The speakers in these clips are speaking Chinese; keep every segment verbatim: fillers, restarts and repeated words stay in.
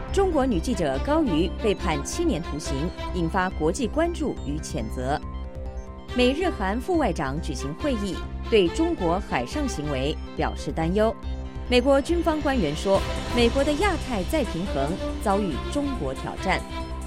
中国女记者高瑜被判七年徒刑，引发国际关注与谴责。美日韩副外长举行会议，对中国海上行为表示担忧。美国军方官员说，美国的亚太再平衡遭遇中国挑战。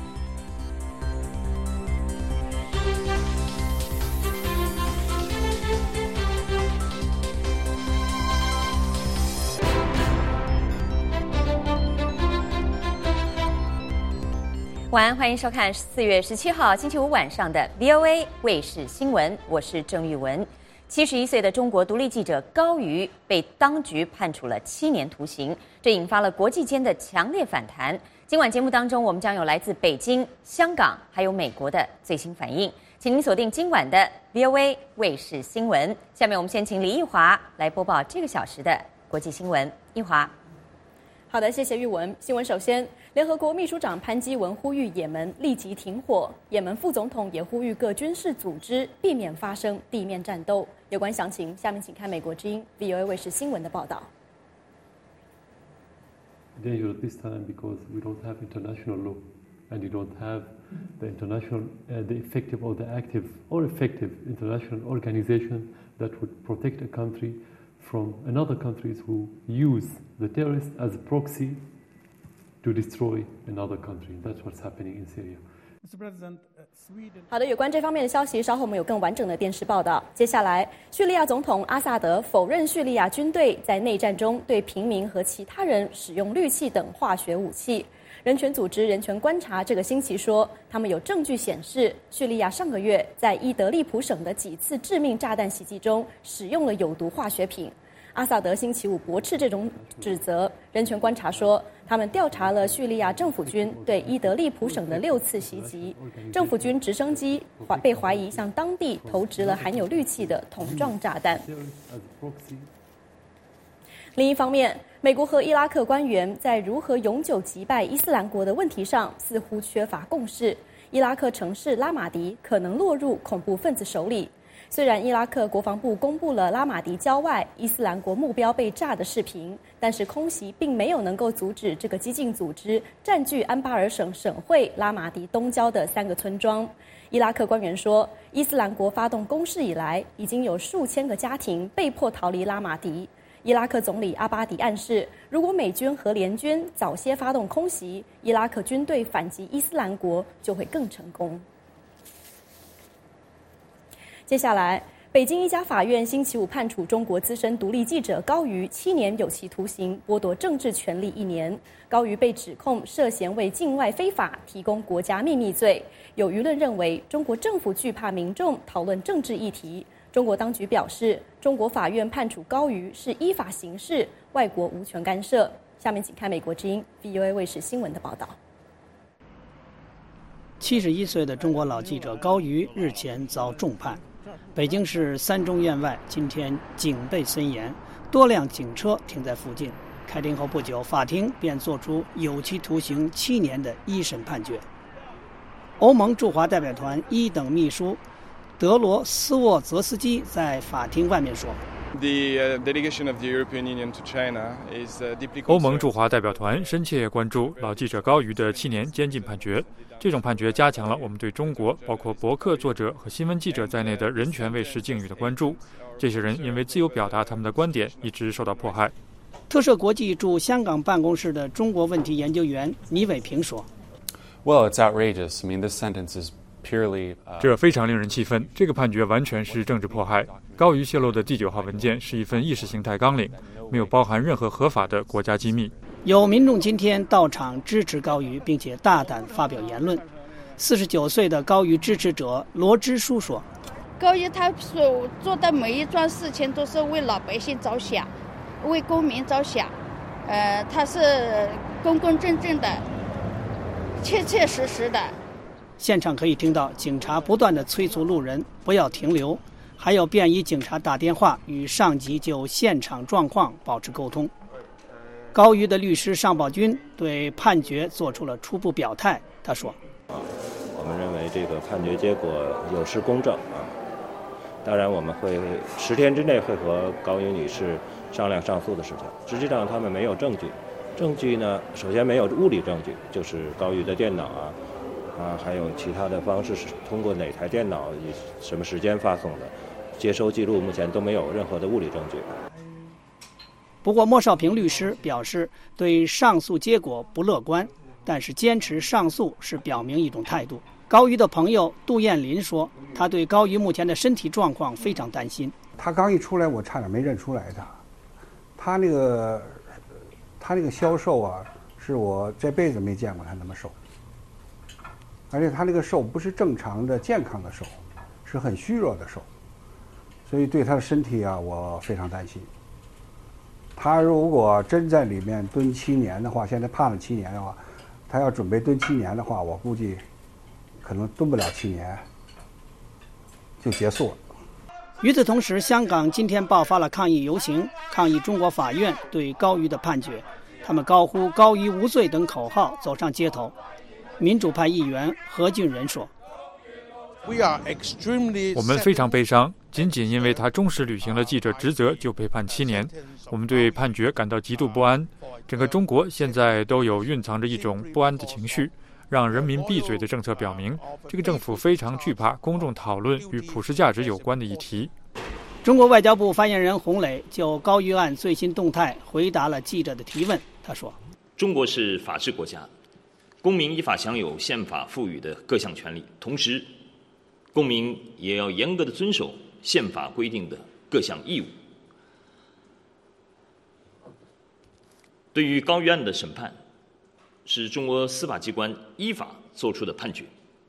晚安，欢迎收看四月十七号星期五晚上的 V O A 卫视新闻，我是郑玉文。七十一岁的中国独立记者高瑜被当局判处了七年徒刑，这引发了国际间的强烈反弹。今晚节目当中，我们将有来自北京、香港还有美国的最新反应，请您锁定今晚的 V O A 卫视新闻。下面我们先请李奕华来播报这个小时的国际新闻。奕华。 好的，谢谢玉文。新闻首先，联合国秘书长潘基文呼吁也门立即停火。也门副总统也呼吁各军事组织避免发生地面战斗。有关详情，下面请看美国之音 V O A 卫视新闻的报道。 Dangerous this time because we don't have international law, and you don't have the international, uh, the effective or the active or effective international organization that would protect a country from another countries who use the terrorists as a proxy to destroy another country. That's what's happening in Syria. 好的，有关这方面的消息，稍后我们有更完整的电视报道。接下来，叙利亚总统阿萨德否认叙利亚军队在内战中对平民和其他人使用氯气等化学武器。人权组织人权观察这个星期说，他们有证据显示，叙利亚上个月在伊德利卜省的几次致命炸弹袭击中使用了有毒化学品。阿萨德星期五驳斥这种指责。人权观察说，他们调查了叙利亚政府军对伊德利卜省的六次袭击，政府军直升机被怀疑向当地投掷了含有氯气的桶状炸弹。另一方面，美国和伊拉克官员在如何永久击败伊斯兰国的问题上似乎缺乏共识。伊拉克城市拉马迪可能落入恐怖分子手里。虽然伊拉克国防部公布了拉马迪郊外伊斯兰国目标被炸的视频，但是空袭并没有能够阻止这个激进组织占据安巴尔省省会拉马迪东郊的三个村庄。伊拉克官员说，伊斯兰国发动攻势以来，已经有数千个家庭被迫逃离拉马迪。伊拉克总理阿巴迪暗示，如果美军和联军早些发动空袭，伊拉克军队反击伊斯兰国就会更成功。接下来，北京一家法院星期五判处中国资深独立记者高瑜七年有期徒刑，剥夺政治权利一年。高瑜被指控涉嫌为境外非法提供国家秘密罪。有舆论认为，中国政府惧怕民众讨论政治议题。中国当局表示，中国法院判处高瑜是依法行事，外国无权干涉。下面请看美国之音 V O A 卫视新闻的报道。 七十一岁的中国老记者高瑜日前遭重判。北京市三中院外今天警备森严，多辆警车停在附近。开庭后不久，法庭便作出有期徒刑七年的一审判决。欧盟驻华代表团一等秘书德罗斯沃泽斯基在法庭外面说， 欧盟驻华代表团深切关注老记者高瑜的七年监禁判决。这种判决加强了我们对中国包括博客作者和新闻记者在内的人权卫士境遇的关注。这些人因为自由表达他们的观点，一直受到迫害。 特赦国际驻香港办公室的中国问题研究员倪伟平说， Well, it's outrageous. I mean, this sentence is purely, uh... 这非常令人气愤，这个判决完全是政治迫害。高瑜泄露的第九号文件是一份意识形态纲领，没有包含任何合法的国家机密。 有民众今天到场支持高瑜，并且大胆发表言论。四十九岁的高瑜支持者罗支书说， 高瑜他所做的每一桩事情都是为老百姓着想，为公民着想，呃，他是公公正正的，切切实实的。 现场可以听到警察不断地催促路人不要停留，还有便衣警察打电话与上级就现场状况保持沟通。高瑜的律师尚宝军对判决做出了初步表态，他说， 我们认为这个判决结果有失公正啊，当然我们会十天之内会和高瑜女士商量上诉的事情。实际上他们没有证据证据呢，首先没有物理证据，就是高瑜的电脑啊，啊，还有其他的方式是通过哪台电脑以什么时间发送的，接收记录目前都没有任何的物理证据。 不过莫少平律师表示对上诉结果不乐观，但是坚持上诉是表明一种态度。高瑜的朋友杜艳林说，他对高瑜目前的身体状况非常担心。 他刚一出来，我差点没认出来他。他那个，他那个消瘦啊，是我这辈子没见过他那么瘦。而且他那个瘦不是正常的健康的瘦，是很虚弱的瘦。所以对他的身体啊，我非常担心。他如果真在里面蹲七年的话，现在判了七年的话，他要准备蹲七年的话，我估计可能蹲不了七年就结束了。 与此同时，香港今天爆发了抗议游行，抗议中国法院对高瑜的判决。他们高呼“高瑜无罪”等口号，走上街头。民主派议员何俊仁说：“ 我们非常悲伤，仅仅因为他忠实履行了记者职责就被判七年。我们对判决感到极度不安。整个中国现在都有蕴藏着一种不安的情绪。让人民闭嘴的政策表明，这个政府非常惧怕公众讨论与普世价值有关的议题。” 中国外交部发言人洪磊就高瑜案最新动态回答了记者的提问。他说：“ 中国是法治国家，公民依法享有宪法赋予的各项权利，同时，公民也要严格的遵守宪法规定的各项义务。对于高瑜案的审判，是中国司法机关依法作出的判决，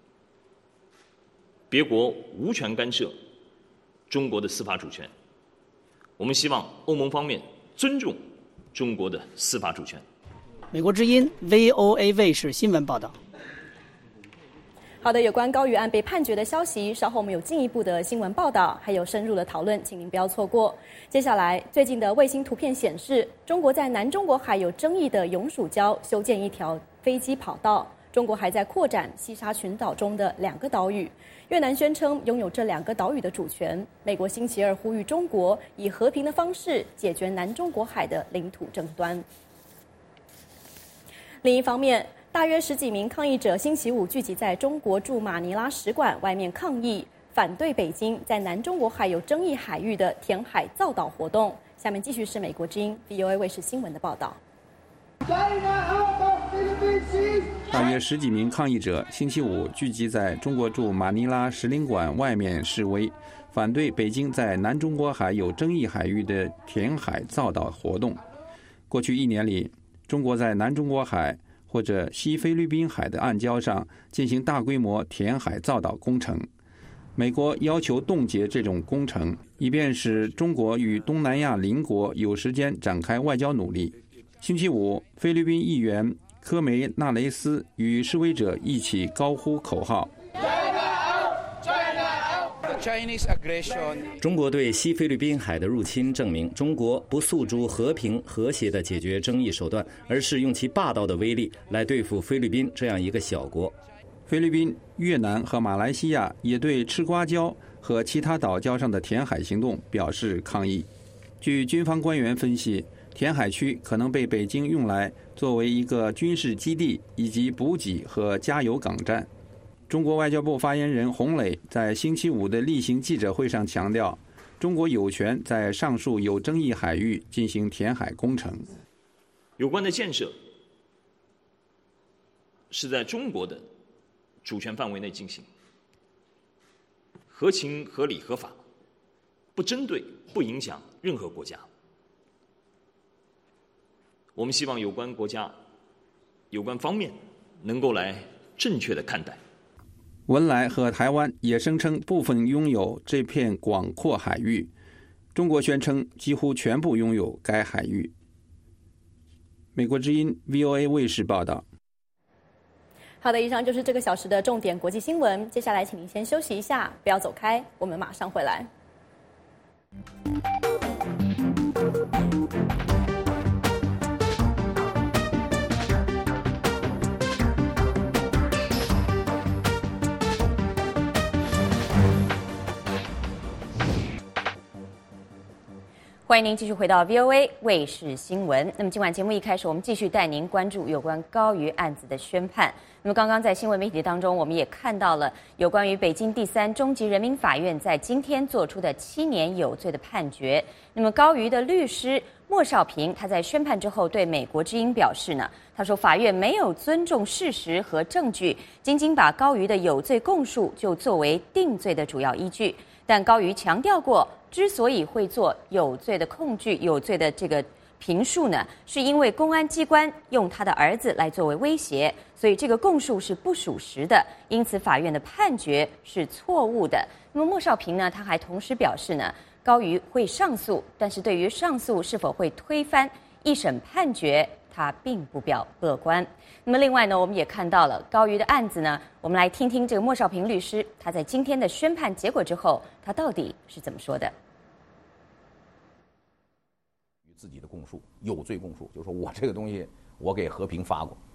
别国无权干涉中国的司法主权。我们希望欧盟方面尊重中国的司法主权。” 美国之音 V O A 卫视新闻报道。 好的，有关高瑜案被判决的消息，稍后我们有进一步的新闻报道，还有深入的讨论，请您不要错过。接下来，最近的卫星图片显示，中国在南中国海有争议的永暑礁修建一条飞机跑道。中国还在扩展西沙群岛中的两个岛屿，越南宣称拥有这两个岛屿的主权。美国星期二呼吁中国以和平的方式解决南中国海的领土争端。另一方面，大约十几名抗议者星期五聚集在中国驻马尼拉使馆外面抗议，反对北京在南中国海有争议海域的填海造岛活动。下面继续是美国之音 V O A 卫视新闻的报道。 大约十几名抗议者星期五聚集在中国驻马尼拉使领馆外面示威，反对北京在南中国海有争议海域的填海造岛活动。过去一年里，中国在南中国海或者西菲律宾海的暗礁上进行大规模填海造岛工程。美国要求冻结这种工程，以便使中国与东南亚邻国有时间展开外交努力。星期五，菲律宾议员科梅纳雷斯与示威者一起高呼口号。 中国对西菲律宾海的入侵证明，中国不诉诸和平和谐的解决争议手段，而是用其霸道的威力来对付菲律宾这样一个小国。 菲律宾、越南和马来西亚也对赤瓜礁和其他岛礁上的填海行动表示抗议。据军方官员分析，填海区可能被北京用来作为一个军事基地以及补给和加油港站。中国外交部发言人洪磊在星期五的例行记者会上强调，中国有权在上述有争议海域进行填海工程。 有关的建设是在中国的主权范围内进行，合情合理合法，不针对不影响任何国家。我们希望有关国家有关方面能够来正确的看待。 文莱和台湾也声称部分拥有这片广阔海域，中国宣称几乎全部拥有该海域。美国之音 V O A 卫视报道。 好的，以上就是这个小时的重点国际新闻。接下来请您先休息一下，不要走开，我们马上回来。 欢迎您继续回到 V O A 卫视新闻。那么今晚节目一开始，我们继续带您关注有关高瑜案子的宣判。那么刚刚在新闻媒体当中，我们也看到了有关于北京第三中级人民法院在今天做出的七年有罪的判决。那么高瑜的律师莫少平，他在宣判之后对美国之音表示呢，他说法院没有尊重事实和证据，仅仅把高瑜的有罪供述就作为定罪的主要依据。但高瑜强调过，之所以会做有罪的控据、有罪的这个评述呢，是因为公安机关用他的儿子来作为威胁，所以这个供述是不属实的，因此法院的判决是错误的。那么莫少平呢，他还同时表示呢，高瑜会上诉，但是对于上诉是否会推翻一审判决，他并不表乐观。那么另外呢，我们也看到了高瑜的案子呢，我们来听听这个莫少平律师他在今天的宣判结果之后，他到底是怎么说的。 自己的供述有罪供述，就是说我这个东西我给和平发过。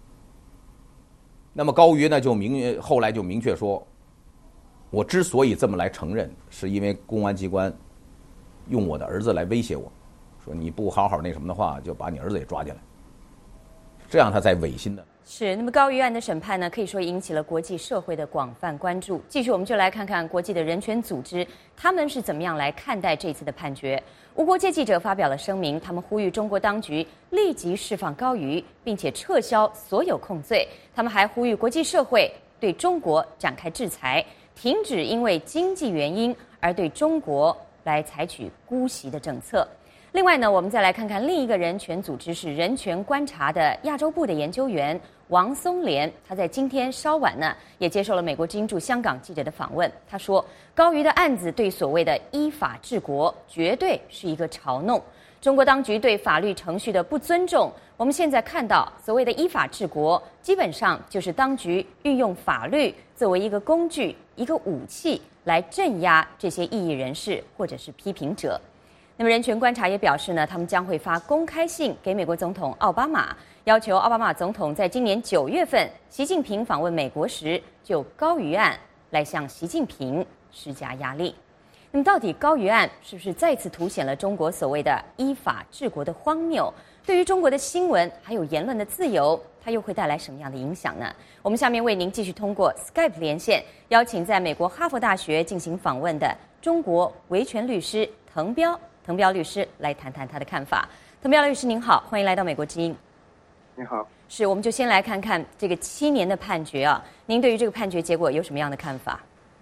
那么高瑜呢就明后来就明确说，我之所以这么来承认，是因为公安机关用我的儿子来威胁我，说你不好好那什么的话，就把你儿子也抓进来。这样他才违心的。 是，那么高瑜案的审判呢，可以说引起了国际社会的广泛关注。继续，我们就来看看国际的人权组织，他们是怎么样来看待这次的判决。无国界记者发表了声明，他们呼吁中国当局立即释放高瑜，并且撤销所有控罪。他们还呼吁国际社会对中国展开制裁，停止因为经济原因而对中国来采取姑息的政策。另外呢，我们再来看看另一个人权组织是人权观察的亚洲部的研究员王松莲，他在今天稍晚呢也接受了美国之音驻香港记者的访问。他说，高瑜的案子对所谓的依法治国绝对是一个嘲弄，中国当局对法律程序的不尊重。我们现在看到所谓的依法治国，基本上就是当局运用法律作为一个工具、一个武器来镇压这些异议人士或者是批评者。那么人权观察也表示呢，他们将会发公开信给美国总统奥巴马，要求奥巴马总统在今年九月份习近平访问美国时，就高瑜案来向习近平施加压力。那么到底高瑜案是不是再次凸显了中国所谓的依法治国的荒谬？对于中国的新闻还有言论的自由，它又会带来什么样的影响呢？我们下面为您继续通过 Skype 连线，邀请在美国哈佛大学进行访问的中国维权律师滕彪滕彪律师来谈谈他的看法。滕彪律师您好，欢迎来到美国之音。 你好。 是，我们就先来看看这个七年的判决啊，您对于这个判决结果有什么样的看法？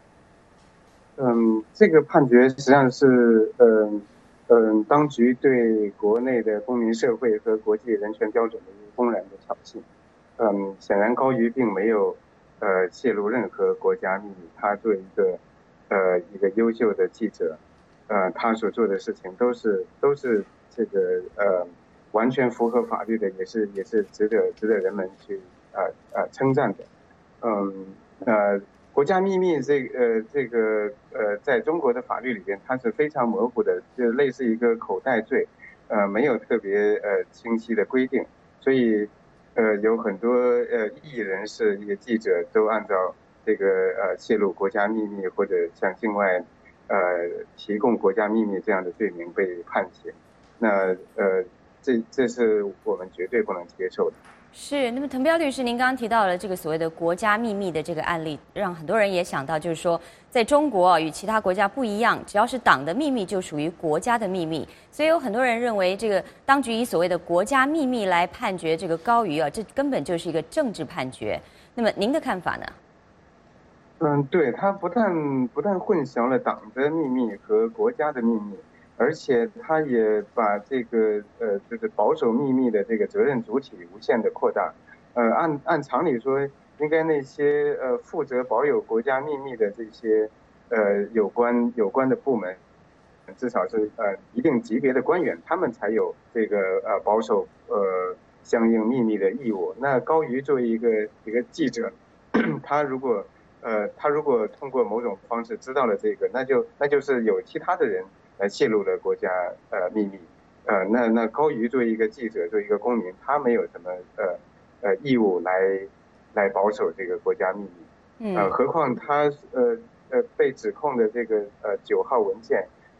嗯，这个判决实际上是嗯嗯，当局对国内的公民社会和国际人权标准的一个公然的挑衅。嗯，显然高瑜并没有呃泄露任何国家秘密，他作为一个呃一个优秀的记者，呃，他所做的事情都是都是这个呃完全符合法律的，也是也是值得值得人们去呃呃称赞的。嗯呃。国家秘密这个呃这个呃，在中国的法律里边，它是非常模糊的，就类似一个口袋罪，呃，没有特别呃清晰的规定，所以呃有很多呃异议人士、一些记者都按照这个呃泄露国家秘密或者向境外呃提供国家秘密这样的罪名被判刑，那呃这这是我们绝对不能接受的。 是，那么滕彪律师，您刚刚提到了这个所谓的国家秘密的这个案例，让很多人也想到，就是说，在中国啊，与其他国家不一样，只要是党的秘密就属于国家的秘密，所以有很多人认为，这个当局以所谓的国家秘密来判决这个高瑜啊，这根本就是一个政治判决。那么您的看法呢？ 嗯，对，他不但不但混淆了党的秘密和国家的秘密。而且他也把这个呃，就是保守秘密的这个责任主体无限的扩大。呃，按按常理说，应该那些呃负责保有国家秘密的这些呃有关有关的部门，至少是呃一定级别的官员，他们才有这个呃保守呃相应秘密的义务。那高瑜作为一个一个记者，他如果呃他如果通过某种方式知道了这个，那就那就是有其他的人来泄露了国家呃秘密，呃，那那高瑜作为一个记者，作为一个公民，他没有什么呃呃义务来来保守这个国家秘密，呃，何况他呃呃被指控的这个呃九号文件，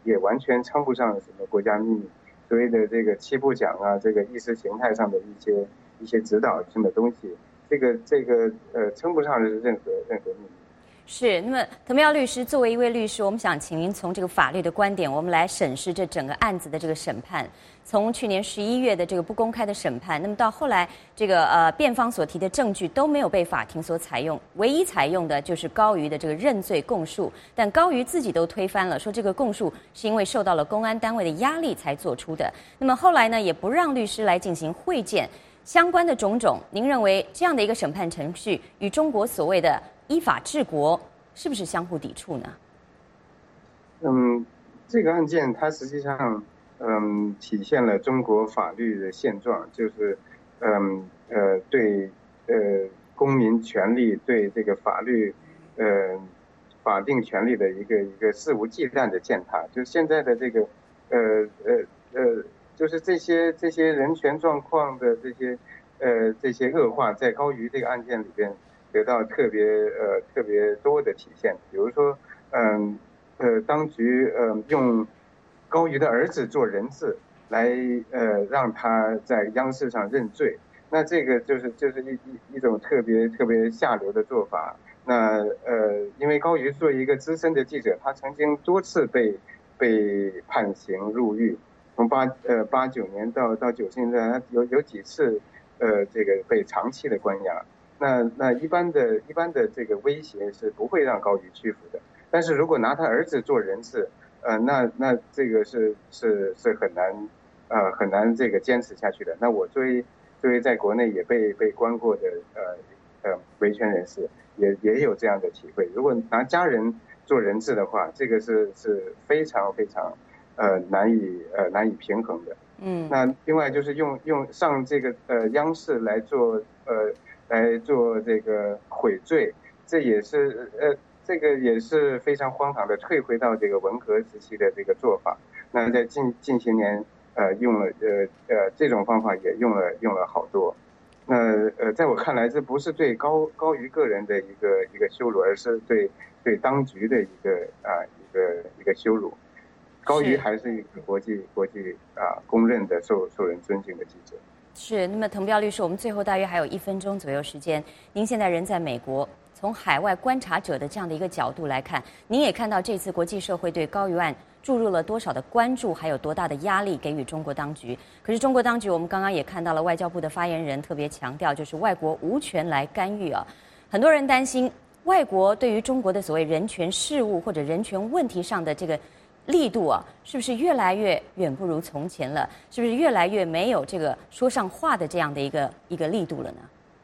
也完全称不上什么国家秘密。所谓的这个七步讲啊，这个意识形态上的一些一些指导性的东西，这个这个呃称不上是任何任何秘密。 是，那么滕彪律师作为一位律师，我们想请您从这个法律的观点，我们来审视这整个案子的这个审判。从去年十一月的这个不公开的审判，那么到后来这个呃辩方所提的证据都没有被法庭所采用，唯一采用的就是高瑜的这个认罪供述，但高瑜自己都推翻了，说这个供述是因为受到了公安单位的压力才做出的。那么后来呢，也不让律师来进行会见，相关的种种，您认为这样的一个审判程序与中国所谓的依法治国是不是相互抵触呢？ 嗯，这个案件它实际上嗯体现了中国法律的现状，就是嗯呃对呃公民权利对这个法律呃法定权利的一个一个肆无忌惮的践踏。就现在的这个呃呃呃就是这些这些人权状况的这些呃这些恶化，在高瑜这个案件里边得到特别呃特别多的体现。比如说嗯呃当局呃用高瑜的儿子做人质来呃让他在央视上认罪，那这个就是就是一一一种特别特别下流的做法。那呃因为高瑜作为一个资深的记者，他曾经多次被被判刑入狱，从八呃八九年到到九十年代，他有有几次呃这个被长期的关押。那那一般的一般的这个威胁是不会让高瑜屈服的，但是如果拿他儿子做人质，呃，那那这个是是是很难，呃，很难这个坚持下去的。那我作为作为在国内也被被关过的呃呃维权人士，也也有这样的体会。如果拿家人做人质的话，这个是是非常非常呃难以呃难以平衡的。嗯。那另外就是用用上这个呃央视来做呃来做这个悔罪，这也是呃。这个也是非常荒唐的，退回到这个文革时期的这个做法。那在近近些年，呃，用了呃呃这种方法也用了用了好多。那呃，在我看来，这不是对高高瑜个人的一个一个羞辱，而是对对当局的一个啊、呃、一个一个羞辱。高瑜还是一个国际国际啊、呃、公认的受受人尊敬的记者。 是，那么滕彪律师，我们最后大约还有一分钟左右时间，您现在人在美国。从海外观察者的这样的一个角度来看，您也看到这次国际社会对高瑜案注入了多少的关注，还有多大的压力给予中国当局。可是中国当局，我们刚刚也看到了外交部的发言人特别强调，就是外国无权来干预啊。很多人担心，外国对于中国的所谓人权事务或者人权问题上的这个力度啊，是不是越来越远不如从前了？是不是越来越没有这个说上话的这样的一个一个力度了呢？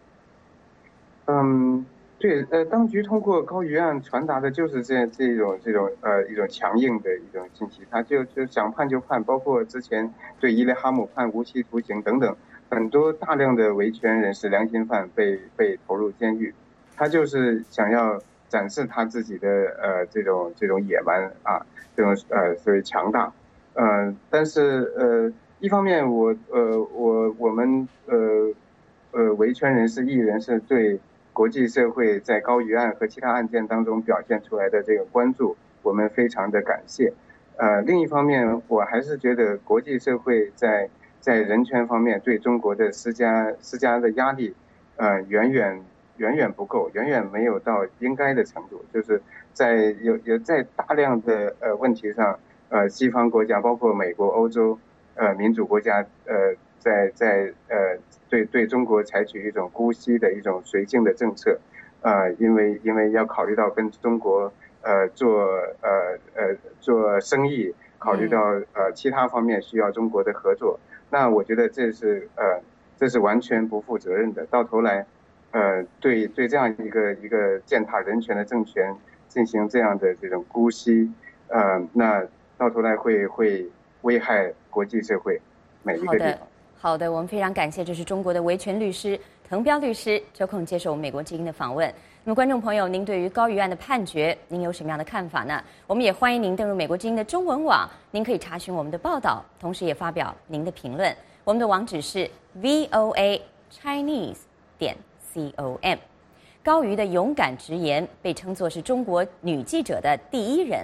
嗯。对，呃，当局通过高瑜案传达的就是这这种这种呃一种强硬的一种信息，他就就想判就判，包括之前对伊雷哈姆判无期徒刑等等，很多大量的维权人士、良心犯被被投入监狱，他就是想要展示他自己的呃这种这种野蛮啊，这种呃所谓强大，呃，但是呃一方面我呃我我们呃呃维权人士、艺人是对国际社会在高瑜案和其他案件当中表现出来的这个关注，我们非常的感谢。呃，另一方面，我还是觉得国际社会在在人权方面对中国的施加施加的压力，呃，远远远远不够，远远没有到应该的程度。就是在有有在大量的呃问题上，呃，西方国家包括美国、欧洲，呃，民主国家，呃，在在呃。对对中国采取一种姑息的一种绥靖的政策，呃，因为因为要考虑到跟中国呃做呃呃做生意，考虑到呃其他方面需要中国的合作，那我觉得这是呃这是完全不负责任的。到头来，呃对对这样一个一个践踏人权的政权进行这样的这种姑息，呃，那到头来会会危害国际社会每一个地方。 好的，我们非常感谢，这是中国的维权律师滕彪律师抽空接受我们美国之音的访问。那么，观众朋友，您对于高瑜案的判决，您有什么样的看法呢？我们也欢迎您登入美国之音的中文网，您可以查询我们的报道，同时也发表您的评论。我们的网址是 v o a chinese 点 com。高瑜的勇敢直言被称作是中国女记者的第一人。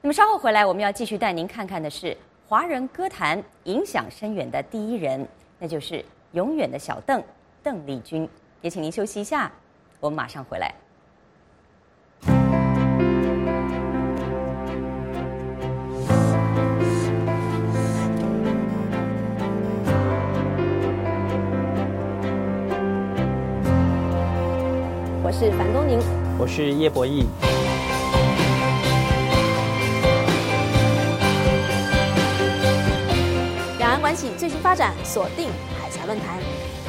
那么稍后回来，我们要继续带您看看的是华人歌坛影响深远的第一人，那就是永远的小邓邓丽君。也请您休息一下，我们马上回来。 我是樊东宁， 我是叶博弈。 两岸关系最新发展，锁定海峡论坛。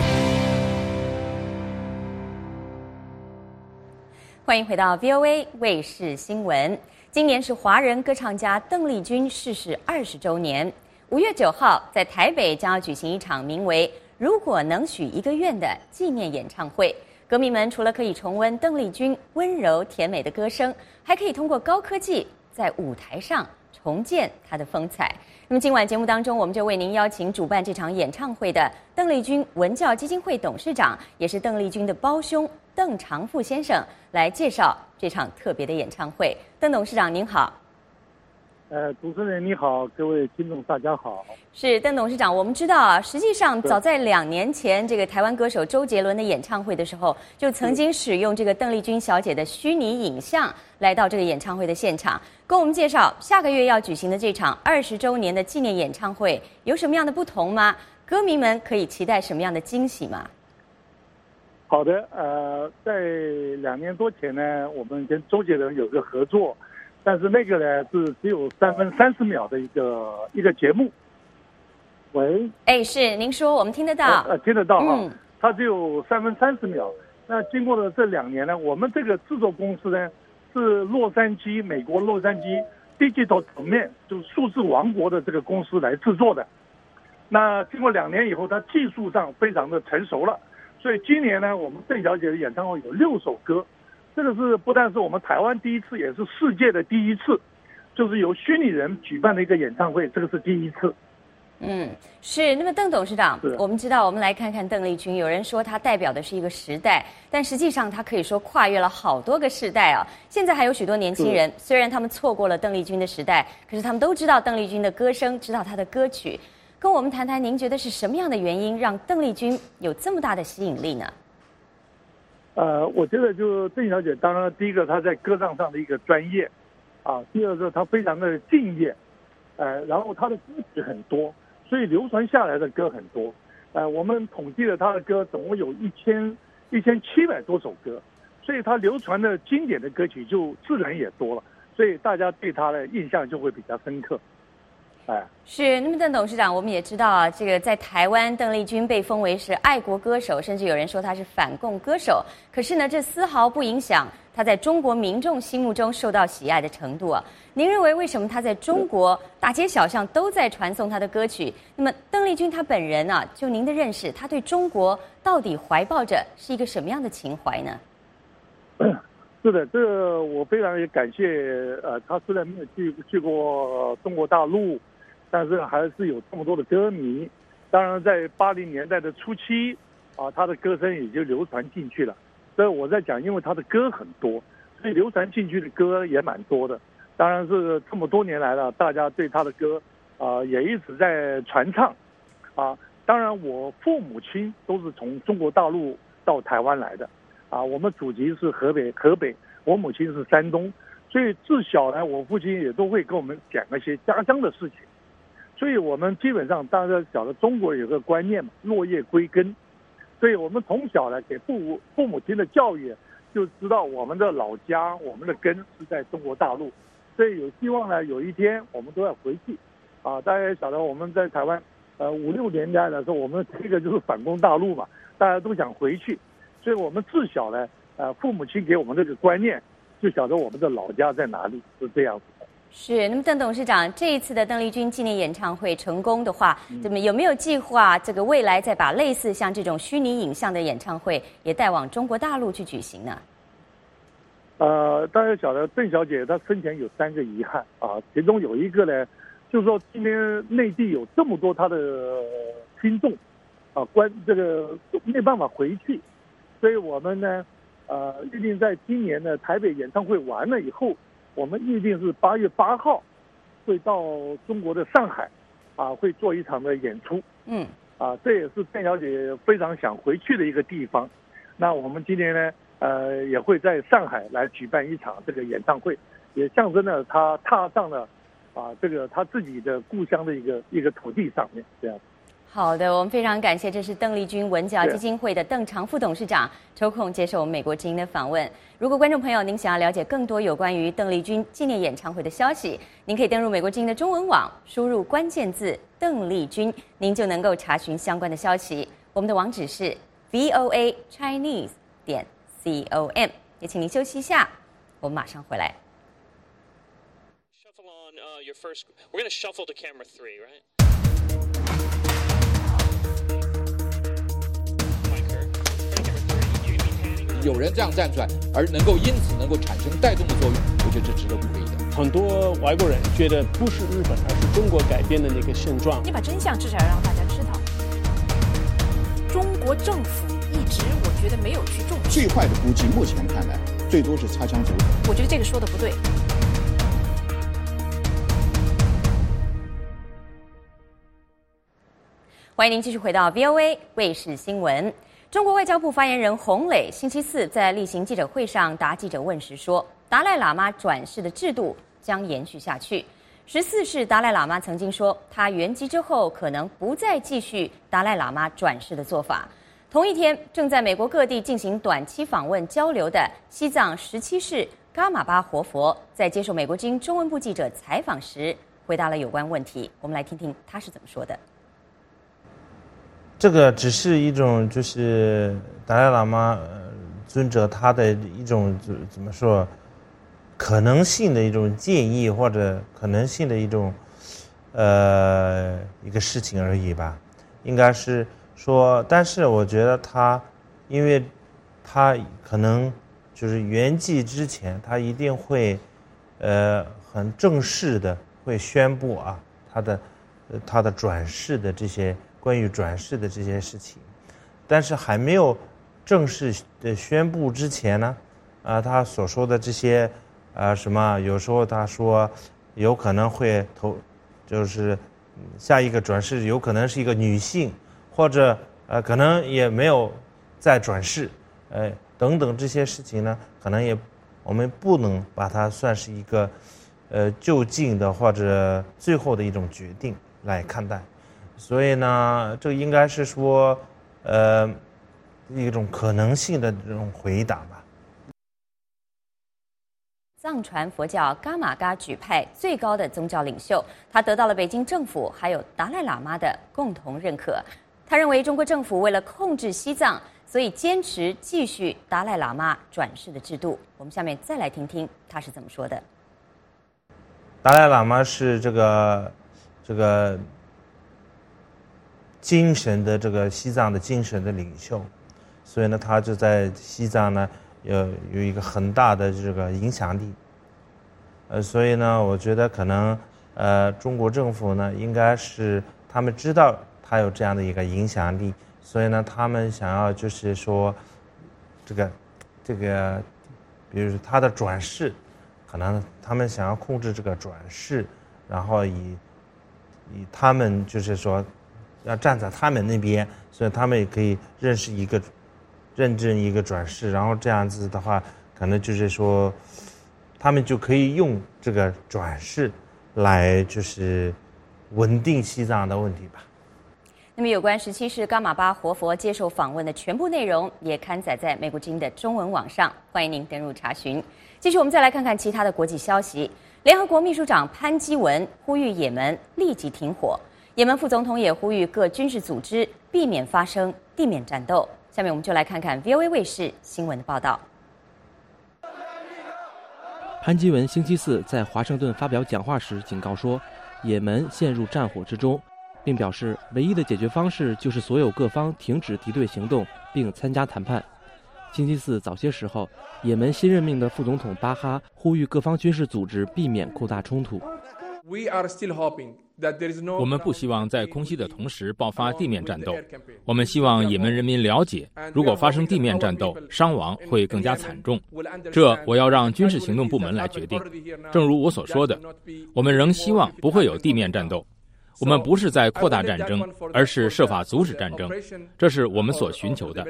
欢迎回到 V O A 卫视新闻。今年是华人歌唱家邓丽君逝世二十周年。五月九号，在台北将要举行一场名为《如果能许一个愿》的纪念演唱会。歌迷们除了可以重温邓丽君温柔甜美的歌声，还可以通过高科技在舞台上重建她的风采。那么今晚节目当中，我们就为您邀请主办这场演唱会的邓丽君文教基金会董事长，也是邓丽君的胞兄邓长富先生来介绍这场特别的演唱会。邓董事长您好。 呃，主持人你好，各位听众大家好。 是邓董事长，我们知道啊，实际上早在两年前，这个台湾歌手周杰伦的演唱会的时候，就曾经使用这个邓丽君小姐的虚拟影像来到这个演唱会的现场，跟我们介绍下个月要举行的这场二十周年的纪念演唱会有什么样的不同吗？歌迷们可以期待什么样的惊喜吗？ 好的，呃，在两年多前呢，我们跟周杰伦有个合作。但是那个呢是只有三分三十秒的一个一个节目。喂， 哎，是您说，我们听得到， 呃，听得到哈、 嗯， 它只有三分三十秒。那经过了这两年呢，我们这个制作公司呢是洛杉矶，美国洛杉矶 Digital Domain 就是数字王国的这个公司来制作的。那经过两年以后，它技术上非常的成熟了，所以今年呢，我们邓小姐的演唱会有六首歌。这个是不但是我们台湾第一次，也是世界的第一次，就是由虚拟人举办的一个演唱会，这个是第一次。 嗯，是。那么邓董事长，我们知道，我们来看看邓丽君。有人说她代表的是一个时代，但实际上她可以说跨越了好多个世代啊。现在还有许多年轻人，虽然他们错过了邓丽君的时代，可是他们都知道邓丽君的歌声，知道她的歌曲。跟我们谈谈，您觉得是什么样的原因让邓丽君有这么大的吸引力呢？ 呃，我觉得就邓小姐，当然第一个她在歌唱上的一个专业，啊，第二个她非常的敬业，呃，然后她的歌曲很多，所以流传下来的歌很多，呃，我们统计了她的歌总共有一千一千七百多首歌，所以她流传的经典的歌曲就自然也多了，所以大家对她的印象就会比较深刻。哎， 是。那么邓董事长，我们也知道啊，这个在台湾，邓丽君被封为是爱国歌手，甚至有人说她是反共歌手。可是呢，这丝毫不影响她在中国民众心目中受到喜爱的程度啊。您认为为什么她在中国大街小巷都在传颂她的歌曲？那么邓丽君她本人啊，就您的认识，她对中国到底怀抱着是一个什么样的情怀呢？ 是的，这个我非常也感谢，呃，她虽然没有去去过中国大陆。但是还是有这么多的歌迷，当然在八零年代的初期，啊，他的歌声也就流传进去了。所以我在讲，因为他的歌很多，所以流传进去的歌也蛮多的。当然是这么多年来了，大家对他的歌啊、呃、也一直在传唱，啊，当然我父母亲都是从中国大陆到台湾来的，啊，我们祖籍是河北，河北，我母亲是山东，所以自小呢，我父亲也都会跟我们讲一些家乡的事情。所以我们基本上大家晓得中国有个观念嘛，落叶归根，所以我们从小呢给父父母亲的教育就知道我们的老家，我们的根是在中国大陆，所以有希望呢有一天我们都要回去，啊，大家也晓得我们在台湾，呃五六年代的时候，我们这个就是反攻大陆嘛，大家都想回去，所以我们自小呢，呃父母亲给我们这个观念，就晓得我们的老家在哪里，是这样子。 是。那么邓董事长，这一次的邓丽君纪念演唱会成功的话，那么有没有计划这个未来再把类似像这种虚拟影像的演唱会也带往中国大陆去举行呢？ 呃，大家晓得邓小姐她生前有三个遗憾啊，其中有一个呢，就是说今天内地有这么多她的听众啊，关这个没办法回去，所以我们呢，呃，预定在今年的台北演唱会完了以后。 我们预定是八月八号会到中国的上海，啊，会做一场的演出。 嗯， 啊，这也是邓小姐非常想回去的一个地方。那我们今年呢，呃，也会在上海来举办一场这个演唱会，也象征了她踏上了啊这个她自己的故乡的一个一个土地上面，这样。 好的，我们非常感谢，这是邓丽君文教基金会的邓长副董事长抽空接受我们美国之音的访问。如果观众朋友您想要了解更多有关于邓丽君纪念演唱会的消息，您可以登入美国之音的中文网，输入关键字邓丽君，您就能够查询相关的消息。我们的网址是 v o a chinese 点 com。也请您休息一下，我们马上回来。 Shuffle on uh, your first. We're going to shuffle to camera three, right? 有人这样站出来，而能够因此能够产生带动的作用，我觉得这值得鼓励的。 很多外国人觉得不是日本，而是中国改变的那个现状。 你把真相至少要让大家知道。中国政府一直我觉得没有去重视。 最坏的估计，目前看来，最多是擦枪走火。 我觉得这个说的不对。 欢迎您继续回到 V O A 卫视新闻。中国外交部发言人洪磊星期四在例行记者会上答记者问时说，达赖喇嘛转世的制度将延续下去。十四世达赖喇嘛曾经说，他圆寂之后可能不再继续达赖喇嘛转世的做法。同一天，正在美国各地进行短期访问交流的西藏十七世噶玛巴活佛，在接受美国之音中文部记者采访时，回答了有关问题。我们来听听他是怎么说的。 这个只是一种，就是达赖喇嘛尊者他的一种怎么说，可能性的一种建议，或者可能性的一种呃一个事情而已吧。应该是说，但是我觉得他，因为他可能就是圆寂之前，他一定会呃很正式的会宣布啊他的他的转世的这些。关于转世的这些事情，但是还没有正式的宣布之前呢，啊，他所说的这些，啊什么，有时候他说有可能会投，就是下一个转世有可能是一个女性，或者呃可能也没有再转世，呃等等这些事情呢，可能也我们不能把它算是一个呃就近的或者最后的一种决定来看待。所以呢，这应该是说，呃，一种可能性的这种回答吧。 藏传佛教噶玛噶举派最高的宗教领袖，他得到了北京政府还有达赖喇嘛的共同认可。他认为中国政府为了控制西藏，所以坚持继续达赖喇嘛转世的制度。我们下面再来听听他是怎么说的。 达赖喇嘛是这个这个。精神的这个西藏的精神的领袖，所以呢，他就在西藏呢有有一个很大的这个影响力。呃，所以呢，我觉得可能呃中国政府呢应该是他们知道他有这样的一个影响力，所以呢，他们想要就是说这个这个，比如说他的转世，可能他们想要控制这个转世，然后以以他们就是说。要站在他们那边，所以他们也可以认识一个、认证一个转世，然后这样子的话，可能就是说，他们就可以用这个转世来就是稳定西藏的问题吧。 那么，有关十七世噶玛巴活佛接受访问的全部内容，也刊载在美国之音的中文网上，欢迎您登入查询。继续，我们再来看看其他的国际消息。联合国秘书长潘基文呼吁也门立即停火。也门副总统也呼吁各军事组织避免发生地面战斗。下面我们就来看看 V O A 卫视新闻的报道。 潘基文星期四在华盛顿发表讲话时警告说，也门陷入战火之中，并表示唯一的解决方式就是所有各方停止敌对行动并参加谈判。星期四早些时候，也门新任命的副总统巴哈呼吁各方军事组织避免扩大冲突。 We are still hoping 我们不希望在空袭的同时爆发地面战斗，我们希望也门人民了解，如果发生地面战斗，伤亡会更加惨重。这我要让军事行动部门来决定。正如我所说的，我们仍希望不会有地面战斗。我们不是在扩大战争，而是设法阻止战争，这是我们所寻求的。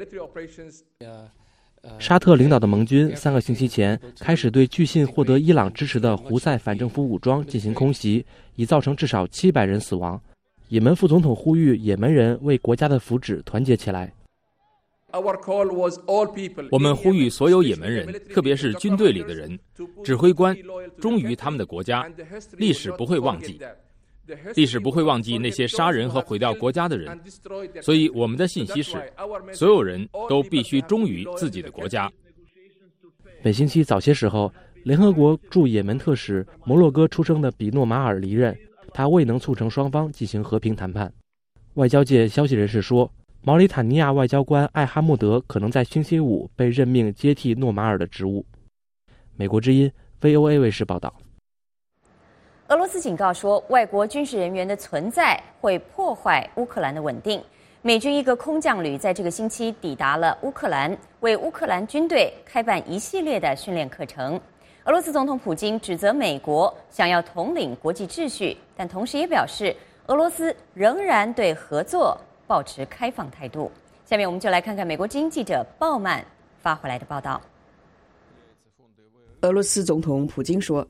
沙特领导的盟军三个星期前开始对据信获得伊朗支持的胡塞反政府武装进行空袭，已造成至少七百人死亡。也门副总统呼吁也门人为国家的福祉团结起来。 我们呼吁所有也门人，特别是军队里的人、指挥官，忠于他们的国家。历史不会忘记。历史不会忘记那些杀人和毁掉国家的人，所以我们的信息是，所有人都必须忠于自己的国家。 本星期早些时候，联合国驻也门特使摩洛哥出生的比诺马尔离任，他未能促成双方进行和平谈判。外交界消息人士说，毛里塔尼亚外交官艾哈穆德可能在星期五被任命接替诺马尔的职务。美国之音 V O A 卫视报道。 俄罗斯警告说，外国军事人员的存在会破坏乌克兰的稳定。美军一个空降旅在这个星期抵达了乌克兰，为乌克兰军队开办一系列的训练课程。俄罗斯总统普京指责美国想要统领国际秩序，但同时也表示，俄罗斯仍然对合作保持开放态度。下面我们就来看看美国之音记者鲍曼发回来的报道。 俄罗斯总统普京说，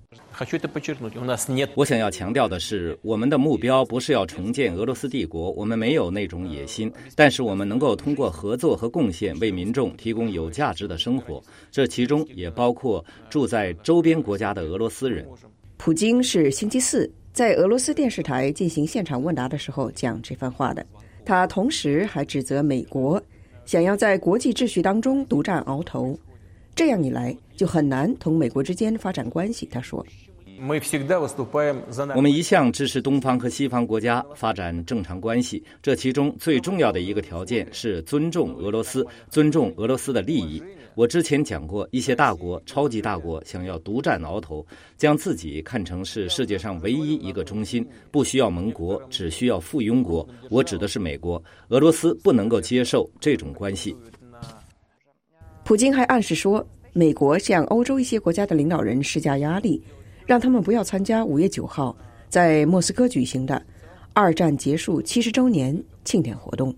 我想要强调的是，我们的目标不是要重建俄罗斯帝国，我们没有那种野心，但是我们能够通过合作和贡献为民众提供有价值的生活，这其中也包括住在周边国家的俄罗斯人。 普京是星期四在俄罗斯电视台进行现场问答的时候讲这番话的。他同时还指责美国想要在国际秩序当中独占鳌头，这样一来就很难同美国之间发展关系。他说， 我们一向支持东方和西方国家发展正常关系，这其中最重要的一个条件是尊重俄罗斯，尊重俄罗斯的利益。我之前讲过，一些大国、超级大国想要独占鳌头，将自己看成是世界上唯一一个中心，不需要盟国，只需要附庸国。我指的是美国，俄罗斯不能够接受这种关系。 普京还暗示说，美国向欧洲一些国家的领导人施加压力，让他们不要参加五月九号在莫斯科举行的二战结束七十周年庆典活动。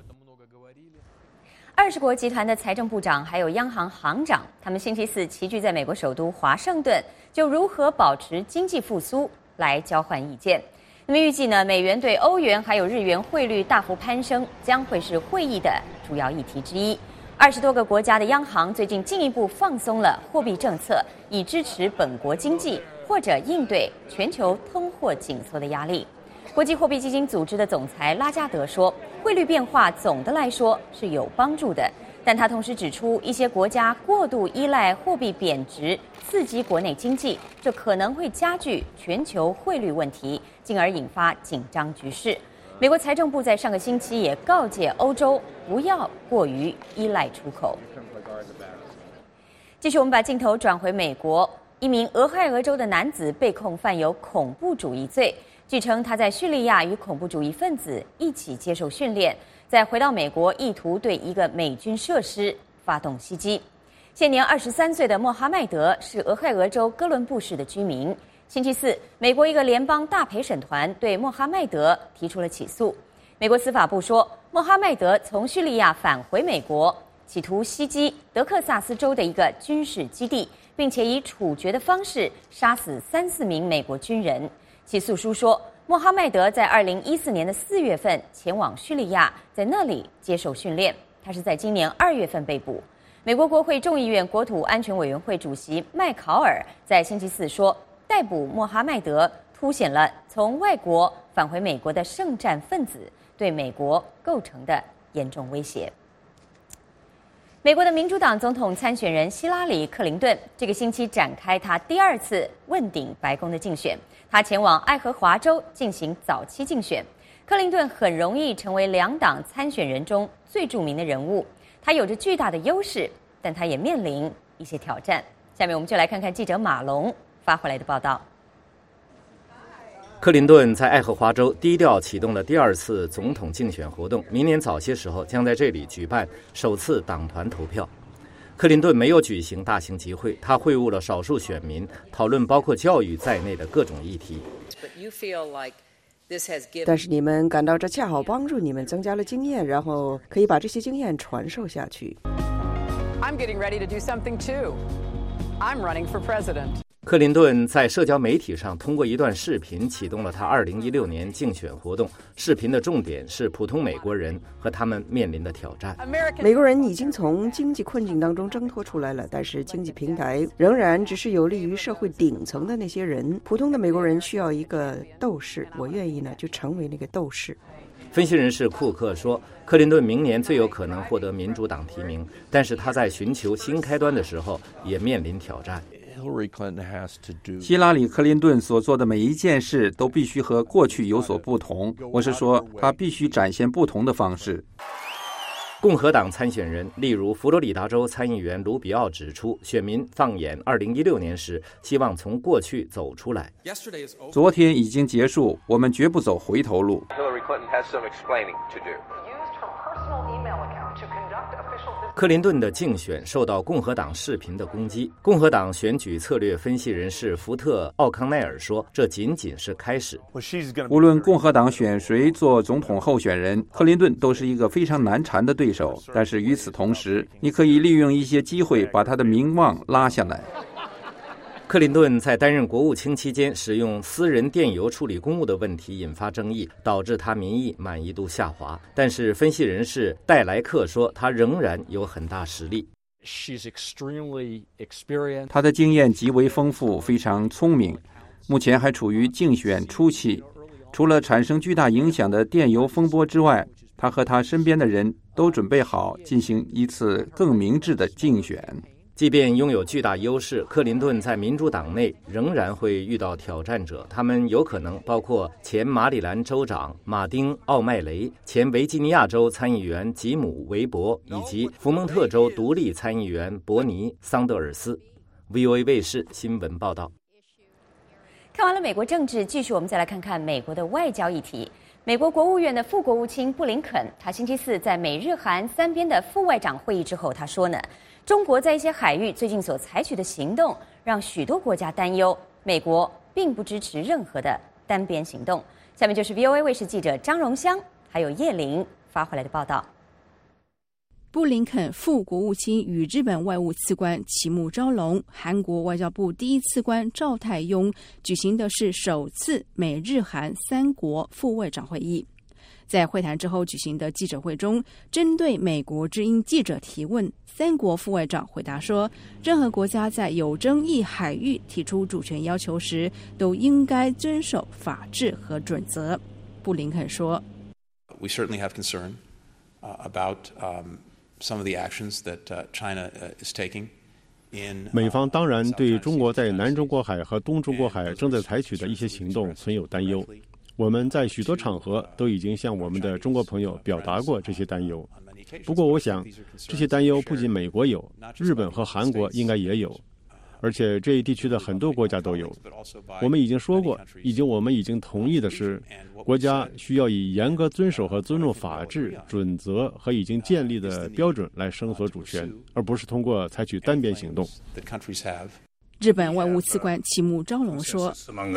二十国集团的财政部长还有央行行长，他们星期四齐聚在美国首都华盛顿，就如何保持经济复苏来交换意见。那么预计呢，美元对欧元还有日元汇率大幅攀升，将会是会议的主要议题之一。二十多个国家的央行最近进一步放松了货币政策，以支持本国经济或者应对全球通货紧缩的压力。国际货币基金组织的总裁拉加德说，汇率变化总的来说是有帮助的，但他同时指出，一些国家过度依赖货币贬值刺激国内经济，这可能会加剧全球汇率问题，进而引发紧张局势。美国财政部在上个星期也告诫欧洲不要过于依赖出口。继续，我们把镜头转回美国，一名俄亥俄州的男子被控犯有恐怖主义罪。据称，他在叙利亚与恐怖主义分子一起接受训练，再回到美国，意图对一个美军设施发动袭击。现年二十三岁的莫哈迈德是俄亥俄州哥伦布市的居民。星期四，美国一个联邦大陪审团对莫哈迈德提出了起诉。美国司法部说，莫哈迈德从叙利亚返回美国，企图袭击德克萨斯州的一个军事基地，并且以处决的方式杀死三四名美国军人。起诉书说，莫哈迈德在二零一四年的四月份前往叙利亚，在那里接受训练。他是在今年二月份被捕。美国国会众议院国土安全委员会主席麦考尔在星期四说，逮捕莫哈迈德凸显了从外国返回美国的圣战分子对美国构成的严重威胁。美国的民主党总统参选人希拉里·克林顿这个星期展开他第二次问鼎白宫的竞选，他前往爱荷华州进行早期竞选。克林顿很容易成为两党参选人中最著名的人物，他有着巨大的优势，但他也面临一些挑战。下面我们就来看看记者马龙发回来的报道。 克林顿在爱荷华州低调启动了第二次总统竞选活动，明年早些时候将在这里举办首次党团投票。克林顿没有举行大型集会，他会晤了少数选民，讨论包括教育在内的各种议题。 但是你们感到这恰好帮助你们增加了经验，然后可以把这些经验传授下去。 I'm getting ready to do something too. I'm running for president. 克林顿在社交媒体上通过一段视频启动了他二零一六年竞选活动。视频的重点是普通美国人和他们面临的挑战。 美国人已经从经济困境当中挣脱出来了，但是经济平台仍然只是有利于社会顶层的那些人。普通的美国人需要一个斗士，我愿意呢就成为那个斗士。 分析人士库克说，克林顿明年最有可能获得民主党提名，但是他在寻求新开端的时候也面临挑战。 希拉里·克林顿所做的每一件事都必须和过去有所不同，我是说，他必须展现不同的方式。 共和党参选人，例如佛罗里达州参议员卢比奥指出，选民放眼二零一六年时，希望从过去走出来。 昨天已经结束，我们绝不走回头路。 克林顿的竞选受到共和党视频的攻击。共和党选举策略分析人士福特·奥康奈尔说，这仅仅是开始。 无论共和党选谁做总统候选人，克林顿都是一个非常难缠的对手。但是与此同时，你可以利用一些机会把他的名望拉下来。 克林顿在担任国务卿期间使用私人电邮处理公务的问题引发争议，导致他民意满意度下滑。但是分析人士戴莱克说，他仍然有很大实力。 他的经验极为丰富，非常聪明，目前还处于竞选初期。除了产生巨大影响的电邮风波之外，他和他身边的人都准备好进行一次更明智的竞选。 即便拥有巨大优势，克林顿在民主党内仍然会遇到挑战者，他们有可能包括前马里兰州长马丁·奥麦雷、前维吉尼亚州参议员吉姆·韦伯以及福蒙特州独立参议员伯尼·桑德尔斯。V O A 卫视新闻报道。 看完了美国政治，继续我们再来看看美国的外交议题。美国国务院的副国务卿布林肯，他星期四在美日韩三边的副外长会议之后，他说呢，中国在一些海域最近所采取的行动，让许多国家担忧。美国并不支持任何的单边行动。下面就是 V O A 卫视记者张荣香还有叶玲发回来的报道。 布林肯副国务卿与日本外务次官齐木昭龙、韩国外交部第一次官赵泰庸举行的是首次美日韩三国副外长会议。在会谈之后举行的记者会中，针对美国之音记者提问，三国副外长回答说，任何国家在有争议海域提出主权要求时，都应该遵守法治和准则。布林肯说 We certainly have concern uh, about um, some of the actions that uh, China uh, is taking. 美方当然对中国在南中国海和东中国海正在采取的一些行动存有担忧。我们在许多场合都已经向我们的中国朋友表达过这些担忧。不过我想，这些担忧不仅美国有，日本和韩国应该也有，而且这一地区的很多国家都有。我们已经说过，已经我们已经同意的是，国家需要以严格遵守和尊重法治、准则和已经建立的标准来声索主权，而不是通过采取单边行动。 日本外务次官齐木昭龙说，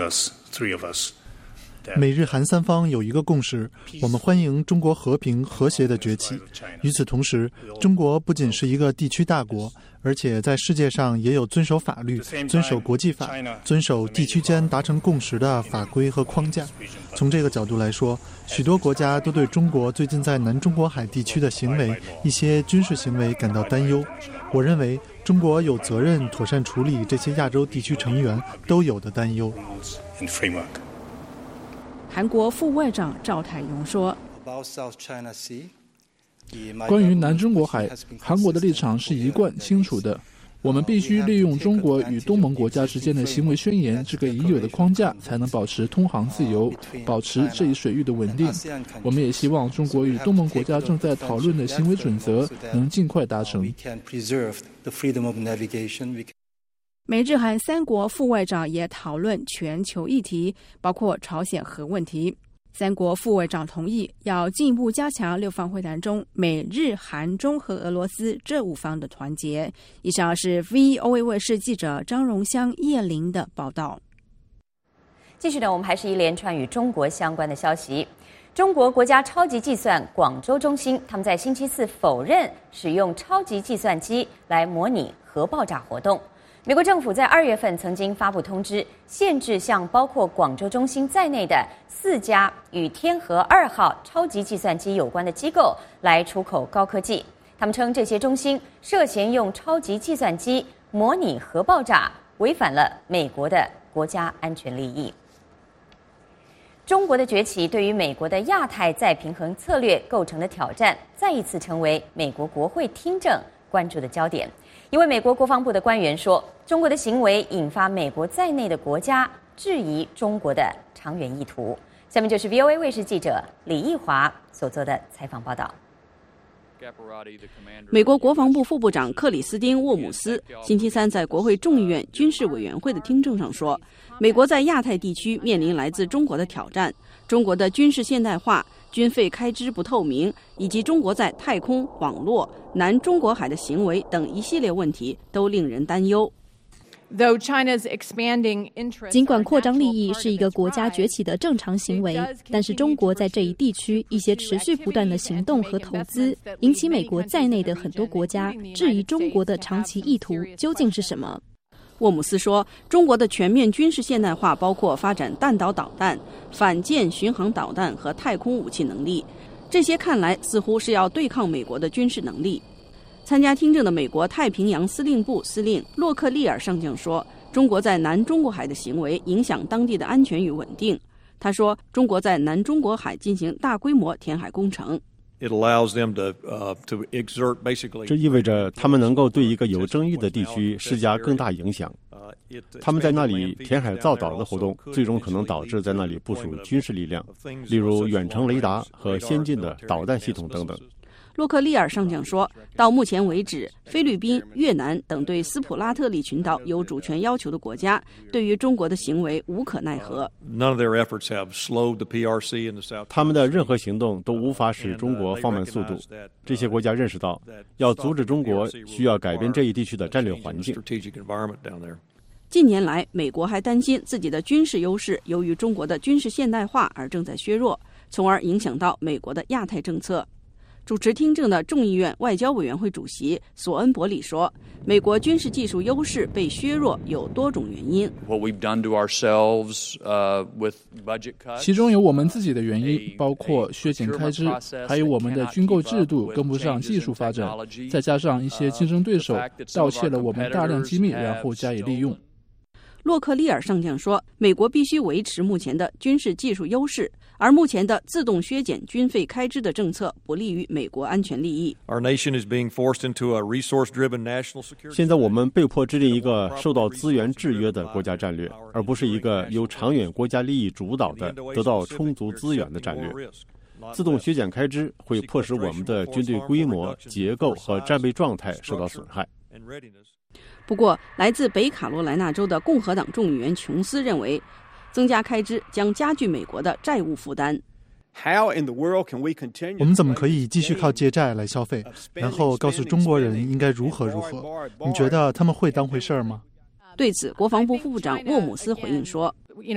美日韩三方有一个共识，我们欢迎中国和平和谐的崛起。与此同时，中国不仅是一个地区大国，而且在世界上也有遵守法律、遵守国际法、遵守地区间达成共识的法规和框架。从这个角度来说，许多国家都对中国最近在南中国海地区的行为、一些军事行为感到担忧。我认为中国有责任妥善处理这些亚洲地区成员都有的担忧。 韩国副外长赵泰庸说， 关于南中国海，韩国的立场是一贯清楚的。我们必须利用中国与东盟国家之间的行为宣言这个已有的框架，才能保持通航自由，保持这一水域的稳定。我们也希望中国与东盟国家正在讨论的行为准则能尽快达成。 美日韩三国副外长也讨论全球议题，包括朝鲜核问题。三国副外长同意要进一步加强六方会谈中美日韩中和俄罗斯这五方的团结。以上是 V O A 卫视记者张荣香、叶玲的报道。 继续呢，我们还是一连串与中国相关的消息。中国国家超级计算广州中心，他们在星期四否认使用超级计算机来模拟核爆炸活动。美国政府在二月份曾经发布通知，限制向包括广州中心在内的四家与天河二号超级计算机有关的机构来出口高科技。他们称这些中心涉嫌用超级计算机模拟核爆炸，违反了美国的国家安全利益。中国的崛起对于美国的亚太再平衡策略构成的挑战，再一次成为美国国会听证关注的焦点。一位美国国防部的官员说，中国的行为引发美国在内的国家质疑中国的长远意图。下面就是 V O A 卫视记者李义华所做的采访报道。 美国国防部副部长克里斯汀·沃姆斯星期三在国会众议院军事委员会的听证上说，美国在亚太地区面临来自中国的挑战，中国的军事现代化、军费开支不透明，以及中国在太空、网络、南中国海的行为等一系列问题都令人担忧。 尽管扩张利益是一个国家崛起的正常行为，但是中国在这一地区一些持续不断的行动和投资，引起美国在内的很多国家质疑中国的长期意图究竟是什么。 沃姆斯说，中国的全面军事现代化包括发展弹道导弹、反舰巡航导弹和太空武器能力，这些看来似乎是要对抗美国的军事能力。参加听证的美国太平洋司令部司令洛克利尔上将说，中国在南中国海的行为影响当地的安全与稳定。他说，中国在南中国海进行大规模填海工程。 这意味着他们能够对一个有争议的地区施加更大影响。他们在那里填海造岛的活动，最终可能导致在那里部署军事力量，例如远程雷达和先进的导弹系统等等。 洛克利尔上将说，到目前为止，菲律宾、越南等对斯普拉特里群岛有主权要求的国家，对于中国的行为无可奈何。 他们的任何行动都无法使中国放慢速度。这些国家认识到，要阻止中国，需要改变这一地区的战略环境。 近年来，美国还担心自己的军事优势由于中国的军事现代化而正在削弱，从而影响到美国的亚太政策。主持听证的众议院外交委员会主席索恩伯里说，美国军事技术优势被削弱有多种原因， 其中有我们自己的原因，包括削减开支，还有我们的军购制度跟不上技术发展，再加上一些竞争对手盗窃了我们大量机密，然后加以利用。 洛克利尔上将说，美国必须维持目前的军事技术优势，而目前的自动削减军费开支的政策不利于美国安全利益。 现在我们被迫制定一个受到资源制约的国家战略，而不是一个由长远国家利益主导的得到充足资源的战略。自动削减开支会迫使我们的军队规模、结构和战备状态受到损害。 不过，来自北卡罗来纳州的共和党众议员琼斯认为，增加开支将加剧美国的债务负担。 我们怎么可以继续靠借债来消费，然后告诉中国人应该如何如何？你觉得他们会当回事儿吗？ 对此，国防部副部长沃姆斯回应说，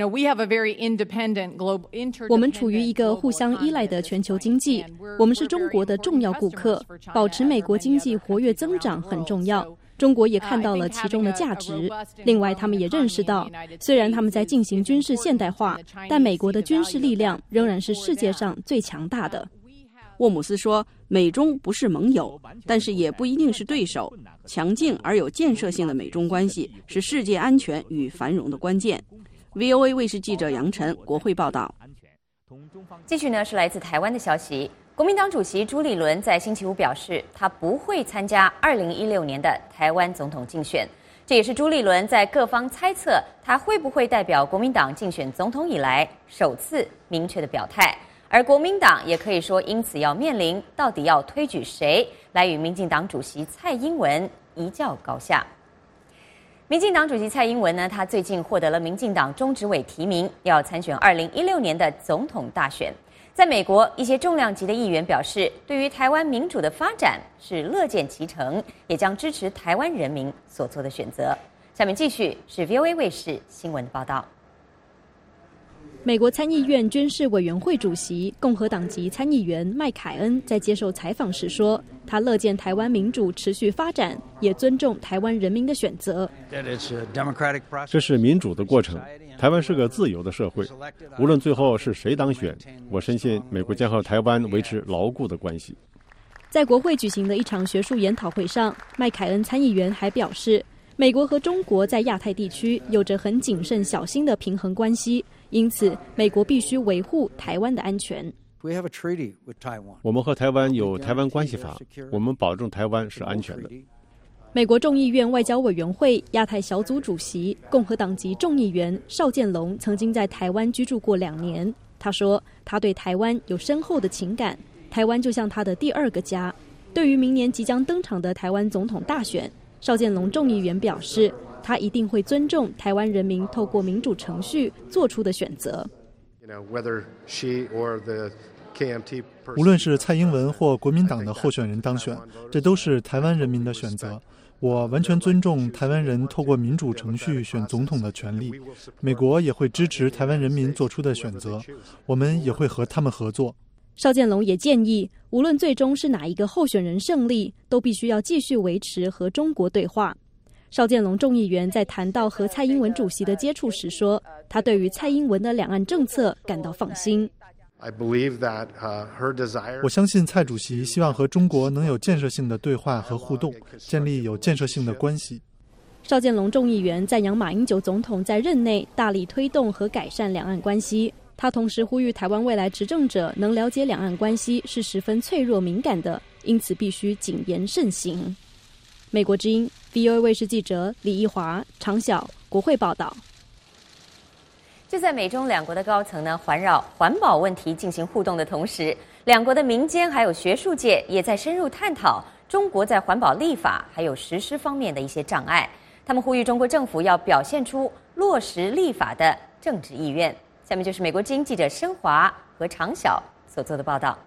我们处于一个互相依赖的全球经济，我们是中国的重要顾客，保持美国经济活跃增长很重要。中国也看到了其中的价值。另外，他们也认识到，虽然他们在进行军事现代化，但美国的军事力量仍然是世界上最强大的。 沃姆斯说，美中不是盟友，但是也不一定是对手。强劲而有建设性的美中关系是世界安全与繁荣的关键。V O A 卫视记者杨晨，国会报道。 继续呢是来自台湾的消息。国民党主席朱立伦在星期五表示，他不会参加二零一六年的台湾总统竞选。这也是朱立伦在各方猜测他会不会代表国民党竞选总统以来首次明确的表态。而国民党也可以说因此要面临到底要推举谁来与民进党主席蔡英文一较高下。 民进党主席蔡英文呢，他最近获得了民进党中执委提名，要参选二零一六年的总统大选。在美国，一些重量级的议员表示，对于台湾民主的发展是乐见其成，也将支持台湾人民所做的选择。下面继续是 V O A 卫视新闻的报道。 美国参议院军事委员会主席共和党籍参议员麦凯恩在接受采访时说，他乐见台湾民主持续发展，也尊重台湾人民的选择。 这是民主的过程，台湾是个自由的社会，无论最后是谁当选，我深信美国将和台湾维持牢固的关系。 在国会举行的一场学术研讨会上，麦凯恩参议员还表示，美国和中国在亚太地区有着很谨慎小心的平衡关系，因此美国必须维护台湾的安全。 我们和台湾有台湾关系法，我们保证台湾是安全的。 美国众议院外交委员会亚太小组主席共和党籍众议员邵建龙曾经在台湾居住过两年，他说他对台湾有深厚的情感，台湾就像他的第二个家。对于明年即将登场的台湾总统大选，邵建龙众议员表示，他一定会尊重台湾人民透过民主程序做出的选择。 无论是蔡英文或国民党的候选人当选，这都是台湾人民的选择。我完全尊重台湾人透过民主程序选总统的权利，美国也会支持台湾人民做出的选择，我们也会和他们合作。 邵建龙也建议，无论最终是哪一个候选人胜利，都必须要继续维持和中国对话。邵建龙众议员在谈到和蔡英文主席的接触时说，他对于蔡英文的两岸政策感到放心。 我相信蔡主席希望和中国能有建设性的对话和互动，建立有建设性的关系。 邵建龙众议员赞扬马英九总统在任内大力推动和改善两岸关系，他同时呼吁台湾未来执政者能了解两岸关系是十分脆弱敏感的，因此必须谨言慎行。美国之音 V O A 卫视记者李义华、常晓国会报道。 就在美中两国的高层呢环绕环保问题进行互动的同时，两国的民间还有学术界也在深入探讨中国在环保立法还有实施方面的一些障碍。他们呼吁中国政府要表现出落实立法的政治意愿。下面就是美国之音记者申华和常晓所做的报道。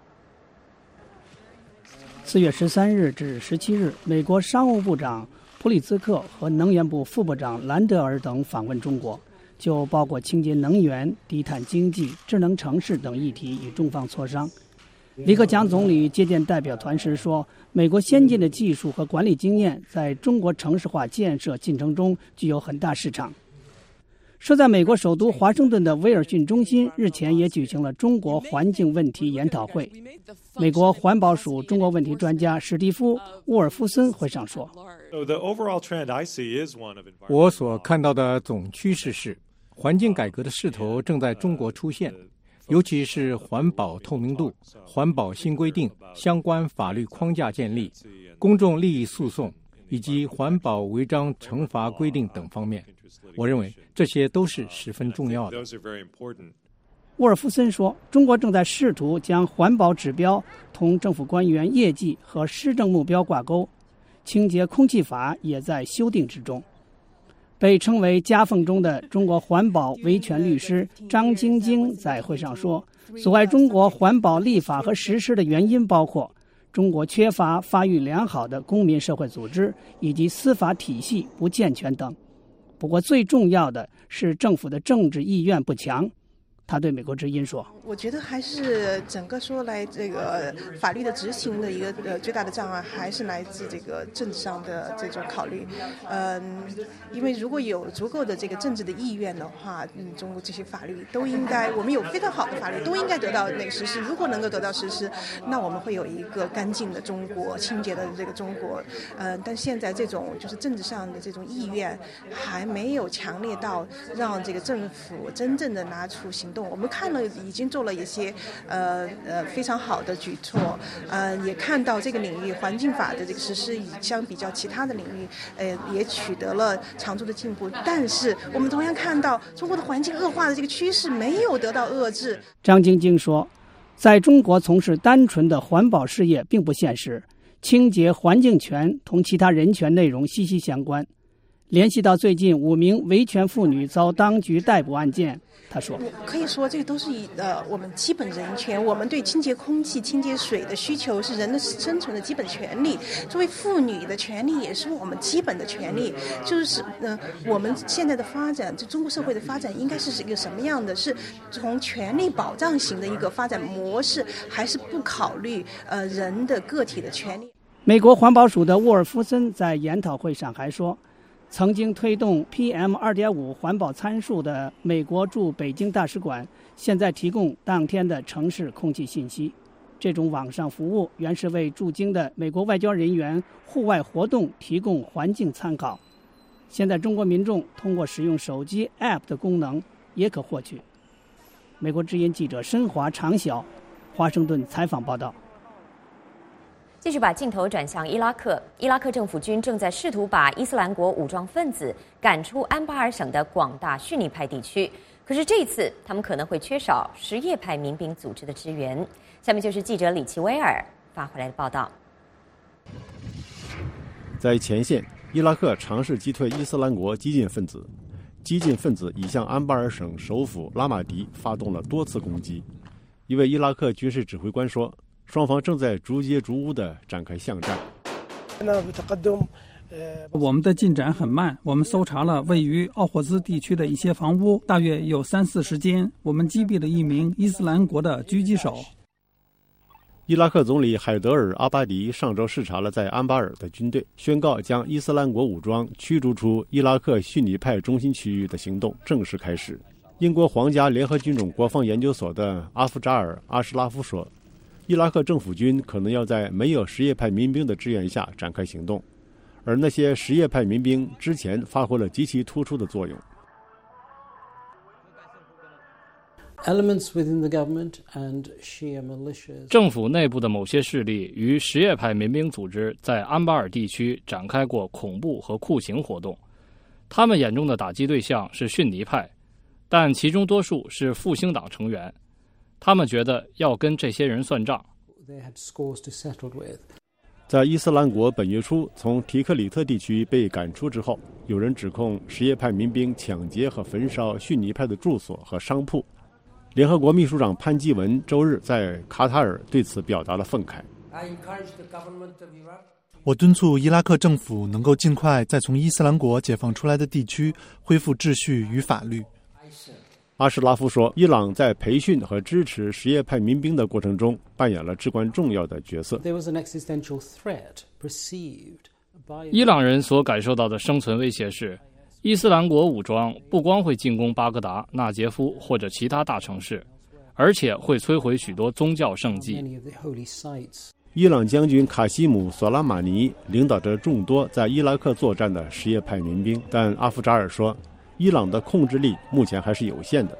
四月十三日至十七日，美国商务部长普里兹克和能源部副部长兰德尔等访问中国，就包括清洁能源、低碳经济、智能城市等议题与中方磋商。李克强总理接见代表团时说，美国先进的技术和管理经验在中国城市化建设进程中具有很大市场。设在美国首都华盛顿的威尔逊中心日前也举行了中国环境问题研讨会。美国环保署中国问题专家史蒂夫·沃尔夫森会上说， 我所看到的总趋势是，环境改革的势头正在中国出现，尤其是环保透明度、环保新规定、相关法律框架建立、公众利益诉讼以及环保违章惩罚规定等方面。我认为这些都是十分重要的。 沃尔夫森说，中国正在试图将环保指标同政府官员业绩和施政目标挂钩，清洁空气法也在修订之中。被称为夹缝中的中国环保维权律师张晶晶在会上说，阻碍中国环保立法和实施的原因包括中国缺乏发育良好的公民社会组织以及司法体系不健全等。不过最重要的是政府的政治意愿不强。他对美国之音说， 我觉得还是整个说来这个法律的执行的一个呃最大的障碍还是来自这个政治上的这种考虑。嗯，因为如果有足够的这个政治的意愿的话，嗯，中国这些法律都应该，我们有非常好的法律都应该得到那个实施。如果能够得到实施，那我们会有一个干净的中国、清洁的这个中国。嗯，但现在这种就是政治上的这种意愿还没有强烈到让这个政府真正的拿出行动。我们看了已经做了一些呃呃非常好的举措，呃也看到这个领域环境法的这个实施相比较其他的领域，呃也取得了长足的进步。但是我们同样看到中国的环境恶化的这个趋势没有得到遏制。 张晶晶说，在中国从事单纯的环保事业并不现实，清洁环境权同其他人权内容息息相关。 联系到最近五名维权妇女遭当局逮捕案件，他说：“ 可以说，这个都是以呃我们基本人权，我们对清洁空气、清洁水的需求是人的生存的基本权利。作为妇女的权利，也是我们基本的权利。就是呃，我们现在的发展，就中国社会的发展，应该是一个什么样的？是从权利保障型的一个发展模式，还是不考虑呃人的个体的权利？” 美国环保署的沃尔夫森在研讨会上还说，曾经推动 P M 二点五 环保参数的美国驻北京大使馆，现在提供当天的城市空气信息。这种网上服务原是为驻京的美国外交人员户外活动提供环境参考。现在中国民众通过使用手机 App 的功能也可获取。美国之音记者申华、常晓，华盛顿采访报道。 继续把镜头转向伊拉克，伊拉克政府军正在试图把伊斯兰国武装分子赶出安巴尔省的广大逊尼派地区。可是这一次，他们可能会缺少什叶派民兵组织的支援。下面就是记者李奇威尔发回来的报道。 在前线，伊拉克尝试击退伊斯兰国激进分子，激进分子已向安巴尔省首府拉马迪发动了多次攻击。一位伊拉克军事指挥官说，双方正在逐街逐屋地展开巷战。 我们的进展很慢，我们搜查了位于奥霍兹地区的一些房屋，大约有三四十间。我们击毙了一名伊斯兰国的狙击手。 伊拉克总理海德尔·阿巴迪上周视察了在安巴尔的军队，宣告将伊斯兰国武装驱逐出伊拉克逊尼派中心区域的行动正式开始。英国皇家联合军种国防研究所的阿夫扎尔·阿什拉夫说，伊拉克政府军可能要在没有什叶派民兵的支援下展开行动，而那些什叶派民兵之前发挥了极其突出的作用。 政府内部的某些势力与什叶派民兵组织在安巴尔地区展开过恐怖和酷刑活动，他们眼中的打击对象是逊尼派，但其中多数是复兴党成员。他们觉得要跟这些人算账。 在伊斯兰国本月初从提克里特地区被赶出之后，有人指控什叶派民兵抢劫和焚烧逊尼派的住所和商铺。联合国秘书长潘基文周日在卡塔尔对此表达了愤慨。 我敦促伊拉克政府能够尽快在从伊斯兰国解放出来的地区恢复秩序与法律。 阿什拉夫说，伊朗在培训和支持什叶派民兵的过程中扮演了至关重要的角色。 伊朗人所感受到的生存威胁是，伊斯兰国武装不光会进攻巴格达、纳杰夫或者其他大城市，而且会摧毁许多宗教圣迹。 伊朗将军卡西姆·索拉马尼领导着众多在伊拉克作战的什叶派民兵，但阿夫扎尔说，伊朗的控制力目前还是有限的。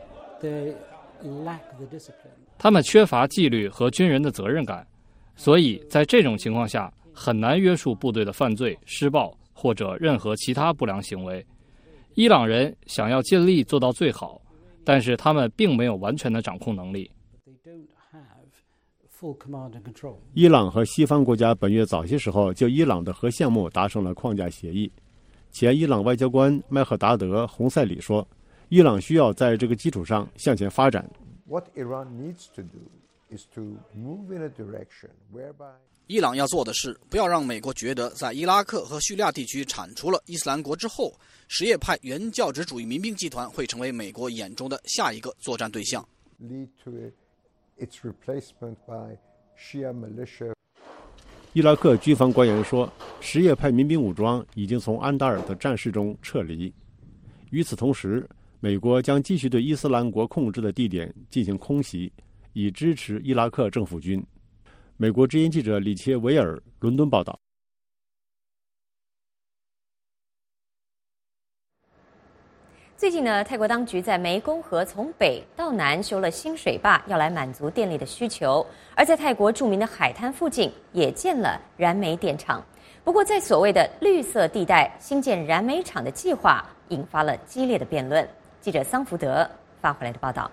他们缺乏纪律和军人的责任感，所以在这种情况下很难约束部队的犯罪、施暴或者任何其他不良行为。伊朗人想要尽力做到最好，但是他们并没有完全的掌控能力。 伊朗和西方国家本月早些时候就伊朗的核项目达成了框架协议。前伊朗外交官麦赫达德·洪塞里说，伊朗需要在这个基础上向前发展。 伊朗要做的是，不要让美国觉得在伊拉克和叙利亚地区铲除了伊斯兰国之后，什叶派原教旨主义民兵集团会成为美国眼中的下一个作战对象。 伊拉克军方官员说，什叶派民兵武装已经从安达尔的战事中撤离。与此同时，美国将继续对伊斯兰国控制的地点进行空袭，以支持伊拉克政府军。美国之音记者李切维尔伦敦报道。 最近呢，泰国当局在湄公河从北到南修了新水坝，要来满足电力的需求。而在泰国著名的海滩附近也建了燃煤电厂。不过，在所谓的绿色地带新建燃煤厂的计划引发了激烈的辩论。记者桑福德发回来的报道。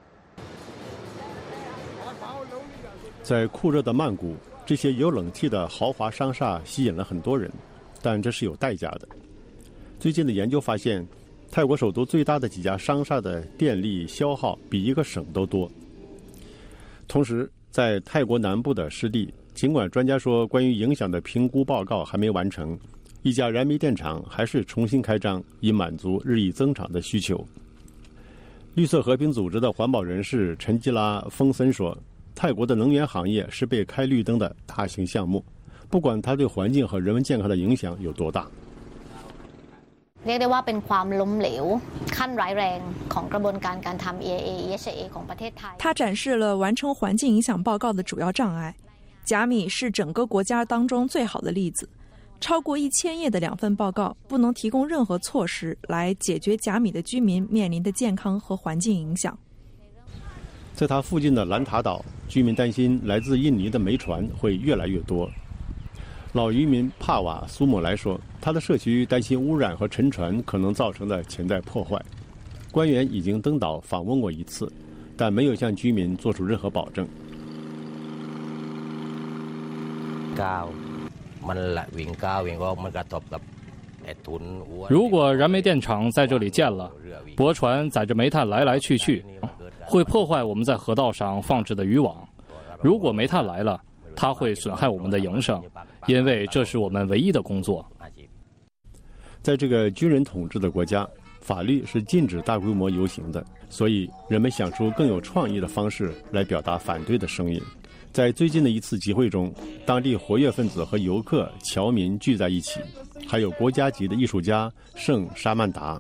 在酷热的曼谷，这些有冷气的豪华商厦吸引了很多人，但这是有代价的。 最近的研究发现，泰国首都最大的几家商厦的电力消耗比一个省都多。同时，在泰国南部的湿地，尽管专家说关于影响的评估报告还没完成，一家燃煤电厂还是重新开张，以满足日益增长的需求。绿色和平组织的环保人士陈基拉·丰森说，泰国的能源行业是被开绿灯的大型项目，不管它对环境和人文健康的影响有多大。 เรียกได้ว่าเป็นความล้มเหลวขั้นร้ายแรงของกระบวนการการทำ อี เอ เอ อี เอช เอ ของประเทศไทย。 它展示了完成环境影响报告的主要障碍。甲米是整个国家当中最好的例子。超过一千页的两份报告不能提供任何措施来解决甲米的居民面临的健康和环境影响。 在它附近的兰塔岛，居民担心来自印尼的煤船会越来越多。老渔民帕瓦苏姆来说，他的社区担心污染和沉船可能造成的潜在破坏。官员已经登岛访问过一次，但没有向居民做出任何保证。 如果燃煤电厂在这里建了，驳船载着煤炭来来去去，会破坏我们在河道上放置的渔网。如果煤炭来了，它会损害我们的营生，因为这是我们唯一的工作。 在这个军人统治的国家，法律是禁止大规模游行的，所以人们想出更有创意的方式来表达反对的声音。在最近的一次集会中，当地活跃分子和游客、侨民聚在一起，还有国家级的艺术家圣沙曼达。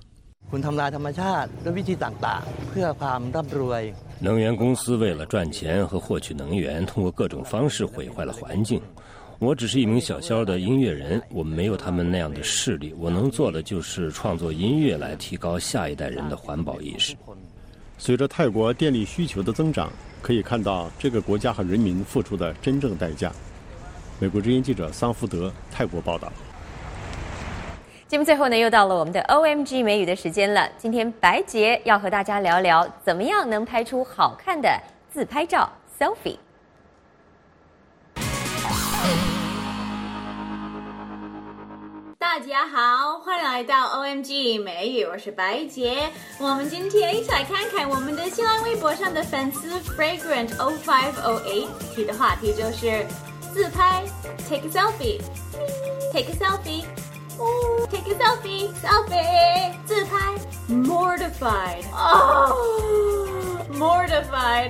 能源公司为了赚钱和获取能源，通过各种方式毁坏了环境。我只是一名小小的音乐人，我们没有他们那样的势力。我能做的就是创作音乐来提高下一代人的环保意识。 随着泰国电力需求的增长，可以看到这个国家和人民付出的真正代价。美国之音记者桑福德泰国报道。 节目最后呢，又到了我们的 O M G 美语的时间了。今天白洁要和大家聊聊，怎么样能拍出好看的自拍照 selfie。 大家好，欢迎来到 O M G 美语，我是白洁。我们今天一起来看看我们的新浪微博上的粉丝 Fragrant 零五零八提的话题就是自拍 ，take a selfie，take a selfie。Oh, take a selfie, selfie, 自拍 mortified. Oh, mortified.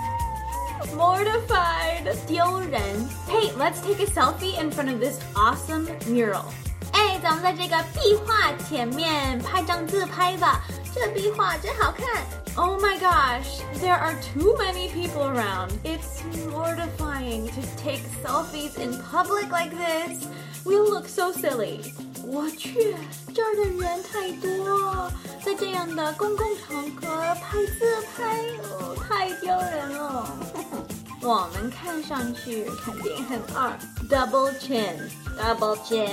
Mortified. 丢人 Hey, let's take a selfie in front of this awesome mural. 哎，咱们在这个壁画前面拍张自拍吧，这壁画真好看。Oh my gosh, there are too many people around. It's mortifying to take selfies in public like this. We'll look so silly. 我去，这儿的人太多，在这样的公共场合拍自拍，哦，太丢人了。我们看上去肯定很二 ，double chin, double chin,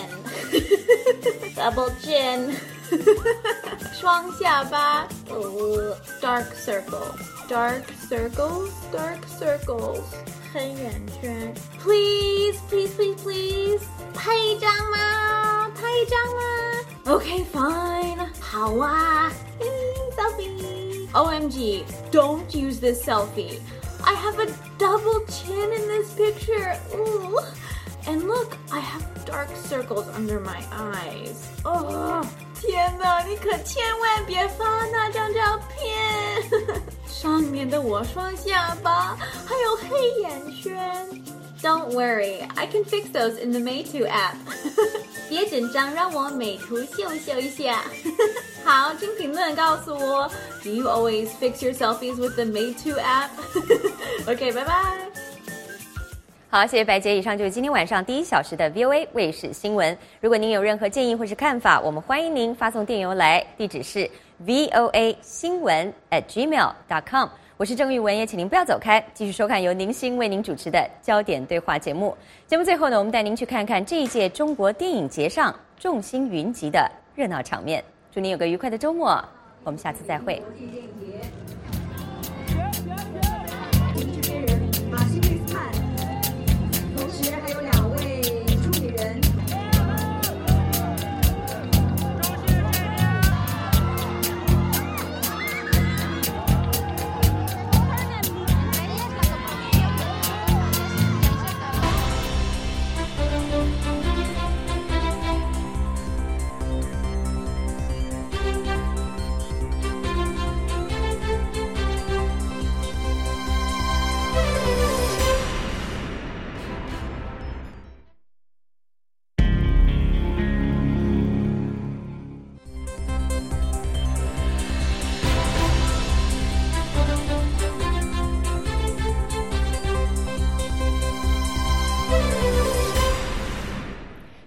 double chin, 双下巴，呃 ，dark circles, dark circles, dark circles, 黑眼圈。Please, please, please, please， 拍一张吗？拍一张吗 ？Okay, fine， 好啊，嗯 ，selfie。O M G, don't use this selfie. I have a double chin in this picture. Ooh. And look, I have dark circles under my eyes. Oh, 天哪，你可千万别发那张照片。上面的我双下巴，还有黑眼圈。Don't worry, I can fix those in the Meitu app. 别紧张，让我美图秀秀一下。好，请评论告诉我 ，Do you always fix your selfies with the Meitu app? OK, 拜拜。 好，谢谢白洁。以上就是今天晚上第一小时的 V O A 卫视新闻。如果您有任何建议或是看法，我们欢迎您发送电邮来，地址是 V O A 新闻 at gmail dot com。我是郑玉文，也请您不要走开，继续收看由宁馨为您主持的焦点对话节目。节目最后呢，我们带您去看看这一届中国电影节上众星云集的热闹场面。祝您有个愉快的周末，我们下次再会。 同时还有两位助理人。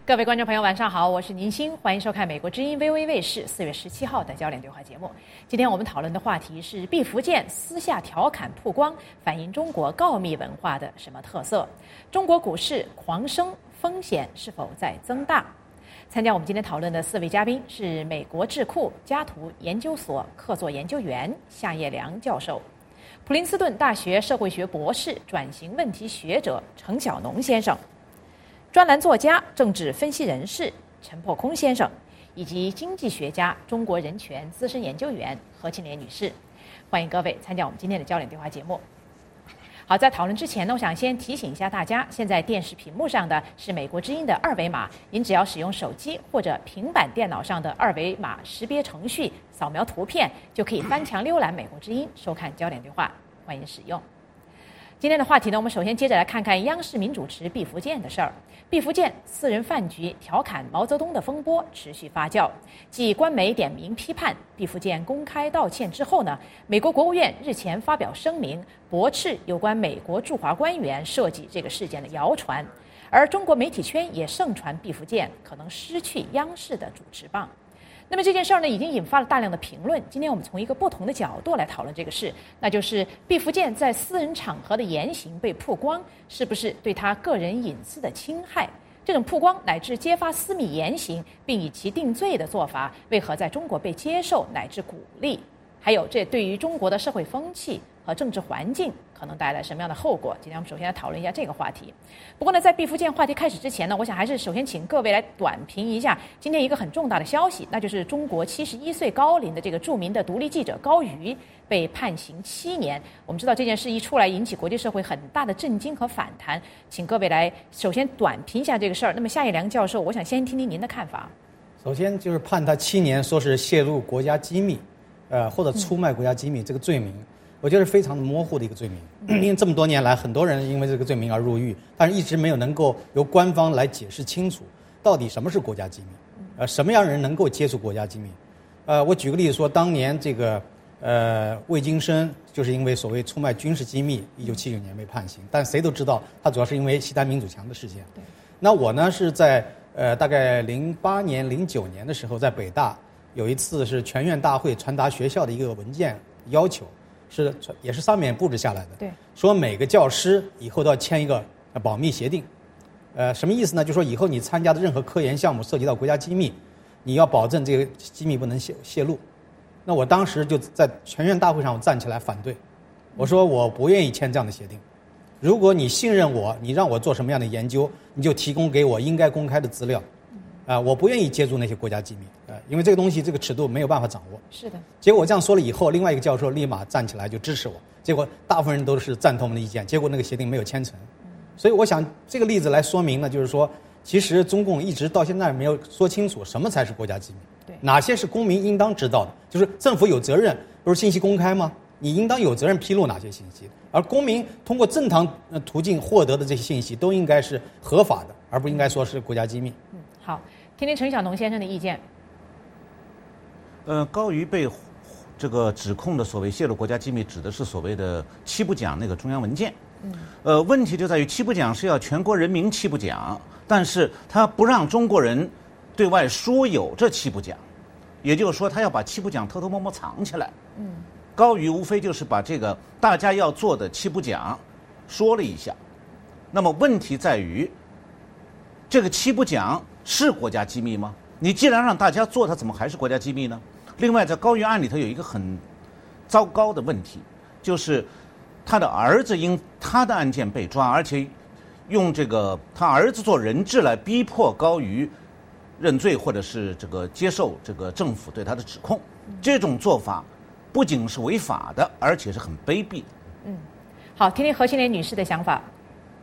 各位观众朋友，晚上好，我是宁鑫，欢迎收看美国之音 V O A 卫视四月十七号的焦点对话节目。今天我们讨论的话题是毕福剑私下调侃曝光，反映中国告密文化的什么特色？中国股市狂升，风险是否在增大？参加我们今天讨论的四位嘉宾是美国智库加图研究所客座研究员夏叶良教授，普林斯顿大学社会学博士、转型问题学者程晓农先生，专栏作家、政治分析人士陈破空先生，以及经济学家、中国人权资深研究员何庆莲女士。欢迎各位参加我们今天的焦点对话节目。好，在讨论之前呢，我想先提醒一下大家，现在电视屏幕上的是美国之音的二维码，您只要使用手机或者平板电脑上的二维码识别程序，扫描图片就可以翻墙浏览美国之音，收看焦点对话，欢迎使用。今天的话题呢，我们首先接着来看看央视名主持毕福剑的事儿。毕福剑私人饭局调侃毛泽东的风波持续发酵，继官媒点名批判，毕福剑公开道歉之后呢，美国国务院日前发表声明，驳斥有关美国驻华官员涉及这个事件的谣传，而中国媒体圈也盛传毕福剑可能失去央视的主持棒。那么这件事儿呢，已经引发了大量的评论。今天我们从一个不同的角度来讨论这个事，那就是毕福剑在私人场合的言行被曝光，是不是对他个人隐私的侵害？这种曝光乃至揭发私密言行，并以其定罪的做法，为何在中国被接受乃至鼓励？还有，这对于中国的社会风气和政治环境可能带来什么样的后果？今天我们首先来讨论一下这个话题。不过呢，在毕福剑话题开始之前呢，我想还是首先请各位来短评一下今天一个很重大的消息，那就是中国七十一岁高龄的这个著名的独立记者高瑜被判刑七年。我们知道这件事一出来，引起国际社会很大的震惊和反弹，请各位来首先短评一下这个事儿。那么夏叶良教授，我想先听听您的看法。 首先就是判他七年，说是泄露国家机密。呃，或者出卖国家机密这个罪名，我觉得是非常的模糊的一个罪名。因为这么多年来，很多人因为这个罪名而入狱，但是一直没有能够由官方来解释清楚，到底什么是国家机密，呃，什么样的人能够接触国家机密。呃，我举个例子说，当年这个呃魏京生就是因为所谓出卖军事机密，一九七九年被判刑，但谁都知道他主要是因为西单民主墙的事件。那我呢是在呃大概零八年、零九年的时候，在北大。有一次是全院大会传达学校的一个文件要求，是也是上面布置下来的， 对， 说每个教师以后都要签一个保密协定，呃，什么意思呢？就说以后你参加的任何科研项目涉及到国家机密，你要保证这个机密不能泄泄露。那我当时就在全院大会上我站起来反对，我说我不愿意签这样的协定。如果你信任我，你让我做什么样的研究，你就提供给我应该公开的资料。啊、呃，我不愿意接触那些国家机密，呃，因为这个东西这个尺度没有办法掌握。 是的。 结果我这样说了以后，另外一个教授立马站起来就支持我，结果大部分人都是赞同我们的意见，结果那个协定没有签成。所以我想这个例子来说明呢，就是说，其实中共一直到现在没有说清楚什么才是国家机密， 对， 哪些是公民应当知道的，就是政府有责任，不是信息公开吗？你应当有责任披露哪些信息，而公民通过正常途径获得的这些信息都应该是合法的，而不应该说是国家机密。 嗯，好。听听陈晓农先生的意见。 呃，高瑜被这个指控的所谓泄露国家机密，指的是所谓的七不讲那个中央文件。嗯。呃，问题就在于七不讲是要全国人民七不讲，但是他不让中国人对外说有这七不讲，也就是说他要把七不讲偷偷摸摸藏起来。嗯。高瑜无非就是把这个大家要做的七不讲说了一下，那么问题在于这个七不讲是国家机密吗？你既然让大家做，它怎么还是国家机密呢？另外，在高瑜案里头有一个很糟糕的问题，就是他的儿子因他的案件被抓，而且用这个他儿子做人质来逼迫高瑜认罪，或者是这个接受这个政府对他的指控。这种做法不仅是违法的，而且是很卑鄙的。 嗯，好，听听何庆莲女士的想法。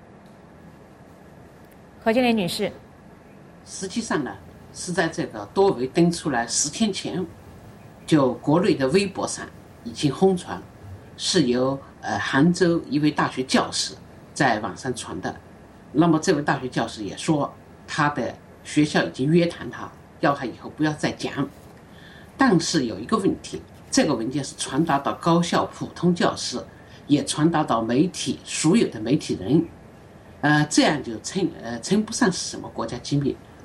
何庆莲女士。 实际上呢，是在这个多维登出来十天前，就国内的微博上已经疯传，是由呃杭州一位大学教师在网上传的。那么这位大学教师也说，他的学校已经约谈他，要他以后不要再讲。但是有一个问题，这个文件是传达到高校普通教师，也传达到媒体所有的媒体人，呃，这样就称呃称不上是什么国家机密。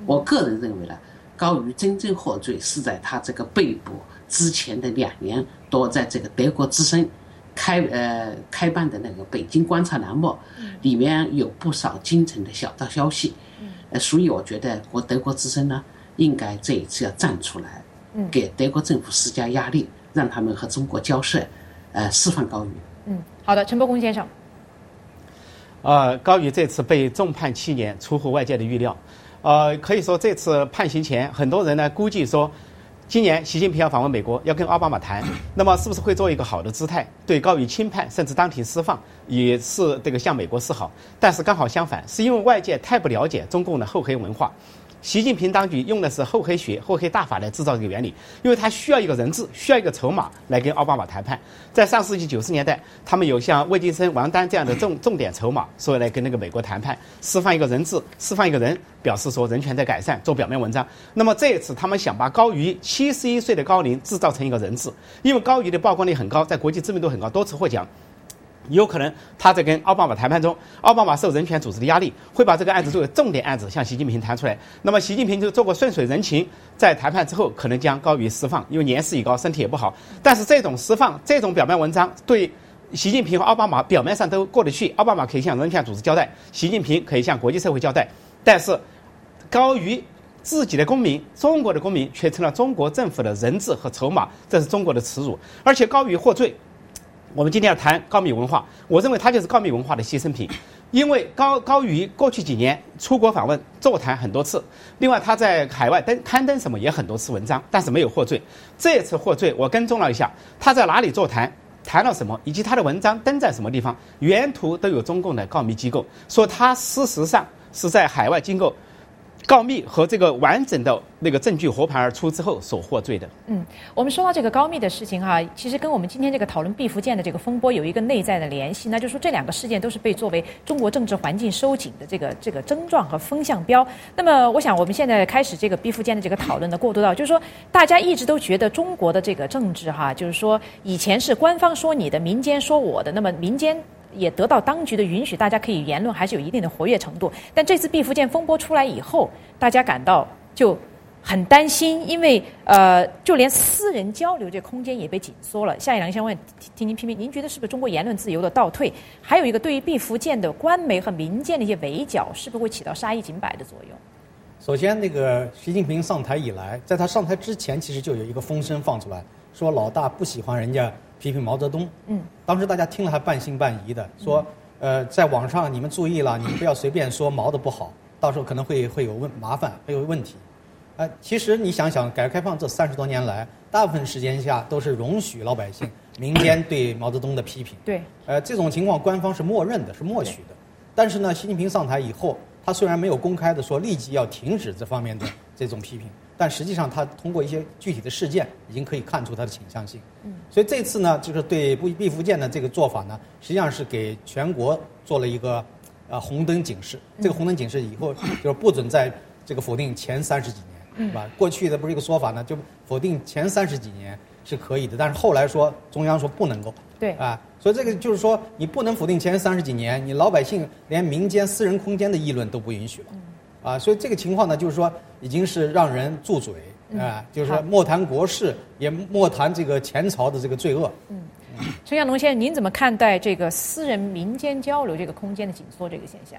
我个人认为呢，高瑜真正获罪是在他这个被捕之前的两年多，在这个德国之声开呃开办的那个北京观察栏目，里面有不少京城的小道消息，呃，所以我觉得我德国之声呢，应该这一次要站出来，给德国政府施加压力，让他们和中国交涉，呃，释放高瑜。 嗯，好的，陈伯公先生。 呃，高瑜这次被重判七年，出乎外界的预料。呃，可以说这次判刑前，很多人呢估计说，今年习近平要访问美国，要跟奥巴马谈，那么是不是会做一个好的姿态，对高瑜轻判甚至当庭释放，也是这个向美国示好？但是刚好相反，是因为外界太不了解中共的厚黑文化。习近平当局用的是厚黑学、厚黑大法来制造这个原理，因为他需要一个人质，需要一个筹码来跟奥巴马谈判。在上世纪九十年代，他们有像魏晋生、王丹这样的重重点筹码，所以来跟那个美国谈判，释放一个人质，释放一个人，表示说人权在改善，做表面文章。那么这一次，他们想把高瑜七十一岁的高龄制造成一个人质，因为高瑜的曝光率很高，在国际知名度很高，多次获奖。有可能他在跟奥巴马谈判中，奥巴马受人权组织的压力，会把这个案子作为重点案子向习近平谈出来。那么习近平就做过顺水人情，在谈判之后可能将高瑜释放，因为年事已高，身体也不好。但是这种释放，这种表面文章对习近平和奥巴马表面上都过得去，奥巴马可以向人权组织交代，习近平可以向国际社会交代。但是高瑜自己的公民，中国的公民却成了中国政府的人质和筹码，这是中国的耻辱。而且高瑜获罪。我们今天要谈高密文化，我认为他就是高密文化的牺牲品，因为高高瑜过去几年出国访问座谈很多次，另外他在海外登刊登什么也很多次文章，但是没有获罪。这次获罪，我跟踪了一下，他在哪里座谈，谈了什么，以及他的文章登在什么地方，原图都有中共的告密机构说他事实上是在海外经过告密和这个完整的那个证据和盘而出之后所获罪的。 嗯，我们说到这个高密的事情哈、啊，其实跟我们今天这个讨论毕福剑的这个风波有一个内在的联系，那就是说这两个事件都是被作为中国政治环境收紧的这个这个症状和风向标。那么，我想我们现在开始这个毕福剑的这个讨论呢，过渡到就是说，大家一直都觉得中国的这个政治哈、啊，就是说以前是官方说你的，民间说我的，那么民间也得到当局的允许，大家可以言论，还是有一定的活跃程度。但这次毕福剑风波出来以后，大家感到就很担心，因为呃，就连私人交流这空间也被紧缩了。夏一良先问，听您评评，您觉得是不是中国言论自由的倒退？还有一个，对于毕福剑的官媒和民间的一些围剿，是不是会起到杀一儆百的作用？ 首先，那个习近平上台以来，在他上台之前，其实就有一个风声放出来，说老大不喜欢人家批评毛泽东。嗯，当时大家听了还半信半疑的，说，呃，在网上你们注意了，你们不要随便说毛的不好，到时候可能会会有问麻烦，会有问题。呃，其实你想想，改革开放这三十多年来，大部分时间下都是容许老百姓、民间对毛泽东的批评。 对。 呃，这种情况官方是默认的，是默许的。但是呢，习近平上台以后，他虽然没有公开的说立即要停止这方面的这种批评，但实际上他通过一些具体的事件，已经可以看出他的倾向性。嗯。所以这次呢，就是对毕福剑的这个做法呢，实际上是给全国做了一个呃红灯警示。这个红灯警示以后就是不准再这个否定前三十几年。是吧？过去的不是一个说法呢，就否定前三十几年是可以的，但是后来说中央说不能够。 对啊，所以这个就是说，你不能否定前三十几年，你老百姓连民间私人空间的议论都不允许了。啊，所以这个情况呢，就是说已经是让人住嘴啊，就是说莫谈国事，也莫谈这个前朝的这个罪恶。嗯， 陈向龙先生，您怎么看待这个私人民间交流这个空间的紧缩这个现象？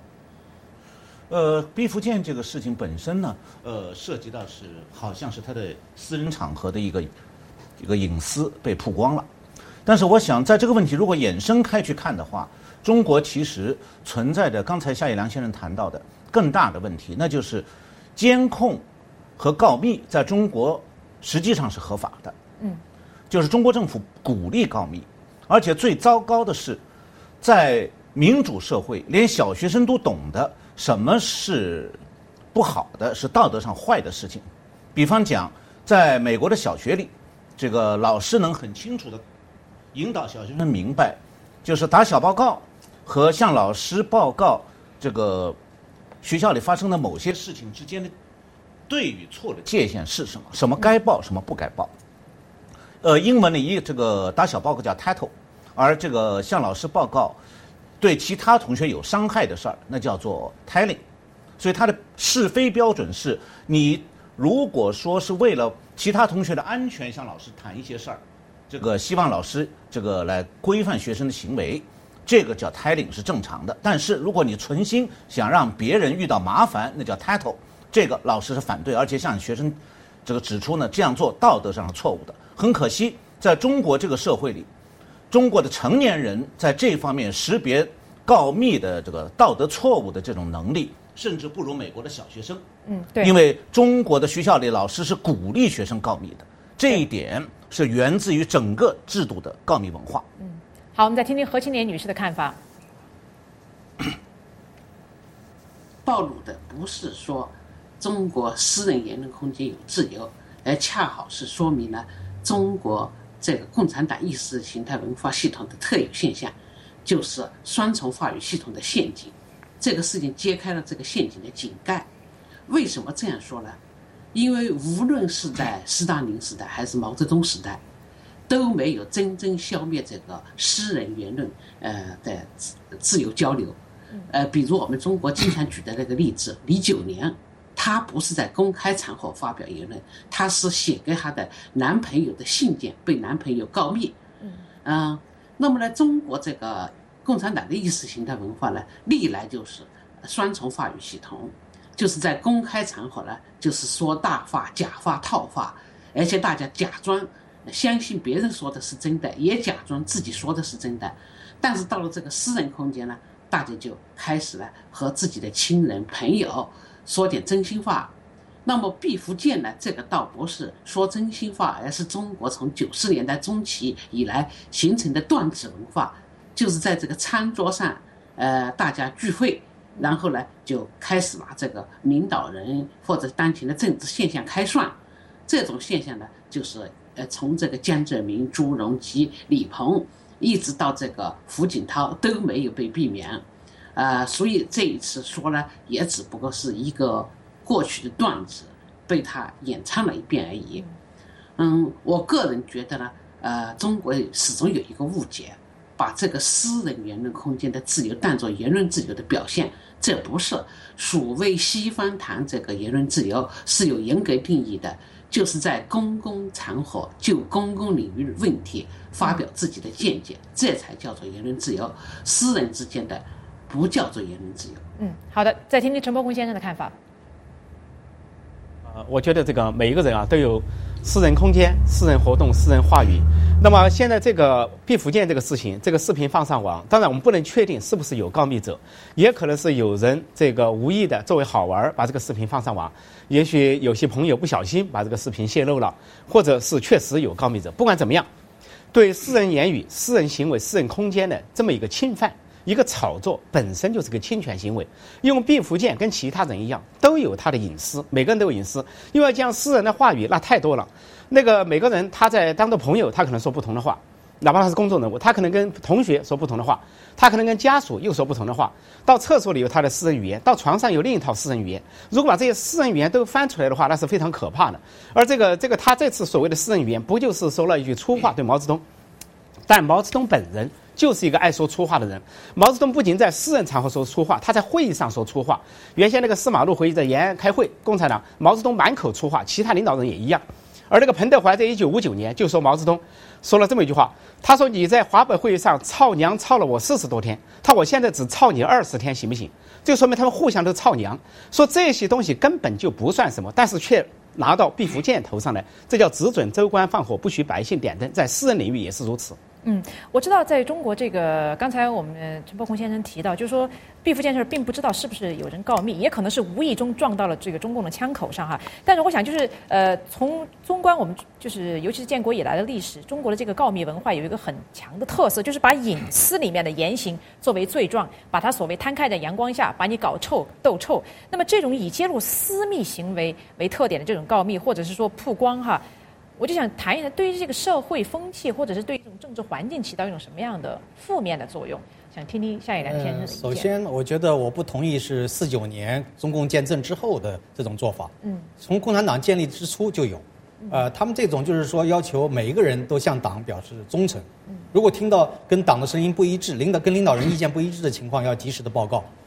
呃，毕福剑这个事情本身呢，呃，涉及到是好像是他的私人场合的一个一个隐私被曝光了。但是我想，在这个问题如果衍生开去看的话，中国其实存在着刚才夏一良先生谈到的更大的问题，那就是监控和告密在中国实际上是合法的。嗯，就是中国政府鼓励告密，而且最糟糕的是，在民主社会，连小学生都懂得什么是不好的，是道德上坏的事情。比方讲，在美国的小学里，这个老师能很清楚地引导小学生明白，就是打小报告和向老师报告这个学校里发生的某些事情之间的对与错的界限是什么，什么该报，什么不该报。呃，英文里这个打小报告叫 title， 而这个向老师报告对其他同学有伤害的事儿，那叫做 telling。 所以它的是非标准是，你如果说是为了其他同学的安全向老师谈一些事儿，这个希望老师这个来规范学生的行为，这个叫 telling 是正常的。但是如果你存心想让别人遇到麻烦，那叫 tattle， 这个老师是反对，而且向学生这个指出呢，这样做道德上是错误的。很可惜，在中国这个社会里，中国的成年人在这方面识别告密的这个道德错误的这种能力，甚至不如美国的小学生。 嗯，对。 因为中国的学校里老师是鼓励学生告密的，这一点是源自于整个制度的告密文化。 嗯，好，我们再听听何青年女士的看法。 暴露的不是说中国私人言论空间有自由，而恰好是说明了中国这个共产党意识形态文化系统的特有现象，就是双重话语系统的陷阱。这个事情揭开了这个陷阱的井盖。为什么这样说呢？因为无论是在斯大林时代还是毛泽东时代，都没有真正消灭这个私人言论呃的自由交流。呃，比如我们中国经常举的那个例子，李九年，她不是在公开场合发表言论，她是写给她的男朋友的信件被男朋友告密。嗯、呃，那么呢，中国这个共产党的意识形态文化呢，历来就是双重话语系统，就是在公开场合呢，就是说大话、假话、套话，而且大家假装相信别人说的是真的，也假装自己说的是真的。但是到了这个私人空间呢，大家就开始了和自己的亲人、朋友说点真心话。那么毕福剑呢，这个倒不是说真心话，而是中国从九十年代中期以来形成的段子文化，就是在这个餐桌上，呃，大家聚会，然后呢就开始拿这个领导人或者当前的政治现象开涮。这种现象呢，就是呃从这个江泽民、朱镕基、李鹏，一直到这个胡锦涛都没有被避免。呃，所以这一次说呢，也只不过是一个过去的段子，被他演唱了一遍而已。嗯，我个人觉得呢，呃，中国始终有一个误解，把这个私人言论空间的自由当作言论自由的表现，这不是。所谓西方谈这个言论自由是有严格定义的，就是在公共场合就公共领域问题发表自己的见解，这才叫做言论自由。私人之间的不叫做言论自由。 嗯，好的，再听听陈伯公先生的看法。 呃，我觉得这个每一个人啊都有私人空间、私人活动、私人话语。那么现在这个毕福剑这个事情，这个视频放上网，当然我们不能确定是不是有告密者，也可能是有人这个无意的作为好玩把这个视频放上网，也许有些朋友不小心把这个视频泄露了，或者是确实有告密者。不管怎么样，对私人言语、私人行为、私人空间的这么一个侵犯，一个炒作本身就是个侵权行为。因为毕福剑跟其他人一样，都有他的隐私，每个人都有隐私。因为这样私人的话语那太多了，那个每个人他在当着朋友，他可能说不同的话，哪怕他是公众人物，他可能跟同学说不同的话，他可能跟家属又说不同的话。到厕所里有他的私人语言，到床上有另一套私人语言。如果把这些私人语言都翻出来的话，那是非常可怕的。而这个这个他这次所谓的私人语言，不就是说了一句粗话对毛泽东？但毛泽东本人就是一个爱说粗话的人。毛泽东不仅在私人场合说粗话，他在会议上说粗话。原先那个四马路会议在延安开会，共产党毛泽东满口粗话，其他领导人也一样。而那个彭德怀在一九五九年就说毛泽东说了这么一句话，他说你在华北会议上操娘操了我四十多天，他我现在只操你二十天行不行？这说明他们互相都操娘，说这些东西根本就不算什么，但是却拿到毕福剑头上来，这叫只准州官放火，不许百姓点灯，在私人领域也是如此。 嗯，我知道在中国这个，刚才我们陈伯宏先生提到，就是说毕福剑事并不知道是不是有人告密，也可能是无意中撞到了这个中共的枪口上哈。但是我想，就是呃，从纵观我们就是尤其是建国以来的历史，中国的这个告密文化有一个很强的特色，就是把隐私里面的言行作为罪状，把它所谓摊开在阳光下，把你搞臭斗臭。那么这种以揭露私密行为为特点的这种告密，或者是说曝光哈。我就想谈一谈，对于这个社会风气，或者是对于这种政治环境起到一种什么样的负面的作用？想听听夏以良先生的意见。 首先，我觉得我不同意是四九年中共建政之后的这种做法。 嗯， 从共产党建立之初就有，呃，他们这种就是说要求每一个人都向党表示忠诚。如果听到跟党的声音不一致，领导跟领导人意见不一致的情况，要及时的报告。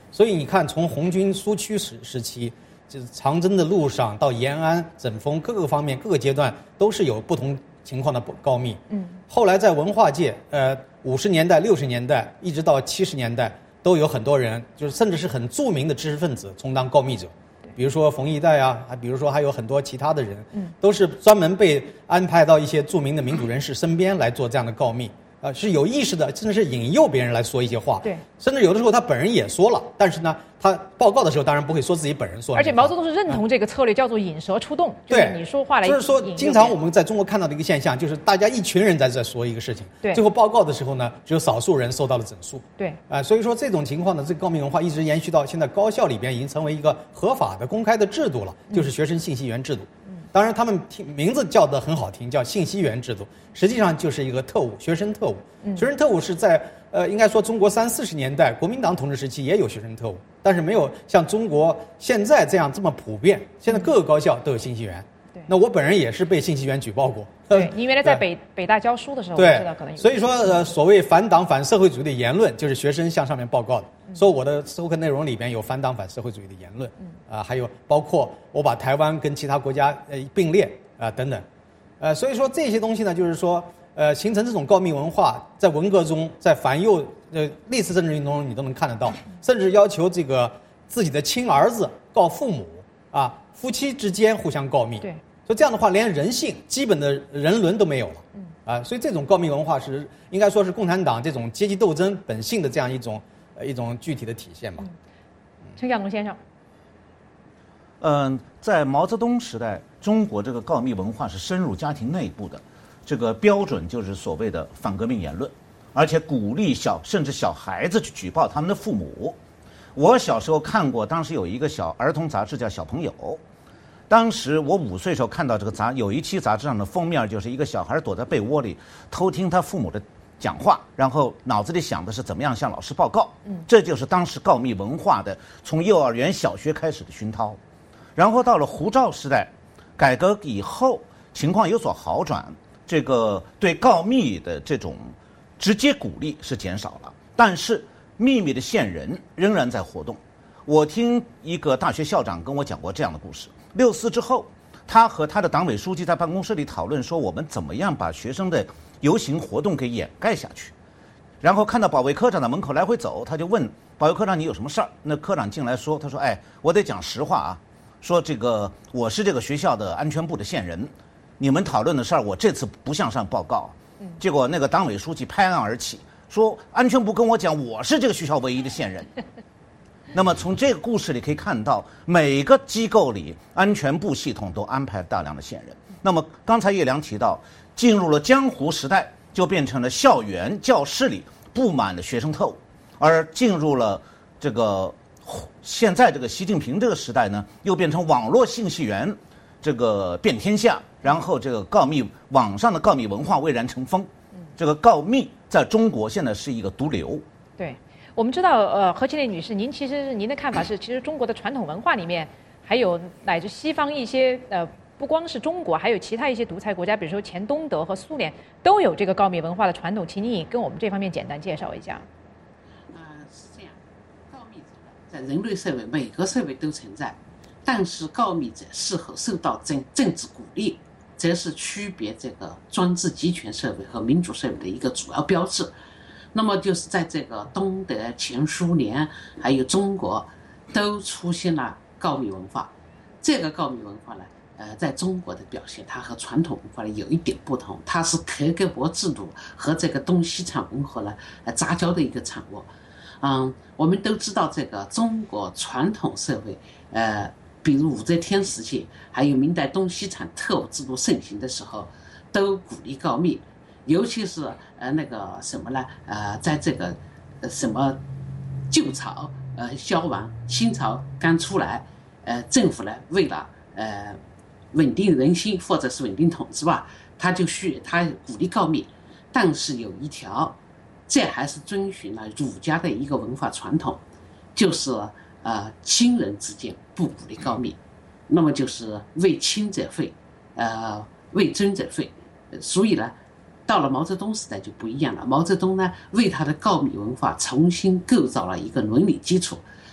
所以你看，从红军苏区时时期，就是长征的路上到延安、罍坊各个方面各个阶段都是有不同情况的告密。 嗯， 后来在文化界，呃，五十年代、六十年代一直到七十年代，都有很多人，就是甚至是很著名的知识分子充当告密者。比如说冯一代啊，还比如说还有很多其他的人， 嗯， 都是专门被安排到一些著名的民主人士身边来做这样的告密。啊，是有意识的，甚至是引诱别人来说一些话。 对， 甚至有的时候他本人也说了，但是呢，他报告的时候当然不会说自己本人说。 而且毛泽东是认同这个策略，叫做引蛇出洞，就是你说话来。 就是说，经常我们在中国看到的一个现象，就是大家一群人在这说一个事情， 对， 最后报告的时候呢，只有少数人受到了整肃。 对， 啊、呃，所以说这种情况呢，这个告密文化一直延续到现在高校里边，已经成为一个合法的、公开的制度了，就是学生信息源制度。嗯，当然他们听名字叫得很好听，叫信息源制度，实际上就是一个特务，学生特务。 嗯， 学生特务是在呃，应该说中国三四十年代国民党统治时期也有学生特务，但是没有像中国现在这样这么普遍。现在各个高校都有信息源。 对， 那我本人也是被信息源举报过。 对，你原来在北北大教书的时候，我知道可能有。 所以说，呃，所谓反党反社会主义的言论，就是学生向上面报告的。 嗯、 说我的授课内容里边有反党反社会主义的言论，嗯，啊、呃，还有包括我把台湾跟其他国家呃并列啊、呃、等等，呃，所以说这些东西呢，就是说。呃，形成这种告密文化，在文革中，在反右呃历次政治运动中，你都能看得到，甚至要求这个自己的亲儿子告父母啊，夫妻之间互相告密。 对， 所以这样的话，连人性基本的人伦都没有了。 嗯， 啊，所以这种告密文化是应该说是共产党这种阶级斗争本性的这样一种呃一种具体的体现吧。 嗯，陈晓东先生。 嗯、呃，在毛泽东时代，中国这个告密文化是深入家庭内部的。这个标准就是所谓的反革命言论，而且鼓励小甚至小孩子去举报他们的父母。我小时候看过，当时有一个小儿童杂志叫《小朋友》，当时我五岁时候看到这个杂有一期杂志上的封面就是一个小孩躲在被窝里偷听他父母的讲话，然后脑子里想的是怎么样向老师报告。 嗯， 这就是当时告密文化的从幼儿园、小学开始的熏陶。然后到了胡照时代，改革以后情况有所好转。这个对告密的这种直接鼓励是减少了，但是秘密的线人仍然在活动。我听一个大学校长跟我讲过这样的故事：六四之后，他和他的党委书记在办公室里讨论说，我们怎么样把学生的游行活动给掩盖下去。然后看到保卫科长在门口来回走，他就问保卫科长：“你有什么事儿？”那科长进来说：“他说，哎，我得讲实话啊，说这个我是这个学校的安全部的线人。”你们讨论的事儿，我这次不向上报告。嗯，结果那个党委书记拍案而起，说安全部跟我讲，我是这个学校唯一的线人。那么从这个故事里可以看到，每个机构里安全部系统都安排大量的线人。那么刚才叶良提到，进入了江湖时代，就变成了校园教室里布满了学生特务，而进入了这个现在这个习近平这个时代呢，又变成网络信息源这个遍天下。然后这个告密网上的告密文化蔚然成风，这个告密在中国现在是一个毒瘤。 对，我们知道，呃，何庆烈女士，您其实您的看法是，其实中国的传统文化里面，还有乃至西方一些呃，不光是中国，还有其他一些独裁国家，比如说前东德和苏联，都有这个告密文化的传统。请你跟我们这方面简单介绍一下。 啊、呃，是这样，告密者在人类社会每个社会都存在，但是告密者是否受到政政治鼓励，则是区别这个专制集权社会和民主社会的一个主要标志。那么就是在这个东德、前苏联还有中国，都出现了告密文化。这个告密文化呢，呃，在中国的表现，它和传统文化呢有一点不同，它是克格勃制度和这个东西产文化呢呃杂交的一个产物。嗯，我们都知道这个中国传统社会，呃。比如武则天时期，还有明代东西产特务制度盛行的时候，都鼓励告密，尤其是呃那个什么呢？呃，在这个呃什么旧朝呃消亡，新朝刚出来，呃政府呢为了呃稳定人心或者是稳定统治吧，他就需他鼓励告密，但是有一条，这还是遵循了儒家的一个文化传统，就是。呃，亲人之间不鼓励告密，那么就是为亲者废，呃，为尊者废。所以呢，到了毛泽东时代就不一样了。毛泽东呢，为他的告密文化重新构造了一个伦理基础，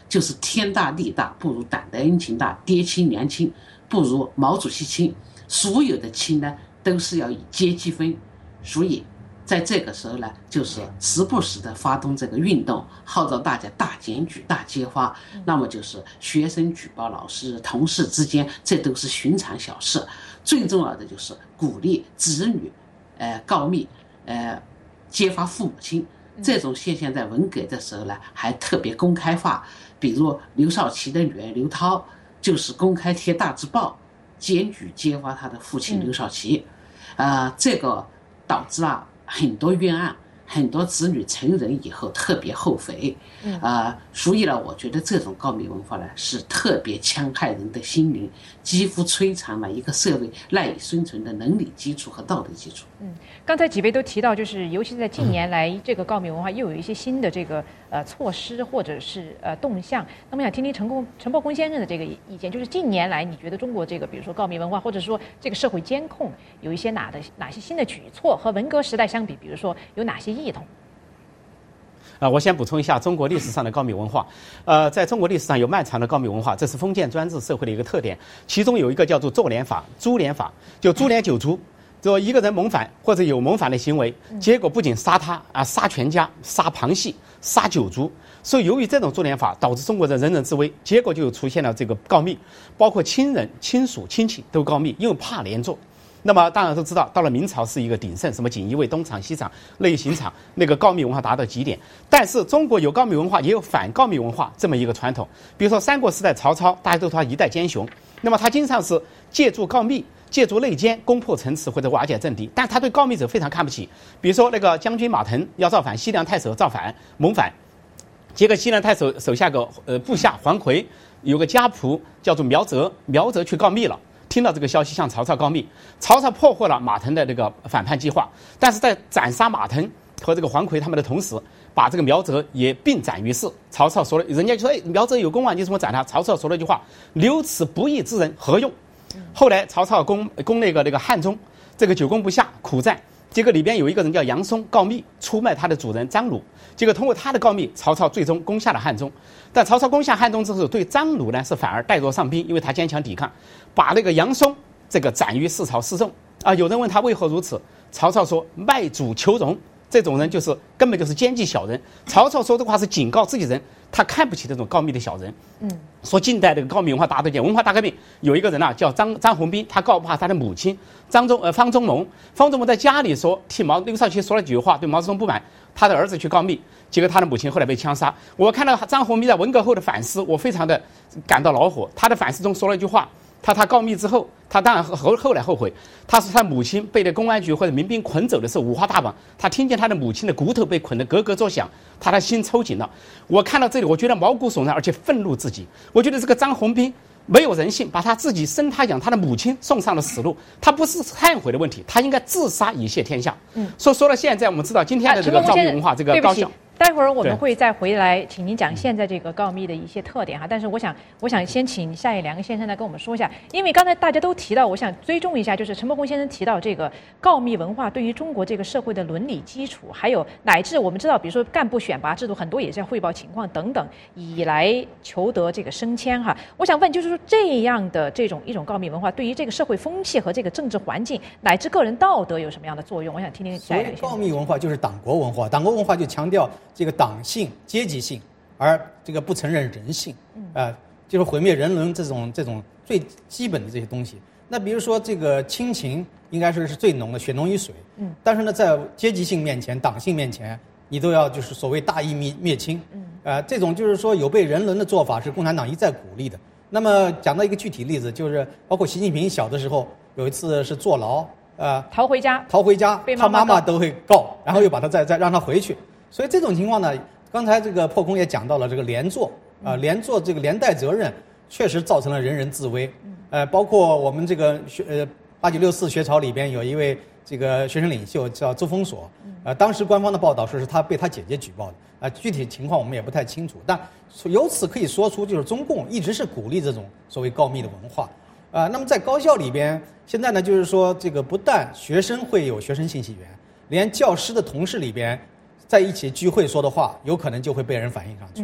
就是天大地大不如胆大恩情大，爹亲娘亲不如毛主席亲，所有的亲呢都是要以阶级分，所以在这个时候呢，就是时不时的发动这个运动，号召大家大检举、大揭发。那么就是学生举报老师、同事之间，这都是寻常小事。最重要的就是鼓励子女，呃，告密，呃，揭发父母亲。这种现象在文革的时候呢，还特别公开化。比如刘少奇的女儿刘涛，就是公开贴大字报，检举揭发他的父亲刘少奇。啊、呃，这个导致啊。很多冤案，很多子女成人以后特别后悔，啊、呃，所以呢，我觉得这种告密文化呢是特别戕害人的心灵，几乎摧残了一个社会赖以生存的能力基础和道德基础。 嗯，刚才几位都提到，就是尤其是在近年来，嗯、这个告密文化又有一些新的这个呃措施或者是呃动向。那么想听听陈公陈伯公先生的这个意见，就是近年来你觉得中国这个，比如说告密文化，或者说这个社会监控，有一些哪的哪些新的举措和文革时代相比，比如说有哪些异同？ 呃，我先补充一下中国历史上的告密文化。呃，在中国历史上有漫长的告密文化，这是封建专制社会的一个特点。其中有一个叫做株连法、株连法，就株连九族，就一个人谋反或者有谋反的行为，结果不仅杀他啊，杀全家、杀旁系、杀九族。所以由于这种株连法，导致中国人人人自危，结果就出现了这个告密，包括亲人、亲属、亲戚都告密，因为怕连坐。那么当然都知道，到了明朝是一个鼎盛，什么锦衣卫、东厂、西厂、内刑场，那个告密文化达到极点。但是中国有告密文化，也有反告密文化这么一个传统。比如说三国时代曹操，大家都说他一代奸雄，那么他经常是借助告密、借助内奸攻破城池或者瓦解政敌，但他对告密者非常看不起。比如说那个将军马腾要造反，西凉太守造反谋反，结果西凉太守手下个呃部下黄奎有个家仆叫做苗泽，苗泽去告密了。听到这个消息，向曹操告密，曹操破获了马腾的这个反叛计划，但是在斩杀马腾和这个黄奎他们的同时，把这个苗泽也并斩于市。曹操说了，人家就说：“哎，苗泽有功啊，你怎么斩他？”曹操说了一句话：“留此不义之人何用？”后来曹操攻攻那个那个汉中，这个久攻不下，苦战。结果里边有一个人叫杨松告密，出卖他的主人张鲁。结果通过他的告密，曹操最终攻下了汉中。但曹操攻下汉中之后，对张鲁呢是反而带弱上宾，因为他坚强抵抗，把那个杨松这个斩于市曹示众。啊，有人问他为何如此，曹操说：“卖主求荣。”这种人就是根本就是奸计小人。曹操说这话是警告自己人，他看不起这种告密的小人。 嗯， 说近代这个告密文化达到点，文化大革命有一个人啊叫张张宏斌，他告发他的母亲张忠呃方中谋，方中谋在家里说替毛刘少奇说了几句话，对毛泽东不满，他的儿子去告密，结果他的母亲后来被枪杀。我看到张宏斌在文革后的反思，我非常的感到恼火。他的反思中说了一句话。他他告密之后，他当然后后来后悔。他说他母亲被那公安局或者民兵捆走的时候，五花大绑，他听见他的母亲的骨头被捆得咯咯作响，他的心抽紧了。我看到这里，我觉得毛骨悚然，而且愤怒至极。我觉得这个张宏斌没有人性，把他自己生他养他的母亲送上了死路。他不是忏悔的问题，他应该自杀以谢天下。 嗯， 说说到现在，我们知道今天的这个告密文化，这个高校。 待会儿我们会再回来，请您讲现在这个告密的一些特点哈。但是我想，我想先请夏野良先生来跟我们说一下，因为刚才大家都提到，我想追踪一下，就是陈伯公先生提到这个告密文化对于中国这个社会的伦理基础，还有乃至我们知道，比如说干部选拔制度，很多也是要汇报情况等等，以来求得这个升迁哈。我想问，就是说这样的这种一种告密文化，对于这个社会风气和这个政治环境乃至个人道德有什么样的作用？我想听听夏野良先生。 所谓告密文化就是党国文化，党国文化就强调这个党性、阶级性，而这个不承认人性，啊、呃，就是毁灭人伦这种这种最基本的这些东西。那比如说这个亲情，应该说是最浓的，血浓于水。嗯。但是呢，在阶级性面前、党性面前，你都要就是所谓大义灭灭亲。嗯。呃，这种就是说有悖人伦的做法，是共产党一再鼓励的。那么讲到一个具体例子，就是包括习近平小的时候有一次是坐牢，呃， 逃回家， 逃回家， 被他妈妈都会告，然后又把他再再让他回去。所以这种情况呢，刚才这个破空也讲到了这个连坐啊、呃，连坐这个连带责任确实造成了人人自危。呃，包括我们这个学呃八九六四学潮里边有一位这个学生领袖叫周峰锁，呃，当时官方的报道说是他被他姐姐举报的，啊、呃，具体情况我们也不太清楚，但由此可以说出就是中共一直是鼓励这种所谓告密的文化。啊、呃，那么在高校里边，现在呢就是说这个不但学生会有学生信息源，连教师的同事里边。在一起聚会说的话，有可能就会被人反映上去。嗯、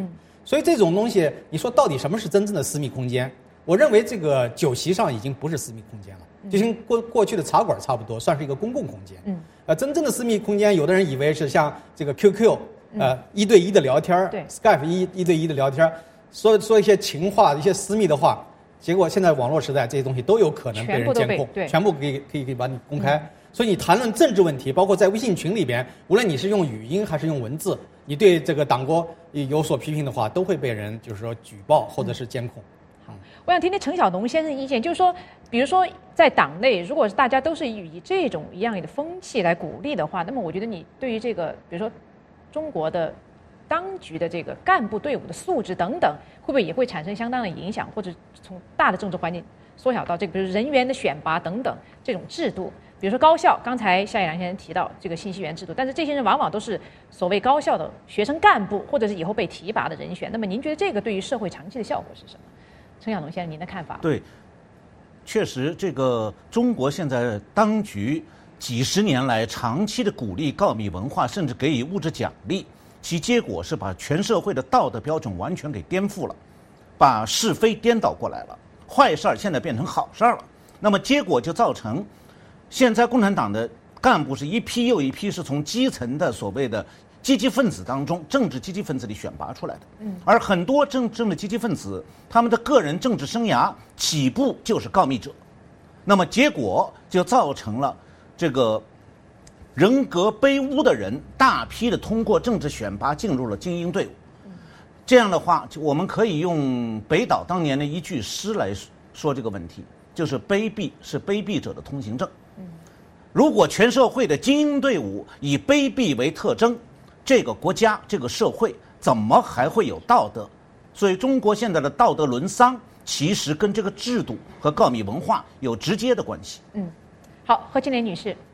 所以这种东西，你说到底什么是真正的私密空间？我认为这个酒席上已经不是私密空间了，就跟过过去的茶馆差不多，算是一个公共空间。嗯，呃，真正的私密空间，有的人以为是像这个 Q Q， 呃，一对一的聊天，对 ，Skype 一一对一的聊天，说说一些情话、一些私密的话，结果现在网络时代，这些东西都有可能被人监控，全部可以可以可以把你公开。嗯，所以你谈论政治问题，包括在微信群里边，无论你是用语音还是用文字，你对这个党国有所批评的话，都会被人就是说举报或者是监控。 好，我想听听陈晓农先生的意见，就是说，比如说在党内，如果是大家都是以这种一样的风气来鼓励的话，那么我觉得你对于这个，比如说中国的当局的这个干部队伍的素质等等，会不会也会产生相当的影响，或者从大的政治环境缩小到这个，比如人员的选拔等等这种制度？比如说高校，刚才夏一良先生提到这个信息源制度，但是这些人往往都是所谓高校的学生干部，或者是以后被提拔的人选。那么您觉得这个对于社会长期的效果是什么？陈晓农先生，您的看法？ 对，确实，这个中国现在当局几十年来长期的鼓励告密文化，甚至给予物质奖励，其结果是把全社会的道德标准完全给颠覆了，把是非颠倒过来了，坏事儿现在变成好事儿了。那么结果就造成，现在共产党的干部是一批又一批是从基层的所谓的积极分子当中，政治积极分子里选拔出来的。嗯，而很多政政治积极分子，他们的个人政治生涯起步就是告密者，那么结果就造成了这个人格卑污的人大批的通过政治选拔进入了精英队伍。这样的话，我们可以用北岛当年的一句诗来说这个问题，就是卑鄙是卑鄙者的通行证。如果全社会的精英队伍以卑鄙为特征，这个国家这个社会怎么还会有道德？所以中国现在的道德沦丧其实跟这个制度和告密文化有直接的关系。 嗯，好，何庆莲女士。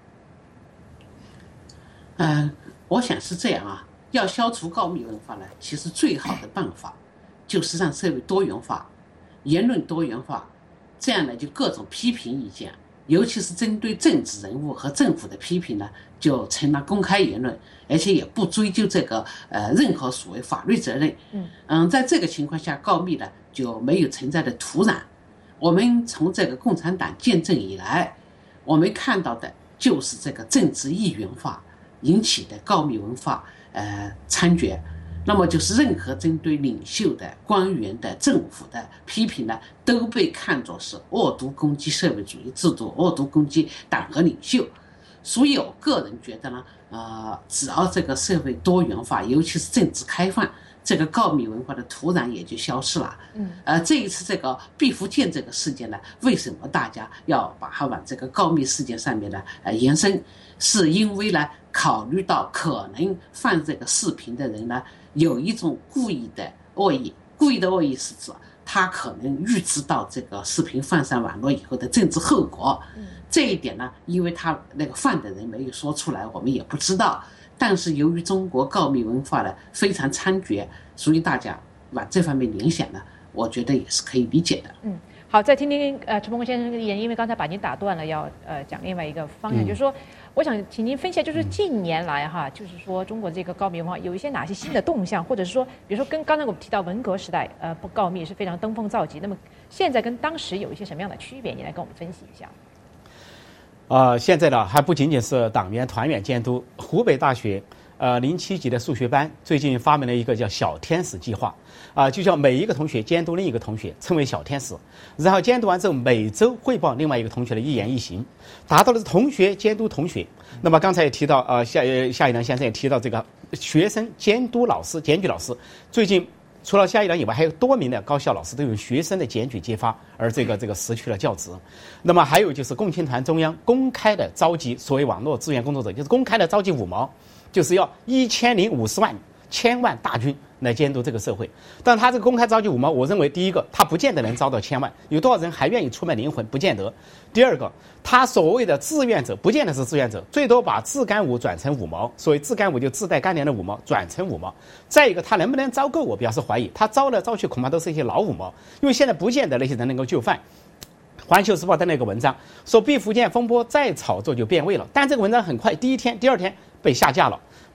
嗯、呃，我想是这样啊，要消除告密文化呢，其实最好的办法就是让社会多元化，言论多元化，这样呢就各种批评意见，尤其是针对政治人物和政府的批评呢，就成了公开言论，而且也不追究这个呃任何所谓法律责任。嗯嗯，在这个情况下，告密呢就没有存在的土壤。我们从这个共产党建政以来，我们看到的就是这个政治一元化引起的告密文化呃猖獗。那么就是任何针对领袖的、官员的、政府的批评呢，都被看作是恶毒攻击社会主义制度、恶毒攻击党和领袖。所以我个人觉得呢，呃，只要这个社会多元化，尤其是政治开放，这个告密文化的土壤也就消失了。嗯，呃，这一次这个毕福剑这个事件呢，为什么大家要把它往这个告密事件上面呢呃延伸？是因为呢，考虑到可能放这个视频的人呢，有一种故意的恶意，故意的恶意是指他可能预知到这个视频放上网络以后的政治后果。嗯，这一点呢，因为他那个放的人没有说出来，我们也不知道。但是由于中国告密文化呢非常猖獗，所以大家往这方面联想呢，我觉得也是可以理解的。 嗯，好，再听听呃陈鹏先生的意见，因为刚才把您打断了，要呃讲另外一个方向，嗯、就是说，我想请您分析，就是近年来哈，就是说中国这个告密文化有一些哪些新的动向，或者是说，比如说跟刚才我们提到文革时代呃不告密是非常登峰造极，那么现在跟当时有一些什么样的区别？你来跟我们分析一下。 呃，现在呢还不仅仅是党员团员监督，湖北大学呃零七级的数学班最近发明了一个叫小天使计划，啊、呃，就叫每一个同学监督另一个同学，称为小天使，然后监督完之后每周汇报另外一个同学的一言一行，达到了同学监督同学。那么刚才也提到，呃夏夏一良先生也提到这个学生监督老师、检举老师，最近除了夏一良以外，还有多名的高校老师都有学生的检举揭发，而这个这个失去了教职。那么还有就是共青团中央公开的召集所谓网络志愿工作者，就是公开的召集五毛，就是要一千零五十万千万大军来监督这个社会。但他这个公开召集五毛，我认为第一个，他不见得能招到千万，有多少人还愿意出卖灵魂，不见得。第二个，他所谓的志愿者不见得是志愿者，最多把自干五转成五毛，所谓自干五就自带干粮的五毛转成五毛。再一个，他能不能招够，我表示怀疑，他招来招去恐怕都是一些老五毛，因为现在不见得那些人能够就范。环球时报登了一个文章，说毕福剑风波再炒作就变味了，但这个文章很快第一天、第二天被下架了。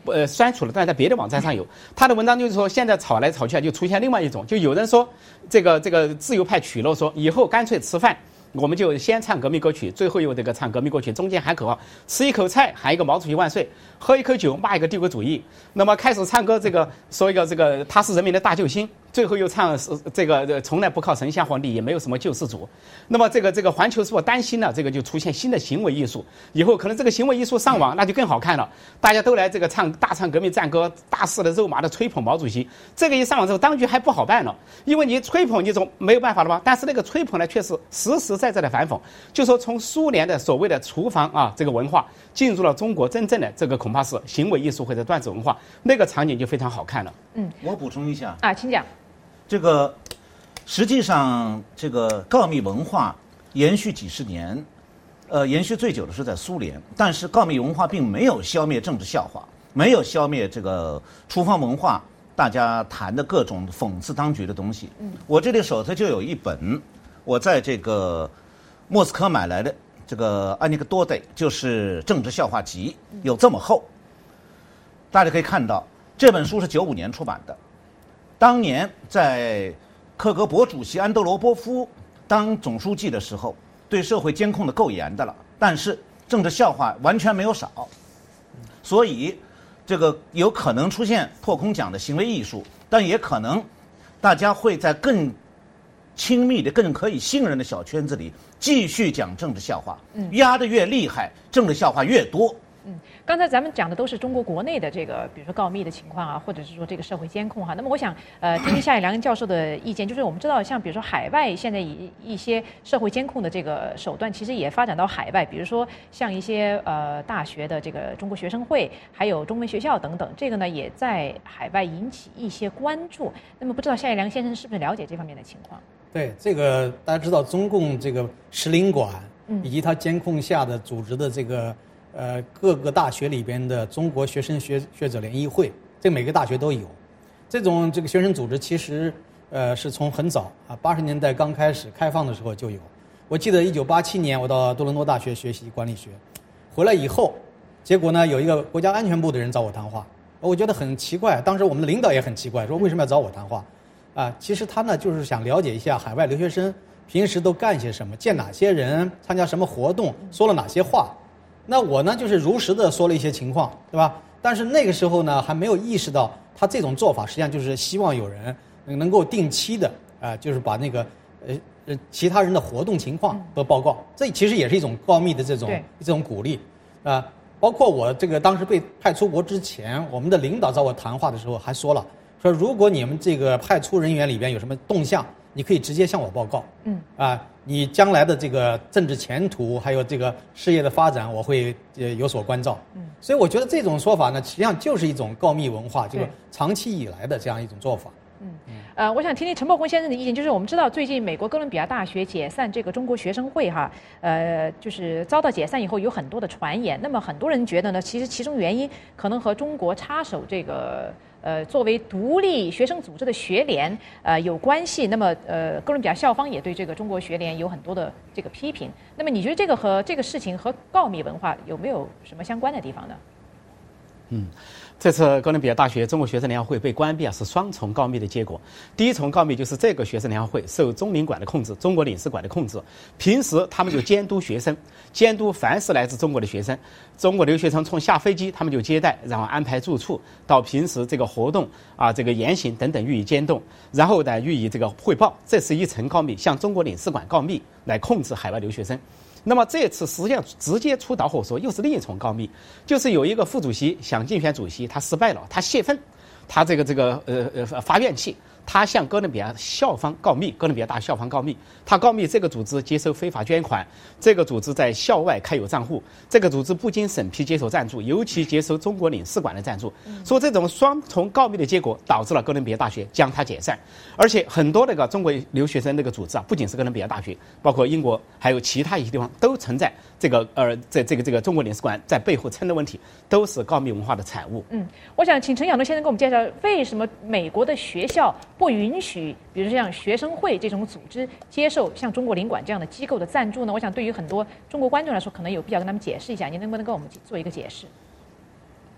呃删除了，但是在别的网站上有。他的文章就是说，现在吵来吵去啊，就出现另外一种，就有人说这个这个自由派取乐说，以后干脆吃饭。我们就先唱革命歌曲，最后又这个唱革命歌曲，中间喊口号，吃一口菜喊一个毛主席万岁，喝一口酒骂一个帝国主义。那么开始唱歌，这个说一个这个他是人民的大救星，最后又唱这个从来不靠神仙皇帝，也没有什么救世主。那么这个这个环球时报担心呢，这个就出现新的行为艺术，以后可能这个行为艺术上网，那就更好看了，大家都来这个唱大唱革命战歌，大肆的肉麻的吹捧毛主席。这个一上网之后，当局还不好办了，因为你吹捧你总没有办法了吧？但是那个吹捧呢，却是实实在在的反讽，就说从苏联的所谓的厨房啊这个文化进入了中国真正的这个恐怕是行为艺术或者段子文化，那个场景就非常好看了。 嗯， 我补充一下啊，请讲。 这个实际上这个告密文化延续几十年，呃，延续最久的是在苏联，但是告密文化并没有消灭政治笑话，没有消灭这个厨房文化，大家谈的各种讽刺当局的东西。嗯，我这里手头就有一本。我在这个莫斯科买来的这个安尼克多代，就是政治笑话集，有这么厚。大家可以看到，这本书是九五年出版的。当年在克格勃主席安德罗波夫当总书记的时候，对社会监控的够严的了，但是政治笑话完全没有少。所以，这个有可能出现破空讲的行为艺术，但也可能大家会在更亲密的、更可以信任的小圈子里继续讲政治笑话，嗯，压得越厉害，政治笑话越多。 嗯，刚才咱们讲的都是中国国内的这个，比如说告密的情况啊，或者是说这个社会监控哈。那么我想，呃，听听夏以良教授的意见，就是我们知道，像比如说海外现在以一些社会监控的这个手段，其实也发展到海外，比如说像一些呃大学的这个中国学生会，还有中文学校等等，这个呢也在海外引起一些关注。那么不知道夏以良先生是不是了解这方面的情况？ 对，这个大家知道，中共这个使领馆以及它监控下的组织的这个呃各个大学里边的中国学生学学者联谊会，这每个大学都有。这种这个学生组织其实呃是从很早啊八十年代刚开始开放的时候就有。我记得一九八七年我到多伦多大学学习管理学，回来以后，结果呢有一个国家安全部的人找我谈话，我觉得很奇怪，当时我们的领导也很奇怪，说为什么要找我谈话？啊，其实他呢就是想了解一下海外留学生平时都干些什么，见哪些人，参加什么活动，说了哪些话。那我呢就是如实的说了一些情况，对吧？但是那个时候呢还没有意识到他这种做法实际上就是希望有人能够定期的啊、呃，就是把那个呃呃其他人的活动情况都报告，这其实也是一种告密的这种这种鼓励啊、呃。包括我这个当时被派出国之前，我们的领导找我谈话的时候还说了。说如果你们这个派出人员里边有什么动向，你可以直接向我报告。嗯，啊，你将来的这个政治前途还有这个事业的发展，我会呃有所关照。嗯，所以我觉得这种说法呢，实际上就是一种告密文化，就是长期以来的这样一种做法。 嗯，呃，我想听听陈伯宏先生的意见，就是我们知道最近美国哥伦比亚大学解散这个中国学生会哈，呃，就是遭到解散以后有很多的传言，那么很多人觉得呢，其实其中原因可能和中国插手这个。呃，作为独立学生组织的学联，呃，有关系。那么，呃，哥伦比亚校方也对这个中国学联有很多的这个批评。那么，你觉得这个和这个事情和告密文化有没有什么相关的地方呢？ 嗯，这次哥伦比亚大学中国学生联合会被关闭啊，是双重告密的结果。第一重告密就是这个学生联合会受中领馆的控制，中国领事馆的控制，平时他们就监督学生，监督凡是来自中国的学生。中国留学生从下飞机，他们就接待，然后安排住处，到平时这个活动啊，这个言行等等予以监督，然后呢予以这个汇报，这是一层告密，向中国领事馆告密来控制海外留学生。那么这次实际上直接出导火索又是另一重告密，就是有一个副主席想竞选主席，他失败了，他泄愤，他这个这个呃呃发怨气，他向哥伦比亚校方告密，哥伦比亚大校方告密，他告密这个组织接收非法捐款，这个组织在校外开有账户，这个组织不经审批接受赞助，尤其接收中国领事馆的赞助。说这种双重告密的结果，导致了哥伦比亚大学将它解散，而且很多那个中国留学生那个组织啊，不仅是哥伦比亚大学，包括英国还有其他一些地方都存在这个呃在这个这个中国领事馆在背后撑的问题，都是告密文化的产物。 嗯，我想请陈晓东先生给我们介绍为什么美国的学校不允许，比如像学生会这种组织接受像中国领馆这样的机构的赞助呢？我想对于很多中国观众来说，可能有必要跟他们解释一下，您能不能跟我们做一个解释？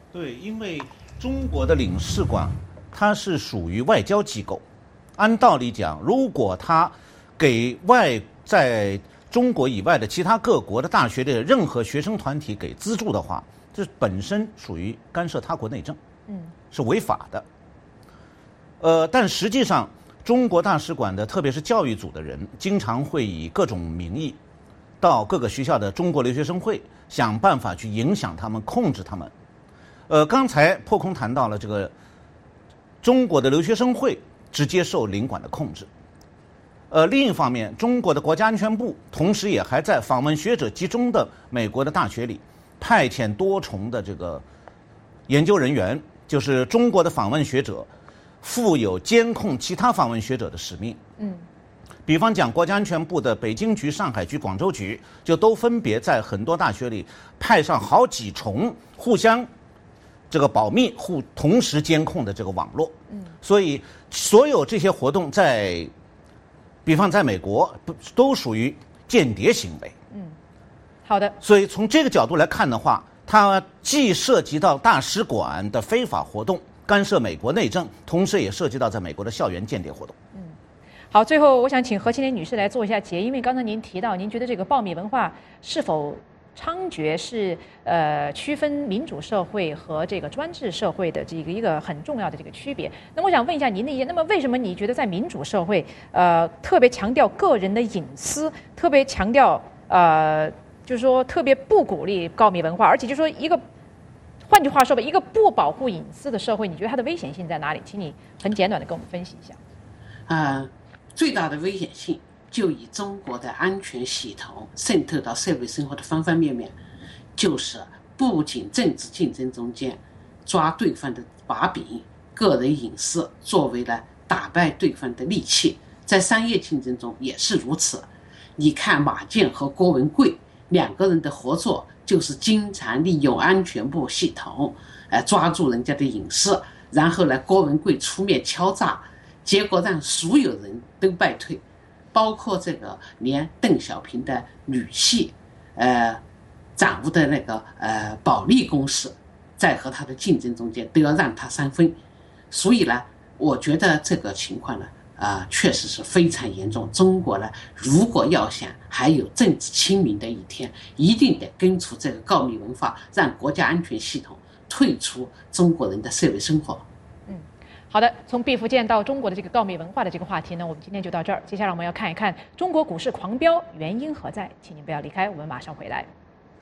对，因为中国的领事馆它是属于外交机构，按道理讲，如果它给外在中国以外的其他各国的大学的任何学生团体给资助的话，这本身属于干涉他国内政， 嗯， 是违法的。呃，但实际上，中国大使馆的特别是教育组的人，经常会以各种名义到各个学校的中国留学生会，想办法去影响他们、控制他们。呃，刚才破空谈到了这个中国的留学生会直接受领馆的控制。呃，另一方面，中国的国家安全部同时也还在访问学者集中的美国的大学里派遣多重的这个研究人员，就是中国的访问学者负有监控其他访问学者的使命。 嗯， 比方讲，国家安全部的北京局、上海局、广州局就都分别在很多大学里派上好几重互相这个保密、互同时监控的这个网络。 嗯， 所以所有这些活动在，比方在美国都属于间谍行为。 嗯，好的。 所以从这个角度来看的话，它既涉及到大使馆的非法活动，干涉美国内政，同时也涉及到在美国的校园间谍活动。 嗯，好，最后我想请何庆莲女士来做一下结，因为刚才您提到，您觉得这个暴密文化是否猖獗是呃区分民主社会和这个专制社会的这个一个很重要的这个区别。那我想问一下您的意见，那么为什么你觉得在民主社会呃特别强调个人的隐私，特别强调呃就是说特别不鼓励告密文化，而且就是说一个换句话说吧，一个不保护隐私的社会，你觉得它的危险性在哪里？请你很简短的跟我们分析一下。 啊、呃，最大的危险性就以中国的安全系统渗透到社会生活的方方面面，就是不仅政治竞争中间抓对方的把柄，个人隐私作为了打败对方的利器，在商业竞争中也是如此。你看马建和郭文贵两个人的合作，就是经常利用安全部系统，呃，抓住人家的隐私，然后呢，郭文贵出面敲诈，结果让所有人都败退，包括这个连邓小平的女婿，呃，掌握的那个呃保利公司，在和他的竞争中间都要让他三分，所以呢，我觉得这个情况呢，啊、呃，确实是非常严重。中国呢，如果要想还有政治清明的一天，一定得根除这个告密文化，让国家安全系统退出中国人的社会生活。 嗯，好的，从毕福剑到中国的这个告密文化的这个话题呢，我们今天就到这儿。接下来我们要看一看中国股市狂飙原因何在，请您不要离开，我们马上回来。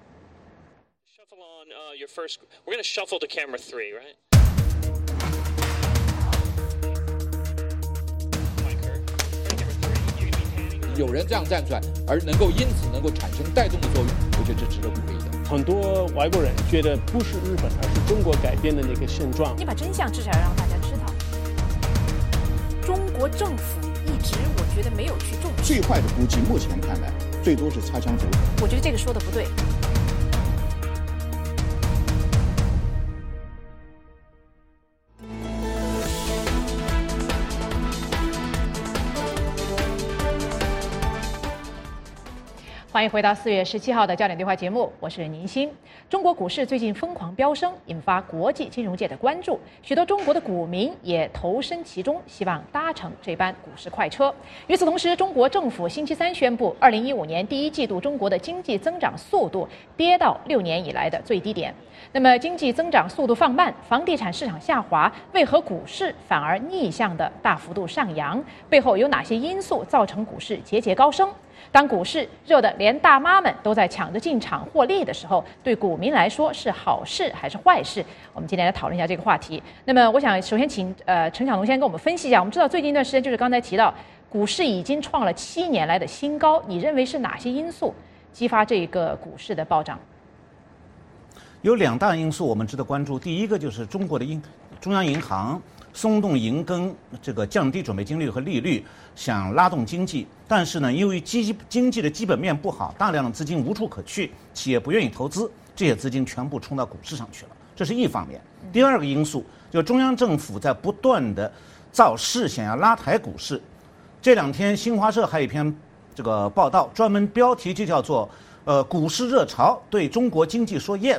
Shuffle on uh, your first. We're going to shuffle to camera three, right? 有人这样站出来，而能够因此能够产生带动的作用，我觉得这值得鼓励的。 很多外国人觉得不是日本，而是中国改变的那个现状。 你把真相至少要让大家知道。中国政府一直我觉得没有去重视。 最坏的估计，目前看来，最多是擦枪走火。 我觉得这个说的不对。欢迎回到四月十七号的焦点对话节目，我是宁鑫。中国股市最近疯狂飙升，引发国际金融界的关注，许多中国的股民也投身其中，希望搭乘这班股市快车。与此同时，中国政府星期三宣布，二零一五年第一季度中国的经济增长速度跌到六年以来的最低点。那么，经济增长速度放慢，房地产市场下滑，为何股市反而逆向的大幅度上扬？背后有哪些因素造成股市节节高升？当股市热得连大妈们都在抢着进场获利的时候，对股民来说是好事还是坏事？我们今天来讨论一下这个话题。那么，我想首先请呃陈晓农先跟我们分析一下。我们知道最近一段时间，就是刚才提到股市已经创了七年来的新高，你认为是哪些因素激发这个股市的暴涨？ 有两大因素我们值得关注。第一个就是中国的银中央银行松动银根，这个降低准备金率和利率，想拉动经济。但是呢，由于基经济的基本面不好，大量的资金无处可去，企业不愿意投资，这些资金全部冲到股市上去了，这是一方面。第二个因素就是中央政府在不断的造势，想要拉抬股市。这两天新华社还有一篇这个报道，专门标题就叫做呃股市热潮对中国经济说 yes。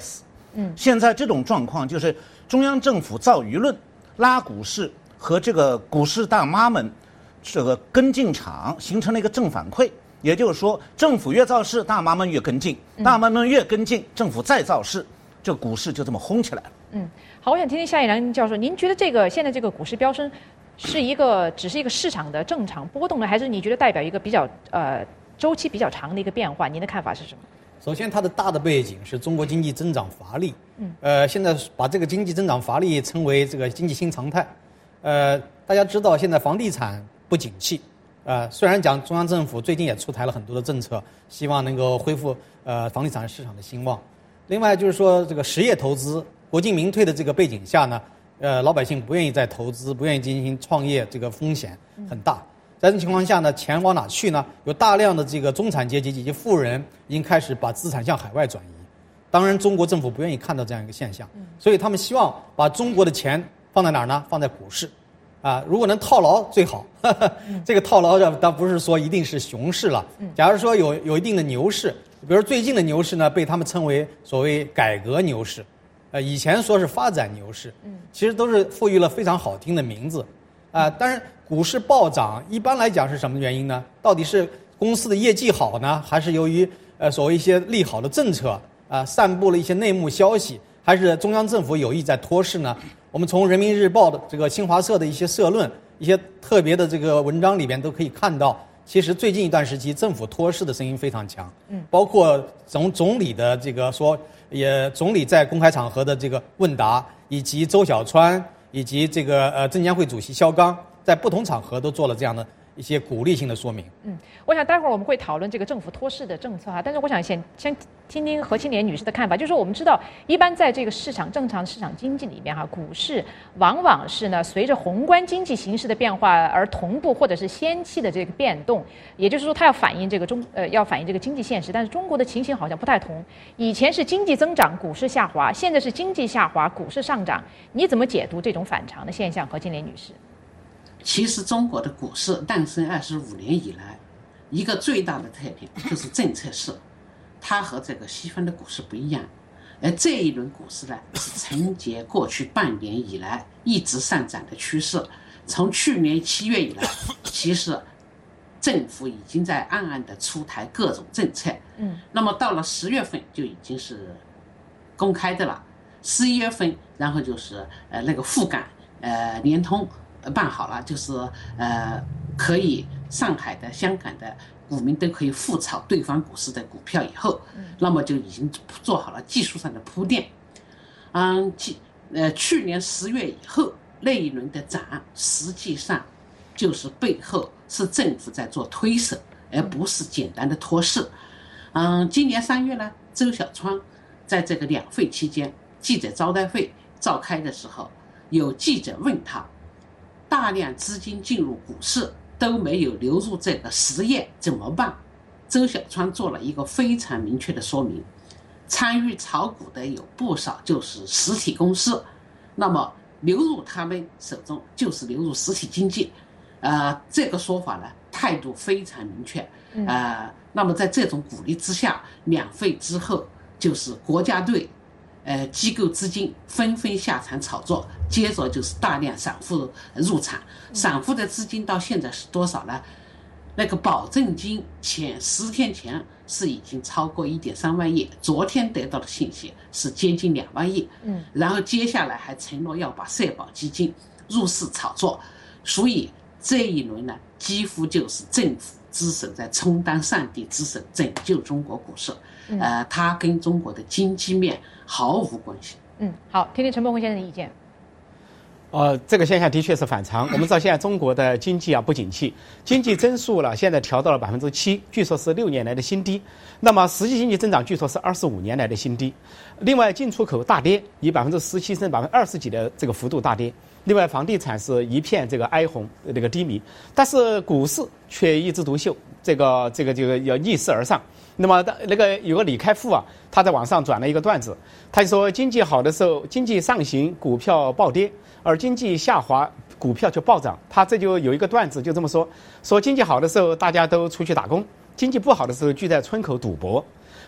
嗯，现在这种状况就是中央政府造舆论、拉股市和这个股市大妈们这个跟进场，形成了一个正反馈。也就是说，政府越造势，大妈们越跟进；大妈们越跟进，政府再造势，这股市就这么轰起来了。 嗯，好，我想听听夏一良教授，您觉得这个现在这个股市飙升是一个只是一个市场的正常波动呢，还是你觉得代表一个比较呃周期比较长的一个变化？您的看法是什么？ 首先，它的大的背景是中国经济增长乏力。 嗯， 呃，现在把这个经济增长乏力称为这个经济新常态。呃，大家知道现在房地产不景气。呃，虽然讲中央政府最近也出台了很多的政策，希望能够恢复呃房地产市场的兴旺。另外就是说，这个实业投资国进民退的这个背景下呢，呃，老百姓不愿意再投资，不愿意进行创业，这个风险很大。在这种情况下呢，钱往哪去呢？有大量的这个中产阶级以及富人已经开始把资产向海外转移。当然，中国政府不愿意看到这样一个现象，所以他们希望把中国的钱放在哪儿呢？放在股市。啊，如果能套牢最好。呵呵这个套牢的倒不是说一定是熊市了。假如说有有一定的牛市，比如最近的牛市呢，被他们称为所谓改革牛市，呃，以前说是发展牛市，其实都是赋予了非常好听的名字。啊、呃，当然股市暴涨一般来讲是什么原因呢？到底是公司的业绩好呢，还是由于呃所谓一些利好的政策啊、呃，散布了一些内幕消息，还是中央政府有意在托市呢？我们从人民日报的这个新华社的一些社论、一些特别的这个文章里边都可以看到，其实最近一段时期政府托市的声音非常强。嗯，包括总总理的这个说，也总理在公开场合的这个问答，以及周小川以及这个呃证监会主席肖钢，在不同场合都做了这样的一些鼓励性的说明。 嗯，我想待会儿我们会讨论这个政府托市的政策哈，但是我想先先听听何青莲女士的看法，就是说我们知道，一般在这个市场正常市场经济里面哈，股市往往是呢随着宏观经济形势的变化而同步或者是先期的这个变动，也就是说它要反映这个中呃要反映这个经济现实，但是中国的情形好像不太同，以前是经济增长股市下滑，现在是经济下滑股市上涨，你怎么解读这种反常的现象？何青莲女士。 其实中国的股市诞生二十五年以来，一个最大的特点就是政策市，它和这个西方的股市不一样。而这一轮股市呢，是承接过去半年以来一直上涨的趋势。从去年七月以来，其实政府已经在暗暗地出台各种政策。嗯，那么到了十月份就已经是公开的了，十一月份，然后就是呃那个沪港呃联通。办好了，就是呃，可以上海的、香港的股民都可以复炒对方股市的股票以后，嗯、那么就已经做好了技术上的铺垫。嗯，呃，去年十月以后那一轮的涨，实际上就是背后是政府在做推手，而不是简单的托市。嗯，今年三月呢，周小川在这个两会期间记者招待会召开的时候，有记者问他。大量资金进入股市都没有流入这个实业怎么办？周小川做了一个非常明确的说明，参与炒股的有不少就是实体公司，那么流入他们手中就是流入实体经济，呃，这个说法呢态度非常明确，呃，那么在这种鼓励之下，两会之后就是国家队。呃，机构资金纷纷下场炒作，接着就是大量散户入场。散户的资金到现在是多少呢？那个保证金前十天前是已经超过一点三万亿，昨天得到的信息是接近两万亿。嗯，然后接下来还承诺要把社保基金入市炒作，所以这一轮呢，几乎就是政府之手在充当上帝之手，拯救中国股市。呃，它跟中国的经济面毫无关系。 嗯，好，听听陈伯宏先生的意见。 呃，这个现象的确是反常。我们知道现在中国的经济啊不景气，经济增速了现在调到了百分之七，据说是六年来的新低。那么实际经济增长据说是二十五年来的新低。另外进出口大跌，以百分之十七甚至百分之二十几的这个幅度大跌。另外房地产是一片这个哀鸿，这个低迷，但是股市却一枝独秀，这个这个这个要逆势而上。那么那个有个李开复啊，他在网上转了一个段子，他就说经济好的时候，经济上行，股票暴跌，而经济下滑，股票就暴涨。他这就有一个段子就这么说，说经济好的时候大家都出去打工，经济不好的时候聚在村口赌博。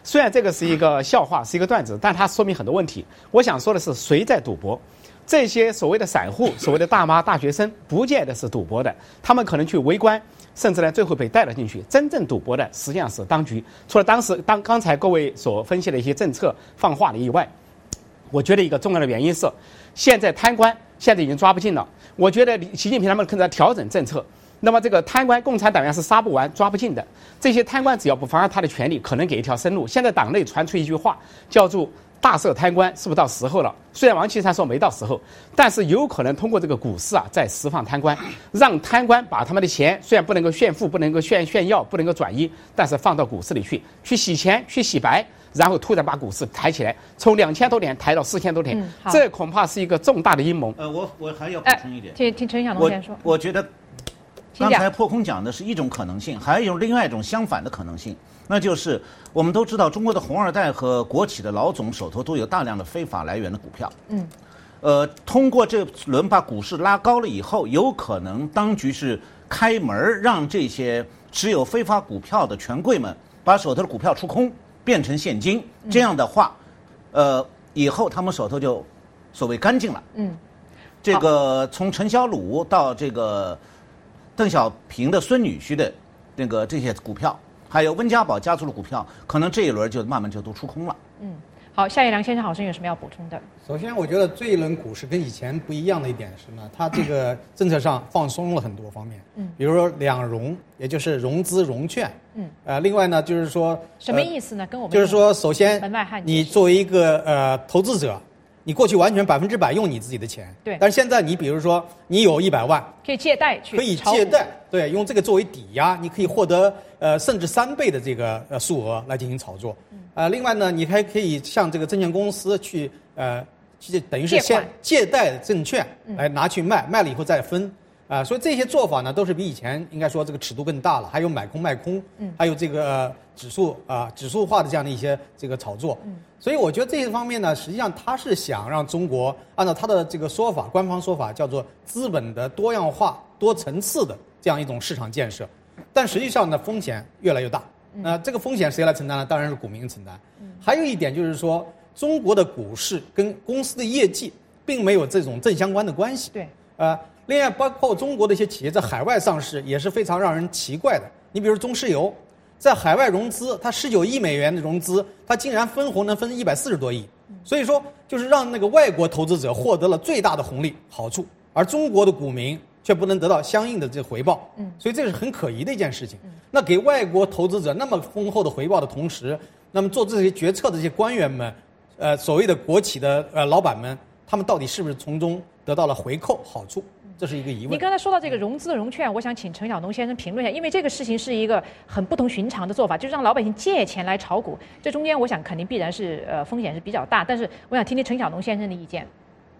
虽然这个是一个笑话，是一个段子，但它说明很多问题。我想说的是，谁在赌博？这些所谓的散户、所谓的大妈、大学生，不见得是赌博的，他们可能去围观，甚至呢最后被带了进去。真正赌博的实际上是当局。除了当时当刚才各位所分析的一些政策放话的以外，我觉得一个重要的原因是，现在贪官现在已经抓不进了。我觉得习近平他们可能在调整政策。那么这个贪官，共产党员是杀不完、抓不尽的。这些贪官只要不妨碍他的权利，可能给一条生路。现在党内传出一句话，叫做“大赦贪官”，是不是到时候了？虽然王岐山说没到时候，但是有可能通过这个股市啊，再释放贪官，让贪官把他们的钱虽然不能够炫富、不能够炫炫耀、不能够转移，但是放到股市里去，去洗钱、去洗白。然后突然把股市抬起来，从两千多点抬到四千多点，嗯、这恐怕是一个重大的阴谋。 呃，我我还要补充一点， 听听陈晓东先说。 我觉得刚才破空讲的是一种可能性，还有另外一种相反的可能性，那就是我们都知道，中国的红二代和国企的老总手头都有大量的非法来源的股票。嗯，呃，通过这轮把股市拉高了以后，有可能当局是开门让这些持有非法股票的权贵们把手头的股票出空。变成现金，这样的话，呃，以后他们手头就所谓干净了。嗯，这个从陈小鲁到这个邓小平的孙女婿的那个这些股票，还有温家宝家族的股票，可能这一轮就慢慢就都出空了。 嗯，好，夏一良先生好像有什么要补充的？ 首先，我觉得这一轮股市跟以前不一样的一点是呢，它这个政策上放松了很多方面。嗯，比如说两融，也就是融资融券。嗯，呃，另外呢，就是说什么意思呢？呃、跟我们就是说，首先你作为一个呃投资者，你过去完全百分之百用你自己的钱， 对。 但是现在你比如说你有一百万， 可以借贷去， 可以借贷，对，用这个作为抵押，你可以获得呃甚至三倍的这个呃数额来进行炒作。嗯。呃，另外呢，你还可以向这个证券公司去呃，等于是先借贷证券来拿去卖，嗯、卖了以后再分。啊、呃，所以这些做法呢，都是比以前应该说这个尺度更大了，还有买空卖空，嗯，还有这个、呃、指数啊、呃、指数化的这样的一些这个炒作，嗯，所以我觉得这一方面呢，实际上他是想让中国按照他的这个说法，官方说法叫做资本的多样化、多层次的这样一种市场建设，但实际上呢，风险越来越大。那、呃、这个风险谁来承担呢？当然是股民承担。嗯，还有一点就是说，中国的股市跟公司的业绩并没有这种正相关的关系。 对， 呃。另外，包括中国的一些企业在海外上市也是非常让人奇怪的。你比如中石油，在海外融资，它十九亿美元的融资，它竟然分红能分一百四十多亿。所以说，就是让那个外国投资者获得了最大的红利好处，而中国的股民却不能得到相应的这回报。嗯，所以这是很可疑的一件事情。那给外国投资者那么丰厚的回报的同时，那么做这些决策的这些官员们，呃，所谓的国企的呃老板们，他们到底是不是从中得到了回扣好处？这是一个疑问。 你刚才说到这个融资融券，我想请陈晓东先生评论一下，因为这个事情是一个很不同寻常的做法，就是让老百姓借钱来炒股，这中间我想肯定必然是呃风险是比较大，但是我想听听陈晓东先生的意见。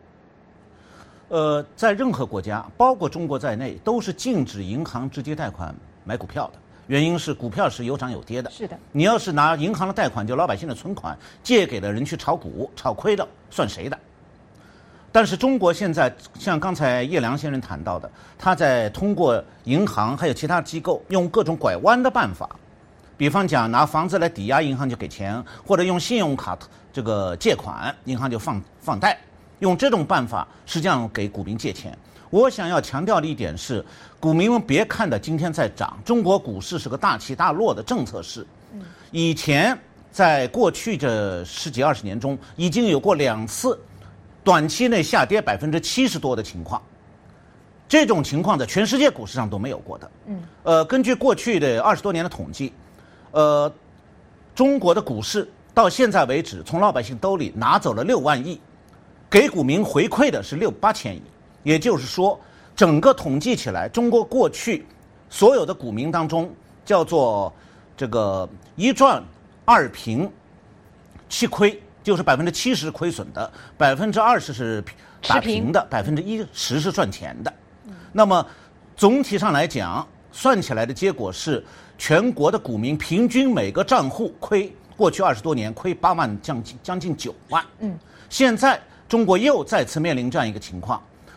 呃，在任何国家，包括中国在内，都是禁止银行直接贷款买股票的。原因是股票是有涨有跌的。 是的。 你要是拿银行的贷款，就老百姓的存款借给了人去炒股，炒亏了算谁的？但是中国现在像刚才叶良先生谈到的，他在通过银行还有其他机构用各种拐弯的办法，比方讲拿房子来抵押，银行就给钱，或者用信用卡这个借款，银行就放放贷，用这种办法实际上给股民借钱。我想要强调的一点是，股民们别看的今天在涨，中国股市是个大起大落的政策市。以前在过去这十几二十年中，已经有过两次短期内下跌百分之七十多的情况，这种情况在全世界股市上都没有过的。嗯，呃，根据过去的二十多年的统计，呃，中国的股市到现在为止，从老百姓兜里拿走了六万亿，给股民回馈的是六八千亿。也就是说，整个统计起来，中国过去所有的股民当中，叫做这个一赚二平七亏。就是百分之七十是亏损的，百分之二十是打平的，百分之一十是赚钱的。嗯、那么总体上来讲，算起来的结果是，全国的股民平均每个账户亏，过去二十多年亏八万，将近将近九万。嗯，现在中国又再次面临这样一个情况，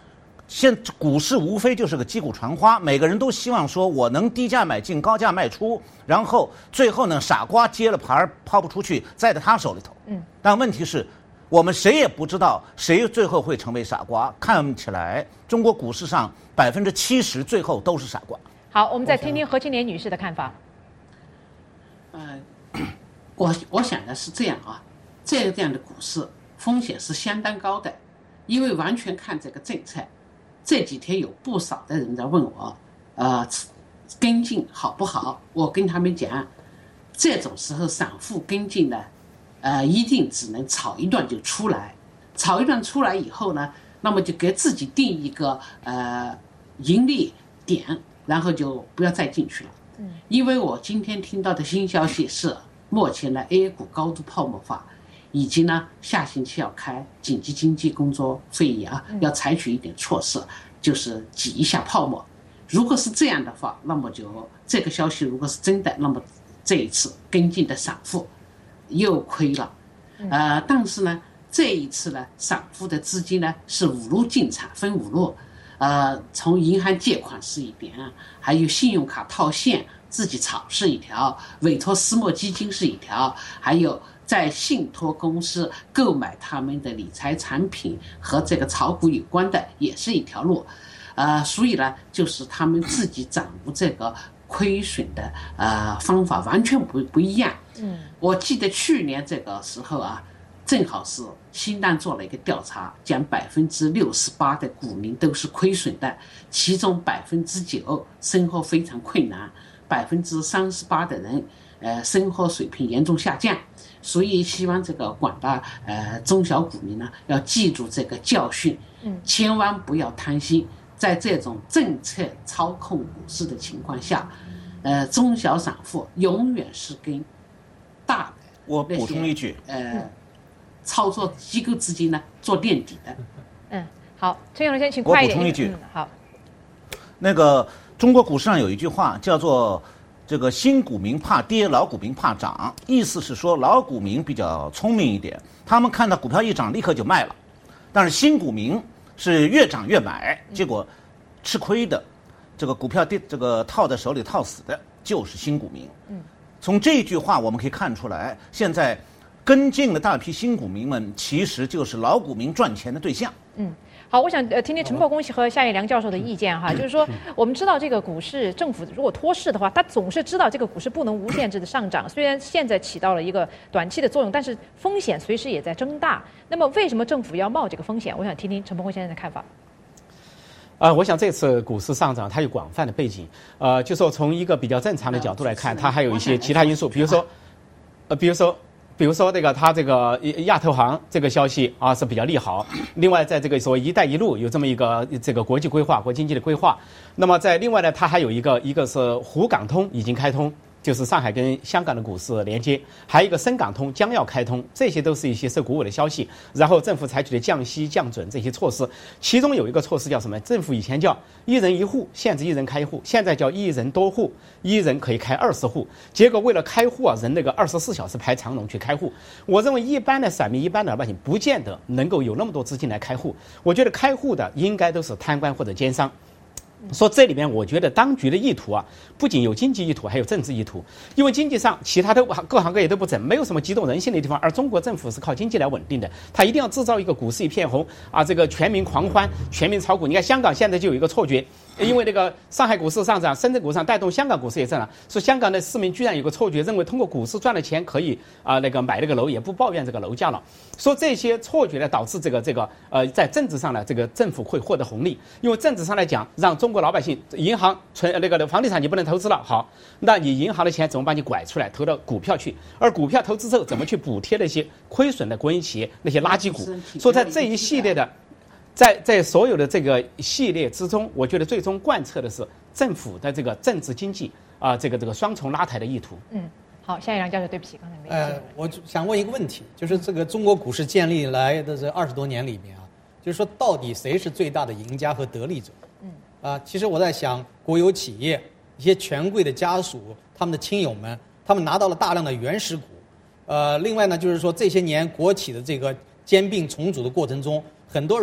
现股市无非就是个击鼓传花，每个人都希望说我能低价买进，高价卖出，然后最后呢，傻瓜接了盘抛不出去，在在他手里头。 嗯， 但问题是，我们谁也不知道谁最后会成为傻瓜。看起来，中国股市上百分之七十最后都是傻瓜。 好，我们再听听何青莲女士的看法。 呃，我我想的是这样啊，这样的股市风险是相当高的，因为完全看这个政策。这几天有不少的人在问我，呃，跟进好不好？我跟他们讲，这种时候散户跟进呢，呃，一定只能炒一段就出来，炒一段出来以后呢，那么就给自己定一个呃盈利点，然后就不要再进去了。嗯，因为我今天听到的新消息是，目前呢 A 股高度泡沫化。以及呢，下星期要开紧急经济工作会议啊，要采取一点措施，就是挤一下泡沫。如果是这样的话，那么就这个消息如果是真的，那么这一次跟进的散户又亏了。呃，但是呢，这一次呢，散户的资金呢是五路进场，分五路，呃，从银行借款是一点，还有信用卡套现自己炒是一条，委托私募基金是一条，还有在信托公司购买他们的理财产品和这个炒股有关的也是一条路，呃，所以呢，就是他们自己掌握这个亏损的呃方法完全不不一样。嗯，我记得去年这个时候啊，正好是新浪做了一个调查，讲百分之六十八的股民都是亏损的，其中百分之九生活非常困难，百分之三十八的人呃生活水平严重下降。所以希望这个广大呃中小股民呢，要记住这个教训，嗯，千万不要贪心，在这种政策操控股市的情况下，呃，中小散户永远是跟大的我补充一句， 呃，操作机构资金呢做垫底的。 嗯，好，陈永先请快一点。 我补充一句， 嗯、好， 那个中国股市上有一句话叫做。这个新股民怕跌，老股民怕涨，意思是说老股民比较聪明一点，他们看到股票一涨立刻就卖了，但是新股民是越涨越买，结果吃亏的，这个股票跌这个套在手里套死的就是新股民。嗯，从这句话我们可以看出来，现在跟进的大批新股民们其实就是老股民赚钱的对象。 嗯。好，我想呃听听陈伯公和夏叶良教授的意见哈，就是说我们知道这个股市政府如果托市的话，他总是知道这个股市不能无限制的上涨，虽然现在起到了一个短期的作用，但是风险随时也在增大。那么为什么政府要冒这个风险？我想听听陈伯公先生的看法。 呃，我想这次股市上涨它有广泛的背景，呃，就说从一个比较正常的角度来看，它还有一些其他因素，比如说，呃，比如说。比如说这个它这个亚投行这个消息啊是比较利好，另外在这个所谓“一带一路”有这么一个这个国际规划、国经济的规划，那么在另外呢，它还有一个一个是沪港通已经开通。就是上海跟香港的股市连接，还有一个深港通将要开通，这些都是一些受鼓舞的消息。然后政府采取的降息、降准这些措施，其中有一个措施叫什么？政府以前叫一人一户，限制一人开一户，现在叫一人多户，一人可以开二十户。结果为了开户啊，人那个二十四小时排长龙去开户。我认为一般的散民、一般的老百姓不见得能够有那么多资金来开户。我觉得开户的应该都是贪官或者奸商。说这里面，我觉得当局的意图啊，不仅有经济意图，还有政治意图。因为经济上，其他的各行各业都不整，没有什么激动人心的地方。而中国政府是靠经济来稳定的，它一定要制造一个股市一片红啊，这个全民狂欢，全民炒股。你看香港现在就有一个错觉，因为那个上海股市上涨，深圳股市上带动香港股市也上涨，说香港的市民居然有个错觉，认为通过股市赚了钱可以啊、呃、那个买那个楼，也不抱怨这个楼价了。说这些错觉呢，导致这个这个呃在政治上呢，这个政府会获得红利。因为政治上来讲，让中国老百姓银行存那个房地产你不能投资了，好，那你银行的钱怎么把你拐出来投到股票去？而股票投资之后怎么去补贴那些亏损的国营企业那些垃圾股？所以在这一系列的，在在所有的这个系列之中，我觉得最终贯彻的是政府的这个政治经济啊、呃、这个这个双重拉抬的意图。 嗯。好，夏一良教授，对不起，刚才没。 呃，我想问一个问题，就是这个中国股市建立来的这二十多年里面啊，就是说到底谁是最大的赢家和得利者？嗯。啊，其实我在想，国有企业、一些权贵的家属、他们的亲友们，他们拿到了大量的原始股。呃，另外呢，就是说这些年国企的这个兼并重组的过程中，很多人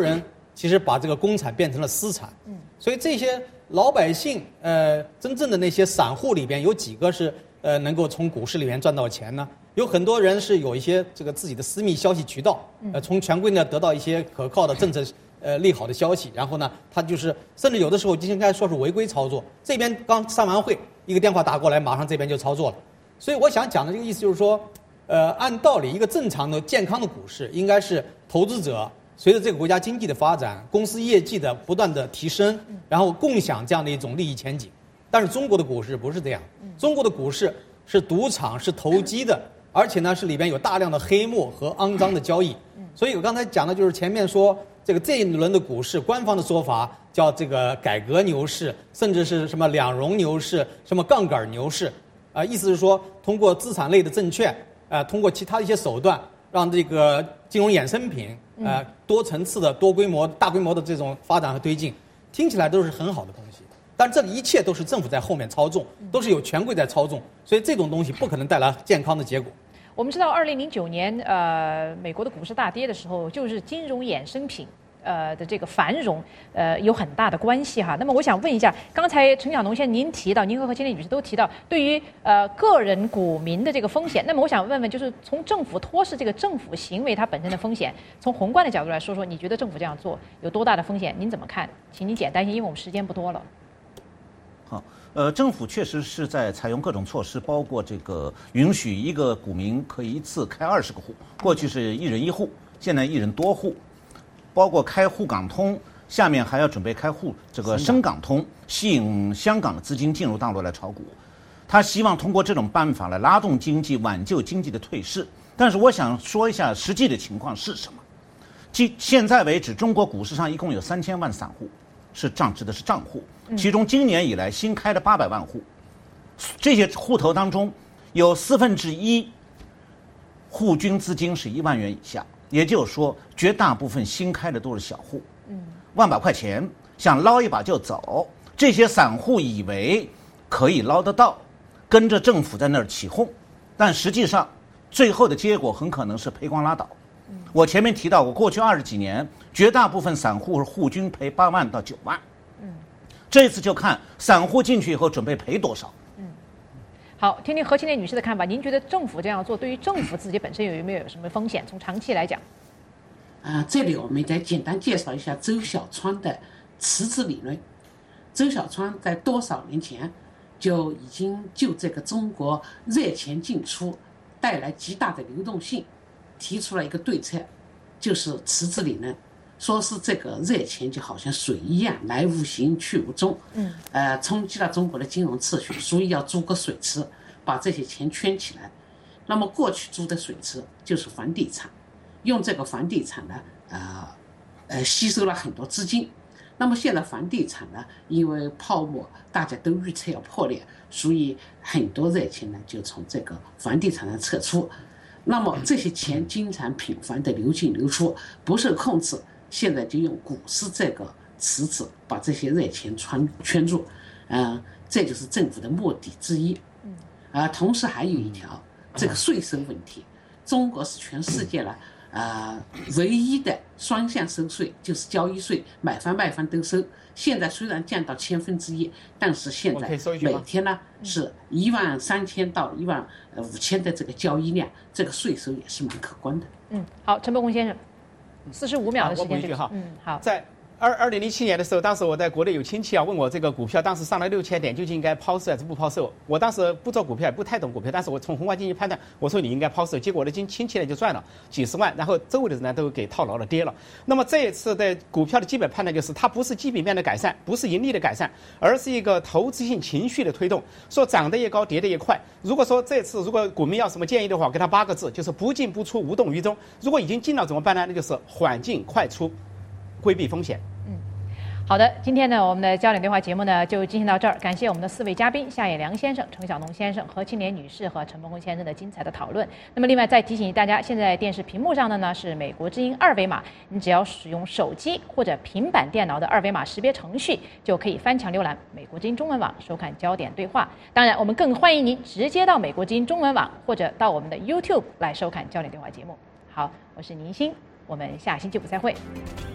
其实把这个公产变成了私产。嗯，所以这些老百姓，呃，真正的那些散户里边有几个是呃能够从股市里面赚到钱呢？有很多人是有一些这个自己的私密消息渠道，呃，从权贵呢得到一些可靠的政策呃利好的消息，然后呢，他就是甚至有的时候就应该说是违规操作。这边刚上完会，一个电话打过来，马上这边就操作了。所以我想讲的这个意思就是说，呃，按道理一个正常的健康的股市应该是投资者随着这个国家经济的发展，公司业绩的不断的提升，然后共享这样的一种利益前景。但是中国的股市不是这样，中国的股市是赌场，是投机的。而且呢，是里边有大量的黑幕和肮脏的交易，所以我刚才讲的就是前面说这个这一轮的股市，官方的说法叫这个改革牛市，甚至是什么两融牛市、什么杠杆牛市，啊、呃，意思是说通过资产类的证券，啊、呃，通过其他的一些手段，让这个金融衍生品，呃，多层次的、多规模、大规模的这种发展和推进，听起来都是很好的东西。但这一切都是政府在后面操纵，都是有权贵在操纵，所以这种东西不可能带来健康的结果。 我们知道，二零零九年，呃，美国的股市大跌的时候，就是金融衍生品，呃的这个繁荣，呃有很大的关系哈。那么我想问一下，刚才陈晓农先生您提到，您和何千丽女士都提到，对于呃个人股民的这个风险，那么我想问问，就是从政府托市这个政府行为它本身的风险，从宏观的角度来说说，你觉得政府这样做有多大的风险？您怎么看？请您简单一些，因为我们时间不多了。 好。呃，政府确实是在采用各种措施，包括这个允许一个股民可以一次开二十个户，过去是一人一户，现在一人多户，包括开沪港通，下面还要准备开户这个深港通，吸引香港的资金进入大陆来炒股。他希望通过这种办法来拉动经济，挽救经济的退市。但是我想说一下实际的情况是什么？即现在为止，中国股市上一共有三千万散户。是账指的是账户，其中今年以来新开的八百万户，这些户头当中有四分之一户均资金是一万元以下，也就是说，绝大部分新开的都是小户，嗯，万把块钱想捞一把就走，这些散户以为可以捞得到，跟着政府在那儿起哄，但实际上最后的结果很可能是赔光拉倒。我前面提到过，过去二十几年，绝大部分散户户均赔八万到九万。嗯，这次就看散户进去以后准备赔多少。 嗯，好，听听何庆烈女士的看法。您觉得政府这样做对于政府自己本身有没有什么风险？从长期来讲， 啊、呃，这里我们再简单介绍一下周小川的池子理论。周小川在多少年前就已经就这个中国热钱进出带来极大的流动性。提出了一个对策，就是池子理论，说是这个热钱就好像水一样，来无形去无踪，嗯，呃，冲击了中国的金融秩序，所以要筑个水池，把这些钱圈起来。那么过去筑的水池就是房地产，用这个房地产呢，呃，呃，吸收了很多资金。那么现在房地产呢，因为泡沫大家都预测要破裂，所以很多热钱呢就从这个房地产上撤出。那么这些钱经常频繁的流进流出，不受控制，现在就用股市这个池子把这些热钱圈圈住，嗯、呃，这就是政府的目的之一。嗯，啊、呃，同时还有一条这个税收问题，中国是全世界了，呃，唯一的双向收税，就是交易税，买方卖方都收。现在虽然降到千分之一，但是现在每天呢是一万三千到一万五千的这个交易量，这个税收也是蛮可观的。 嗯，好，陈伯公先生，四十五秒的时间。 我补一句哈， 嗯，好， 在二二零零七年的时候，当时我在国内有亲戚啊问我这个股票，当时上了六千点，究竟应该抛售还是不抛售？我当时不做股票，也不太懂股票，但是我从宏观经济判断，我说你应该抛售。结果我的亲亲戚呢就赚了几十万，然后周围的人呢都给套牢了，跌了。那么这一次的股票的基本判断就是，它不是基本面的改善，不是盈利的改善，而是一个投资性情绪的推动。说涨得越高，跌得越快。如果说这次如果股民要什么建议的话，给他八个字，就是不进不出，无动于衷。如果已经进了怎么办呢？那就是缓进快出，规避风险。 好的，今天呢，我们的焦点对话节目呢就进行到这儿。感谢我们的四位嘉宾夏野良先生、程晓农先生、何庆莲女士和陈伯公先生的精彩的讨论。那么，另外再提醒大家，现在电视屏幕上的呢是美国之音二维码，你只要使用手机或者平板电脑的二维码识别程序，就可以翻墙浏览美国之音中文网，收看焦点对话。当然，我们更欢迎您直接到美国之音中文网或者到我们的 YouTube 来收看焦点对话节目。好，我是宁欣，我们下星期五再会。